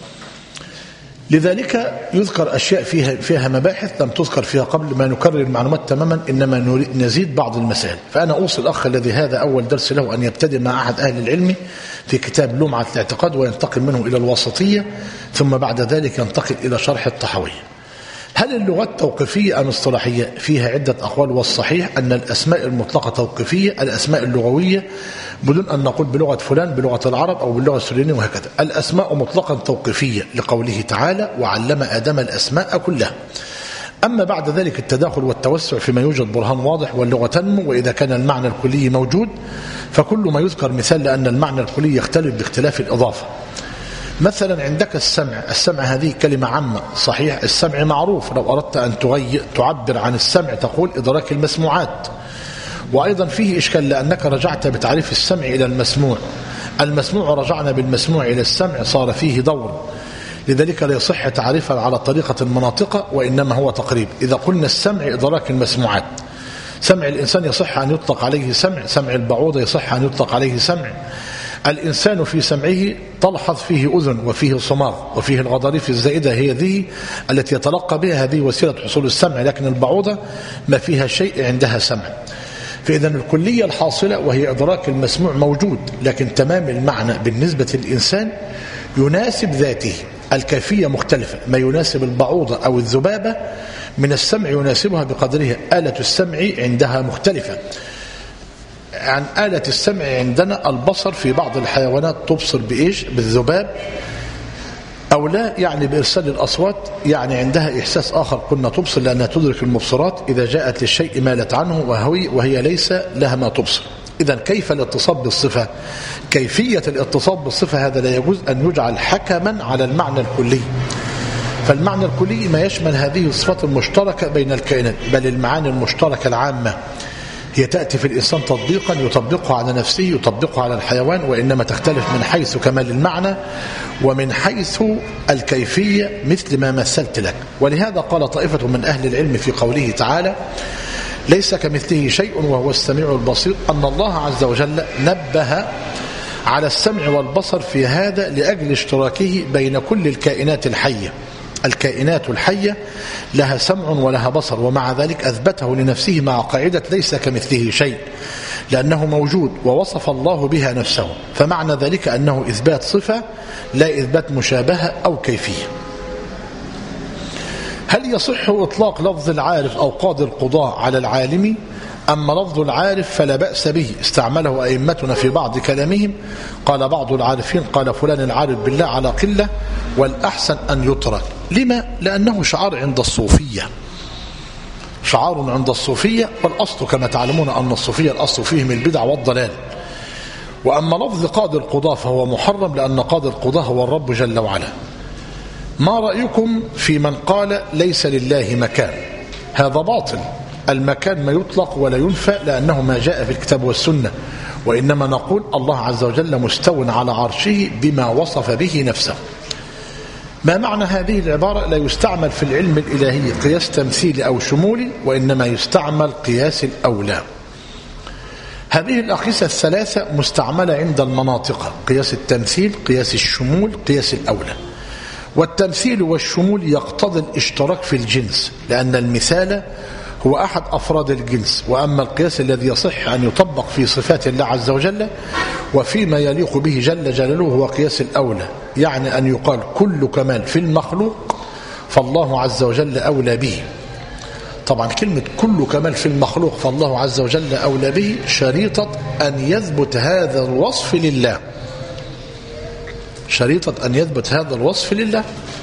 لذلك يذكر أشياء فيها مباحث لم تذكر فيها قبل، ما نكرر المعلومات تماما إنما نزيد بعض المسائل. فأنا أوصي الأخ الذي هذا أول درس له أن يبتدئ مع أحد أهل العلم في كتاب لمعة الاعتقاد وينتقل منه إلى الوسطية، ثم بعد ذلك ينتقل إلى شرح الطحاوية. هل اللغات توقيفية أم اصطلاحية؟ فيها عدة أقوال، والصحيح أن الأسماء المطلقة توقيفية، الأسماء اللغوية بدون أن نقول بلغة فلان بلغة العرب أو باللغة السورية وهكذا. الأسماء مطلقا توقيفية لقوله تعالى وعلم آدم الأسماء كلها. أما بعد ذلك التداخل والتوسع فيما يوجد برهان واضح واللغة تنمو، وإذا كان المعنى الكلي موجود فكل ما يذكر مثال لأن المعنى الكلي يختلف باختلاف الإضافة. مثلا عندك السمع هذه كلمة عامة، صحيح السمع معروف، لو أردت أن تعبر عن السمع تقول إدراك المسموعات. وأيضا فيه إشكال لأنك رجعت بتعريف السمع إلى المسموع رجعنا بالمسموع إلى السمع، صار فيه دور، لذلك لا يصح تعريفا على طريقة المناطقة، وإنما هو تقريب. إذا قلنا السمع إدراك المسموعات، سمع الإنسان يصح أن يطلق عليه سمع البعوضة يصح أن يطلق عليه سمع. الإنسان في سمعه تلحظ فيه أذن وفيه صماغ وفيه الغضاريف الزائدة، هي ذي التي يتلقى بها، هذه وسيلة حصول السمع، لكن البعوضة ما فيها شيء عندها سمع. فإذا الكلية الحاصلة وهي إدراك المسموع موجود، لكن تمام المعنى بالنسبة للإنسان يناسب ذاته. الكيفية مختلفة، ما يناسب البعوضة أو الذبابة من السمع يناسبها بقدرها. آلة السمع عندها مختلفة عن آلة السمع عندنا. البصر في بعض الحيوانات تبصر بإيش؟ بالذباب أو لا، يعني بإرسال الأصوات، يعني عندها إحساس آخر كنا تبصر لأنها تدرك المبصرات إذا جاءت للشيء مالت عنه وهي ليس لها ما تبصر. إذا كيف الاتصال بالصفة؟ كيفية الاتصال بالصفة هذا لا يجوز أن يجعل حكما على المعنى الكلي، فالمعنى الكلي ما يشمل هذه الصفات المشتركة بين الكائنات، بل المعاني المشتركة العامة. هي تأتي في الإنسان تطبيقا يطبقه على نفسه يطبقه على الحيوان، وإنما تختلف من حيث كمال المعنى ومن حيث الكيفية مثل ما مثلت لك. ولهذا قال طائفة من أهل العلم في قوله تعالى ليس كمثله شيء وهو السميع البصير أن الله عز وجل نبه على السمع والبصر في هذا لأجل اشتراكه بين كل الكائنات الحية. الكائنات الحية لها سمع ولها بصر، ومع ذلك أثبته لنفسه مع قاعدة ليس كمثله شيء لأنه موجود ووصف الله بها نفسه، فمعنى ذلك أنه إثبات صفة لا إثبات مشابهة أو كيفية. هل يصح إطلاق لفظ العارف أو قاضي القضاء على العالم؟ أما لفظ العارف فلا بأس به، استعمله أئمتنا في بعض كلامهم. قال بعض العارفين قال فلان العارف بالله على قلة والأحسن أن يترك. لما؟ لأنه شعار عند الصوفية، شعار عند الصوفية، والأصل كما تعلمون أن الصوفية الأصل فيهم البدع والضلال. وأما لفظ قاضي القضاء فهو محرم لأن قاضي القضاء هو الرب جل وعلا. ما رأيكم في من قال ليس لله مكان؟ هذا باطل. المكان ما يطلق ولا ينفى لأنه ما جاء في الكتاب والسنة، وإنما نقول الله عز وجل مستو على عرشه بما وصف به نفسه. ما معنى هذه العبارة؟ لا يستعمل في العلم الإلهي قياس تمثيلي أو شمولي، وإنما يستعمل قياس الأولى. هذه الأقيسة الثلاثة مستعملة عند المناطق: قياس التمثيل، قياس الشمول، قياس الأولى. والتمثيل والشمول يقتضي الاشتراك في الجنس لأن المثال هو أحد أفراد الجنس، وأما القياس الذي يصح أن يطبق في صفات الله عز وجل وفيما يليق به جل جلاله هو قياس الأولى، يعني أن يقال كل كمال في المخلوق فالله عز وجل أولى به. طبعا كلمة كل كمال في المخلوق فالله عز وجل أولى به شريطة أن يثبت هذا الوصف لله، شريطة أن يثبت هذا الوصف لله.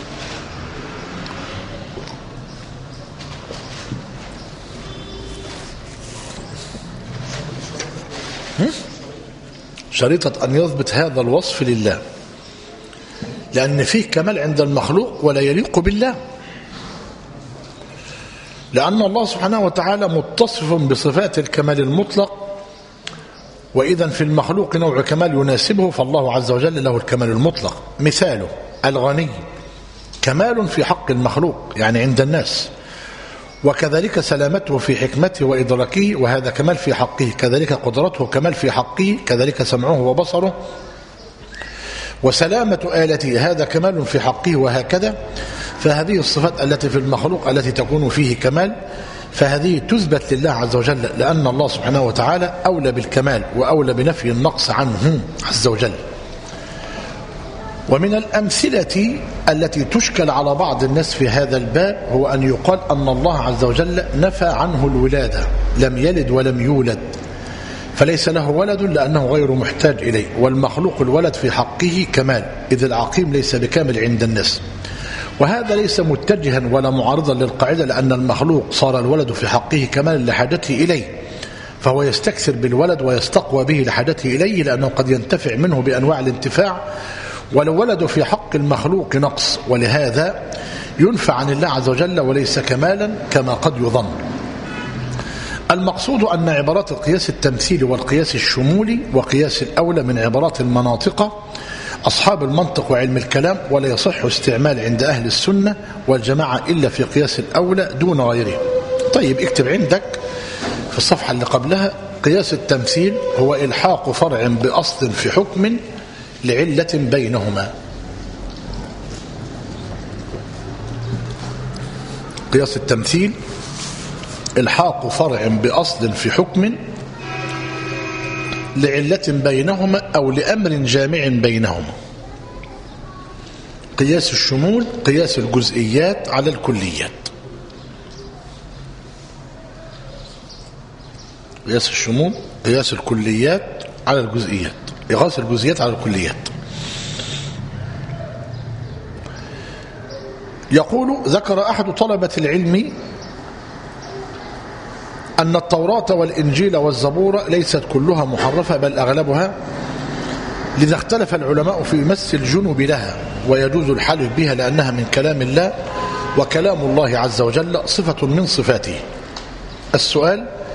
شريطة أن يثبت هذا الوصف لله، لأن فيه كمال عند المخلوق ولا يليق بالله، لأن الله سبحانه وتعالى متصف بصفات الكمال المطلق، وإذا في المخلوق نوع كمال يناسبه فالله عز وجل له الكمال المطلق. مثاله الغني كمال في حق المخلوق يعني عند الناس، وكذلك سلامته في حكمته وإدراكه وهذا كمال في حقه، كذلك قدرته كمال في حقه، كذلك سمعه وبصره، وسلامة آلته هذا كمال في حقه، وهكذا. فهذه الصفات التي في المخلوق التي تكون فيه كمال فهذه تثبت لله عز وجل، لأن الله سبحانه وتعالى أولى بالكمال وأولى بنفي النقص عنه عز وجل. ومن الأمثلة التي تشكل على بعض الناس في هذا الباب هو أن يقال أن الله عز وجل نفى عنه الولادة، لم يلد ولم يولد، فليس له ولد لأنه غير محتاج إليه، والمخلوق الولد في حقه كمال، إذ العقيم ليس بكامل عند الناس. وهذا ليس متجها ولا معارضا للقاعدة، لأن المخلوق صار الولد في حقه كمال لحاجته إليه، فهو يستكثر بالولد ويستقوى به لحاجته إليه، لأنه قد ينتفع منه بأنواع الانتفاع، ولو ولد في حق المخلوق نقص، ولهذا ينفى عن الله عز وجل وليس كمالا كما قد يظن. المقصود أن عبارات القياس التمثيلي والقياس الشمولي وقياس الأولى من عبارات المناطق أصحاب المنطق وعلم الكلام، ولا يصح استعمال عند أهل السنة والجماعة إلا في قياس الأولى دون غيره. طيب اكتب عندك في الصفحة اللي قبلها: قياس التمثيل هو إلحاق فرع بأصل في حكم لعلة بينهما. قياس التمثيل إلحاق فرع بأصل في حكم لعلة بينهما أو لأمر جامع بينهما. قياس الشمول قياس الجزئيات على الكليات. قياس الشمول قياس الكليات على الجزئيات، قياس الجزئيات على الكليات. يقول: ذكر أحد طلبة العلم أن التوراة والإنجيل والزبور ليست كلها محرفة بل أغلبها، لذا اختلف العلماء في مس الجنب لها، ويجوز الحلف بها لأنها من كلام الله، وكلام الله عز وجل صفة من صفاته. السؤال: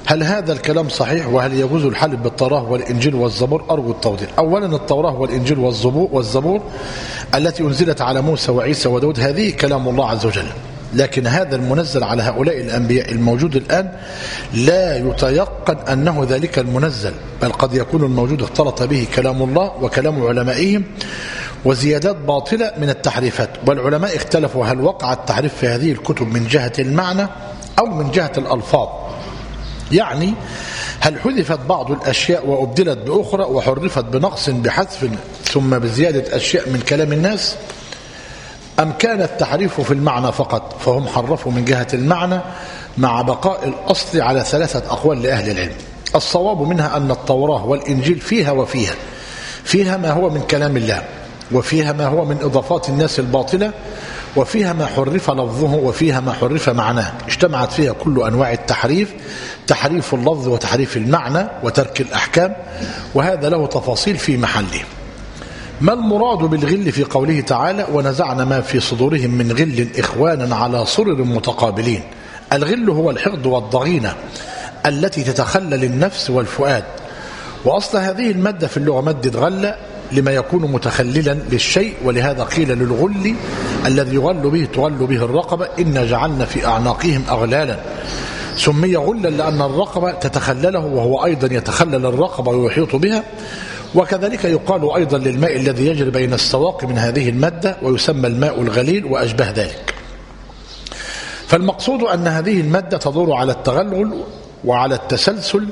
هل هذا الكلام صحيح؟ وهل يجوز الحلف بالتوراة والإنجيل والزبور؟ أرجو التوضيح. أولا التوراة والإنجيل والزبور التي أنزلت على موسى وعيسى وداود هذه كلام الله عز وجل، لكن هذا المنزل على هؤلاء الأنبياء الموجود الآن لا يتيقن أنه ذلك المنزل، بل قد يكون الموجود اختلط به كلام الله وكلام علمائهم وزيادات باطلة من التحريفات. والعلماء اختلفوا هل وقع التحريف في هذه الكتب من جهة المعنى أو من جهة الألفاظ، يعني هل حذفت بعض الأشياء وأبدلت بأخرى وحرفت بنقص بحذف ثم بزيادة أشياء من كلام الناس، أم كان التحريف في المعنى فقط فهم حرفوا من جهة المعنى مع بقاء الأصل على 3 أقوال لأهل العلم. الصواب منها أن التوراة والإنجيل فيها ما هو من كلام الله، وفيها ما هو من إضافات الناس الباطلة، وفيها ما حرف لفظه وفيها ما حرف معناه، اجتمعت فيها كل أنواع التحريف، تحريف اللفظ وتحريف المعنى وترك الأحكام، وهذا له تفاصيل في محله. ما المراد بالغل في قوله تعالى ونزعنا ما في صدورهم من غل إخوانا على سرر متقابلين؟ الغل هو الحقد والضغينة التي تتخلل النفس والفؤاد، وأصل هذه المادة في اللغة مادة غلة لما يكون متخللا للشيء، ولهذا قيل للغل الذي يغل به تغل به الرقبة إنا جعلنا في أعناقهم أغلالا، سمي غلا لأن الرقبة تتخلله وهو أيضا يتخلل الرقبة ويحيط بها. وكذلك يقال أيضا للماء الذي يجري بين السواق من هذه المادة ويسمى الماء الغليل وأشبه ذلك. فالمقصود أن هذه المادة تدور على التغلغل وعلى التسلسل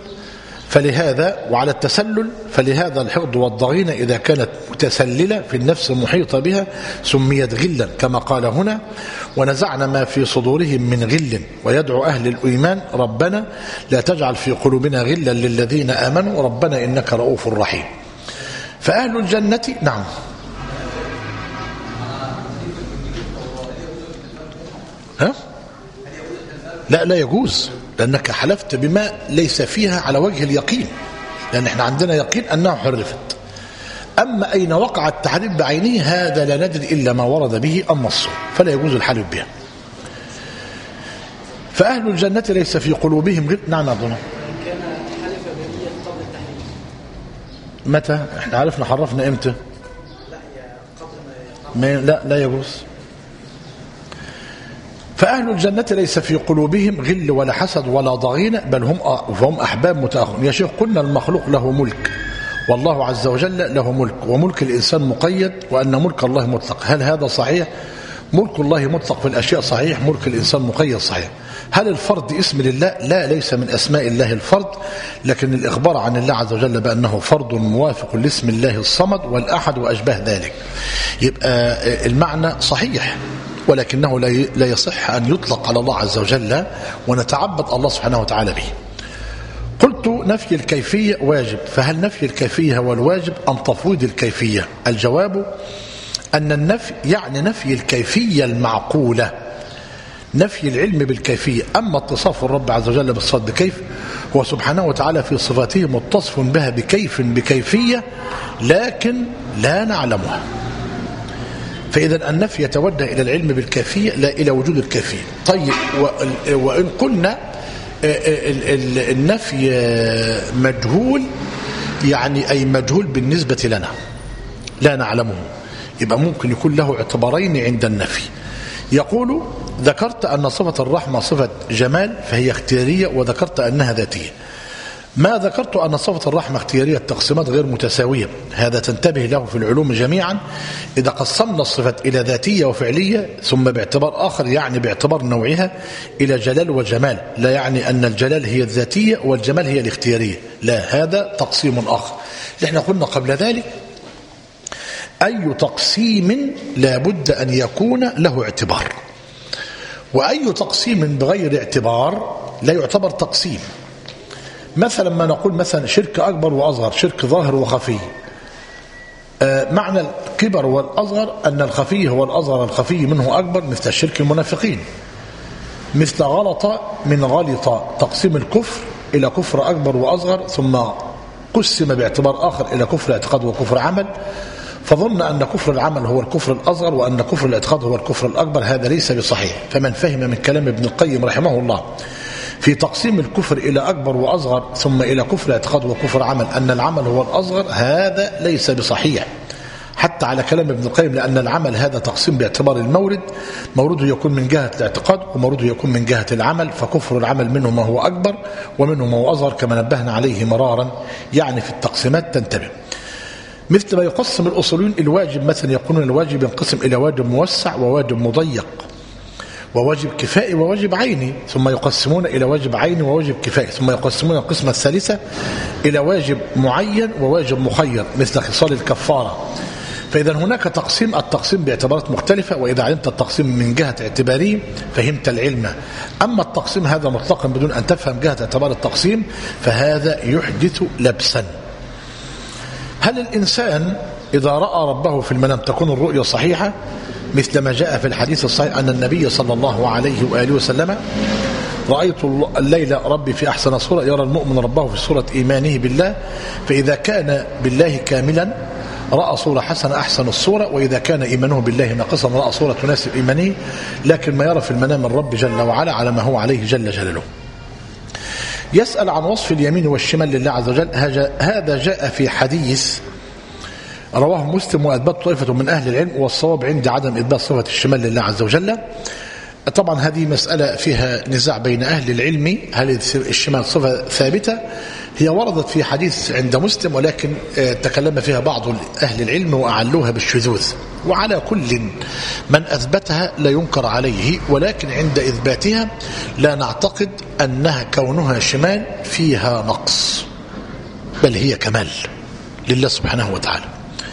فلهذا الحقد والضغينة إذا كانت متسللة في النفس المحيطة بها سميت غلا، كما قال هنا ونزعنا ما في صدورهم من غل. ويدعو أهل الإيمان ربنا لا تجعل في قلوبنا غلا للذين آمنوا ربنا إنك رؤوف رحيم. فأهل الجنة نعم. ها؟ لا يجوز، لأنك حلفت بما ليس فيها على وجه اليقين، لأن احنا عندنا يقين أنها حرفت. أما أين وقع التحريف بعينه هذا لا ندري إلا ما ورد به النص، فلا يجوز الحلف بها. فأهل الجنة ليس في قلوبهم غل. نعم أظن كان حلف بنية قبل التحريف. متى؟ احنا عرفنا حرفنا امتى؟ لا يجوز. فأهل الجنة ليس في قلوبهم غل ولا حسد ولا ضغينة، بل هم أحباب متآخون. يا شيخ قلنا المخلوق له ملك والله عز وجل له ملك، وملك الإنسان مقيد، وأن ملك الله مطلق. هل هذا صحيح؟ ملك الله مطلق في الأشياء صحيح، ملك الإنسان مقيد صحيح. هل الفرد اسم لله؟ لا، ليس من أسماء الله الفرد، لكن الإخبار عن الله عز وجل بأنه فرد موافق لاسم الله الصمد والأحد وأشبه ذلك. يبقى المعنى صحيح، ولكنه لا يصح أن يطلق على الله عز وجل ونتعبد الله سبحانه وتعالى به. قلت نفي الكيفية واجب، فهل نفي الكيفية هو الواجب أم تفويض الكيفية؟ الجواب أن النفي يعني نفي الكيفية المعقولة، نفي العلم بالكيفية. أما اتصاف الرب عز وجل بالصفات بكيف هو سبحانه وتعالى في صفاته متصف بها بكيفية لكن لا نعلمها. فإذا النفي يتوجه إلى العلم بالكيفية لا إلى وجود الكيفية. طيب وإن قلنا النفي مجهول، يعني أي مجهول بالنسبة لنا لا نعلمه، يبقى ممكن يكون له اعتبارين عند النفي. يقول ذكرت أن صفة الرحمة صفة جمال فهي اختيارية، وذكرت أنها ذاتية. ما ذكرت أن صفة الرحمة اختيارية التقسيمات غير متساوية، هذا تنتبه له في العلوم جميعا. إذا قسمنا الصفة إلى ذاتية وفعلية ثم باعتبار آخر يعني باعتبار نوعها إلى جلال وجمال، لا يعني أن الجلال هي الذاتية والجمال هي الاختيارية، لا، هذا تقسيم آخر. احنا قلنا قبل ذلك أي تقسيم لا بد أن يكون له اعتبار، وأي تقسيم بغير اعتبار لا يعتبر تقسيم. مثلا ما نقول مثلا شرك أكبر وأصغر، شرك ظاهر وخفي. معنى الكبر والأصغر أن الخفي هو الأصغر، الخفي منه أكبر، مثل الشرك المنافقين. مثل غلط من غلط، تقسيم الكفر إلى كفر أكبر وأصغر، ثم قسم باعتبار آخر إلى كفر اعتقاد وكفر عمل، فظن أن كفر العمل هو الكفر الأصغر وأن كفر الاعتقاد هو الكفر الأكبر. هذا ليس بصحيح. فمن فهم من كلام ابن القيم رحمه الله في تقسيم الكفر إلى أكبر وأصغر ثم إلى كفر اعتقاد وكفر عمل أن العمل هو الأصغر، هذا ليس بصحيح حتى على كلام ابن القيم، لأن العمل هذا تقسيم باعتبار المورد، مورده يكون من جهة الاعتقاد ومورده يكون من جهة العمل، فكفر العمل منه ما هو أكبر ومنه ما هو أصغر كما نبهنا عليه مرارا. يعني في التقسيمات تنتبه، مثل ما يقسم الأصوليون الواجب مثلا، يقولون الواجب ينقسم إلى واجب موسع وواجب مضيق وواجب كفائي وواجب عيني، ثم يقسمون إلى واجب عيني وواجب كفائي، ثم يقسمون القسمة الثالثة إلى واجب معين وواجب مخير مثل خصال الكفارة. فإذا هناك تقسيم، التقسيم باعتبارات مختلفة، وإذا علمت التقسيم من جهة اعتباري فهمت العلم. أما التقسيم هذا مطلقا بدون أن تفهم جهة اعتبار التقسيم فهذا يحدث لبسا. هل الإنسان إذا رأى ربه في المنام تكون الرؤية صحيحة؟ مثل ما جاء في الحديث الصحيح أن النبي صلى الله عليه وآله وسلم: رأيت الليلة ربي في أحسن صورة، يرى المؤمن ربه في صورة إيمانه بالله، فإذا كان بالله كاملا رأى صورة حسنة أحسن الصورة، وإذا كان إيمانه بالله ناقصا رأى صورة تناسب إيمانه، لكن ما يرى في المنام الرب جل وعلا على ما هو عليه جل جلاله. يسأل عن وصف اليمين والشمال لله عز وجل، هذا جاء في حديث رواه مسلم وأثبت طائفة من أهل العلم، والصواب عندي عدم إثبات صفة الشمال لله عز وجل. طبعا هذه مسألة فيها نزاع بين أهل العلم، هل الشمال صفة ثابتة؟ هي وردت في حديث عند مسلم، ولكن تكلم فيها بعض أهل العلم وأعلوها بالشذوذ، وعلى كل من أثبتها لا ينكر عليه، ولكن عند إثباتها لا نعتقد أنها كونها شمال فيها نقص، بل هي كمال لله سبحانه وتعالى.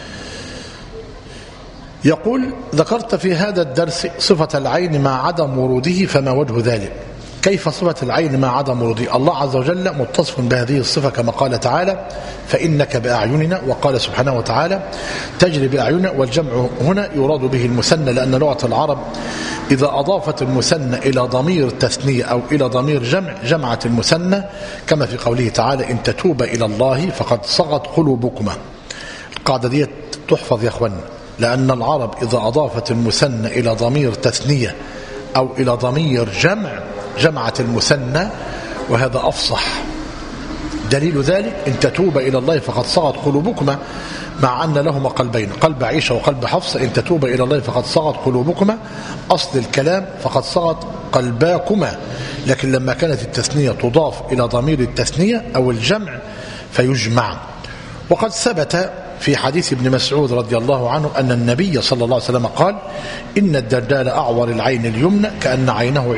يقول: ذكرت في هذا الدرس صفة العين مع عدم وروده، فما وجه ذلك؟ كيف صفة العين مع عدم وروده؟ الله عز وجل متصف بهذه الصفة كما قال تعالى: فإنك بأعيننا، وقال سبحانه وتعالى: تجري بأعيننا، والجمع هنا يراد به المثنى، لأن لغة العرب إذا أضافت المثنى إلى ضمير تثنية أو إلى ضمير جمع جمعت المثنى، كما في قوله تعالى: إن تتوب إلى الله فقد صغت قلوبكما. القاعدة دي تحفظ يا أخوانا، لأن العرب إذا أضافت المثنى إلى ضمير تثنية أو إلى ضمير جمع جمعت المثنى، وهذا أفصح. دليل ذلك: إن تتوب إلى الله فقد صغت قلوبكما، مع أن لهما قلبين، قلب عائشة وقلب حفصة. إن تتوب إلى الله فقد صغت قلوبكما، أصل الكلام فقد صغت قلباكما، لكن لما كانت التثنية تضاف إلى ضمير التثنية أو الجمع فيجمع. وقد ثبت في حديث ابن مسعود رضي الله عنه أن النبي صلى الله عليه وسلم قال: إن الدجال أعور العين اليمنى كأن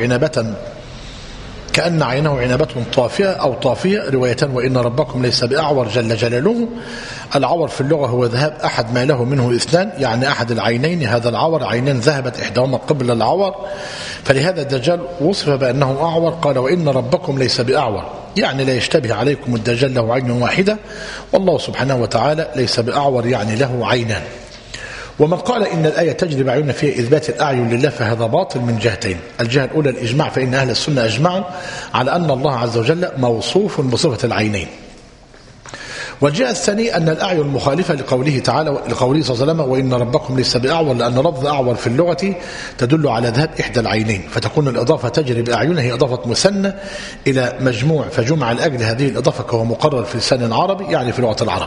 عينه عنبة طافية أو طافية، رواية وإن ربكم ليس بأعور جل جلاله. العور في اللغة هو ذهاب أحد ما له منه اثنان، يعني أحد العينين، هذا العور عينين ذهبت إحداهما قبل العور، فلهذا الدجال وصف بأنه أعور. قال: وإن ربكم ليس بأعور، يعني لا يشتبه عليكم الدجال له عين واحدة، والله سبحانه وتعالى ليس بأعور يعني له عينان. ومن قال إن الآية تجري بعيوننا فيها إثبات الأعين لله فهذا باطل من جهتين. الجهة الأولى الإجماع، فإن أهل السنة أجمعوا على أن الله عز وجل موصوف بصفة العينين. والجهة الثانية أن الأعين مخالفة لقوله تعالى، لقوله صلى الله عليه وسلم: وإن ربكم ليس بأعور، لأن لفظ أعور في اللغة تدل على ذهاب إحدى العينين، فتكون الإضافة تجري بأعينها هي إضافة مثنى إلى مجموع، فجمع لأجل هذه الإضافة كهو مقرر في لسان العربي، يعني في لغة العرب.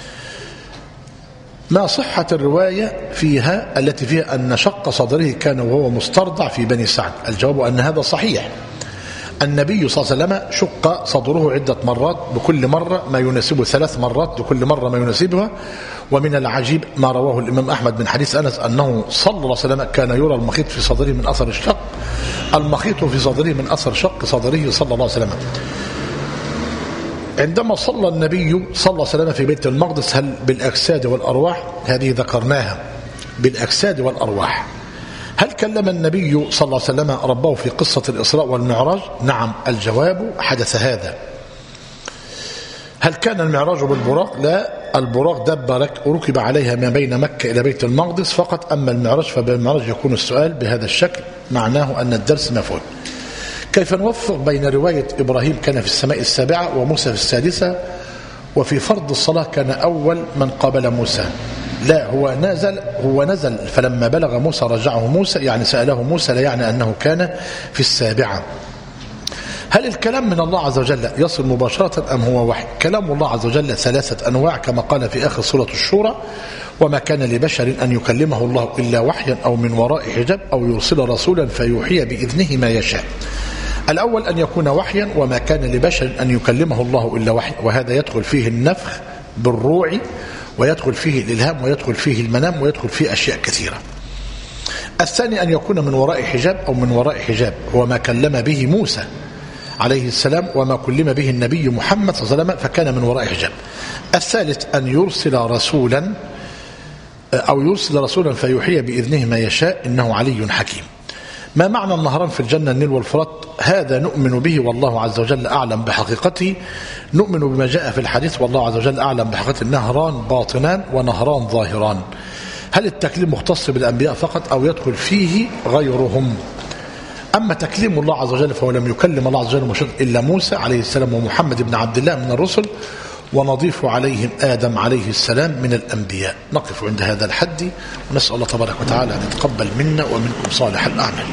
ما صحة الرواية فيها التي فيها أن شق صدره كان وهو مسترضع في بني سعد؟ الجواب أن هذا صحيح. النبي صلى الله عليه وسلم شق صدره عدة مرات، بكل مرة ما يناسبه 3 مرات، لكل مرة ما يناسبها. ومن العجيب ما رواه الإمام أحمد من حديث أنس أنه صلى الله عليه وسلم كان يرى المخيط في صدره من أثر الشق، المخيط في صدره من أثر شق صدره صلى الله عليه وسلم. عندما صلى النبي صلى الله عليه وسلم في بيت المقدس، هل بالأجساد والأرواح؟ هذه ذكرناها بالأجساد والأرواح. هل كلم النبي صلى الله عليه وسلم ربه في قصة الإسراء والمعراج؟ نعم، الجواب حدث هذا. هل كان المعراج بالبراق؟ لا، البراق دبة ركب عليها ما بين مكة إلى بيت المقدس فقط، أما المعراج فبالمعراج يكون السؤال بهذا الشكل، معناه أن الدرس مفهوم. كيف نوفق بين رواية إبراهيم كان في السماء السابعة وموسى في السادسة، وفي فرض الصلاة كان أول من قابل موسى؟ لا، هو نزل فلما بلغ موسى رجعه موسى، يعني سأله موسى، لا يعني أنه كان في السابعة. هل الكلام من الله عز وجل يصل مباشرة أم هو وحي؟ كلام الله عز وجل 3 أنواع كما قال في آخر سورة الشورى: وما كان لبشر أن يكلمه الله إلا وحيا أو من وراء حجاب أو يرسل رسولا فيوحي بإذنه ما يشاء. الأول أن يكون وحيا، وما كان لبشر أن يكلمه الله إلا وحيا، وهذا يدخل فيه النفخ بالروع، ويدخل فيه الإلهام، ويدخل فيه المنام، ويدخل فيه أشياء كثيرة. الثاني أن يكون من وراء حجاب أو من وراء حجاب، هو ما كلم به موسى عليه السلام وما كلم به النبي محمد صلى الله عليه وسلم، فكان من وراء حجاب. الثالث أن يرسل رسولا أو يرسل رسولا فيوحي بإذنه ما يشاء، إنه علي حكيم. ما معنى النهران في الجنة النيل والفرات؟ هذا نؤمن به والله عز وجل أعلم بحقيقته. نؤمن بما جاء في الحديث والله عز وجل أعلم بحقيقة النهران باطنان ونهران ظاهران. هل التكليم مختص بالأنبياء فقط أو يدخل فيه غيرهم؟ أما تكليم الله عز وجل فهو لم يكلم الله عز وجل إلا موسى عليه السلام ومحمد بن عبد الله من الرسل، ونضيف عليهم آدم عليه السلام من الأنبياء. نقف عند هذا الحد ونسأل الله تبارك وتعالى أن يتقبل منا ومنكم صالح الأعمال.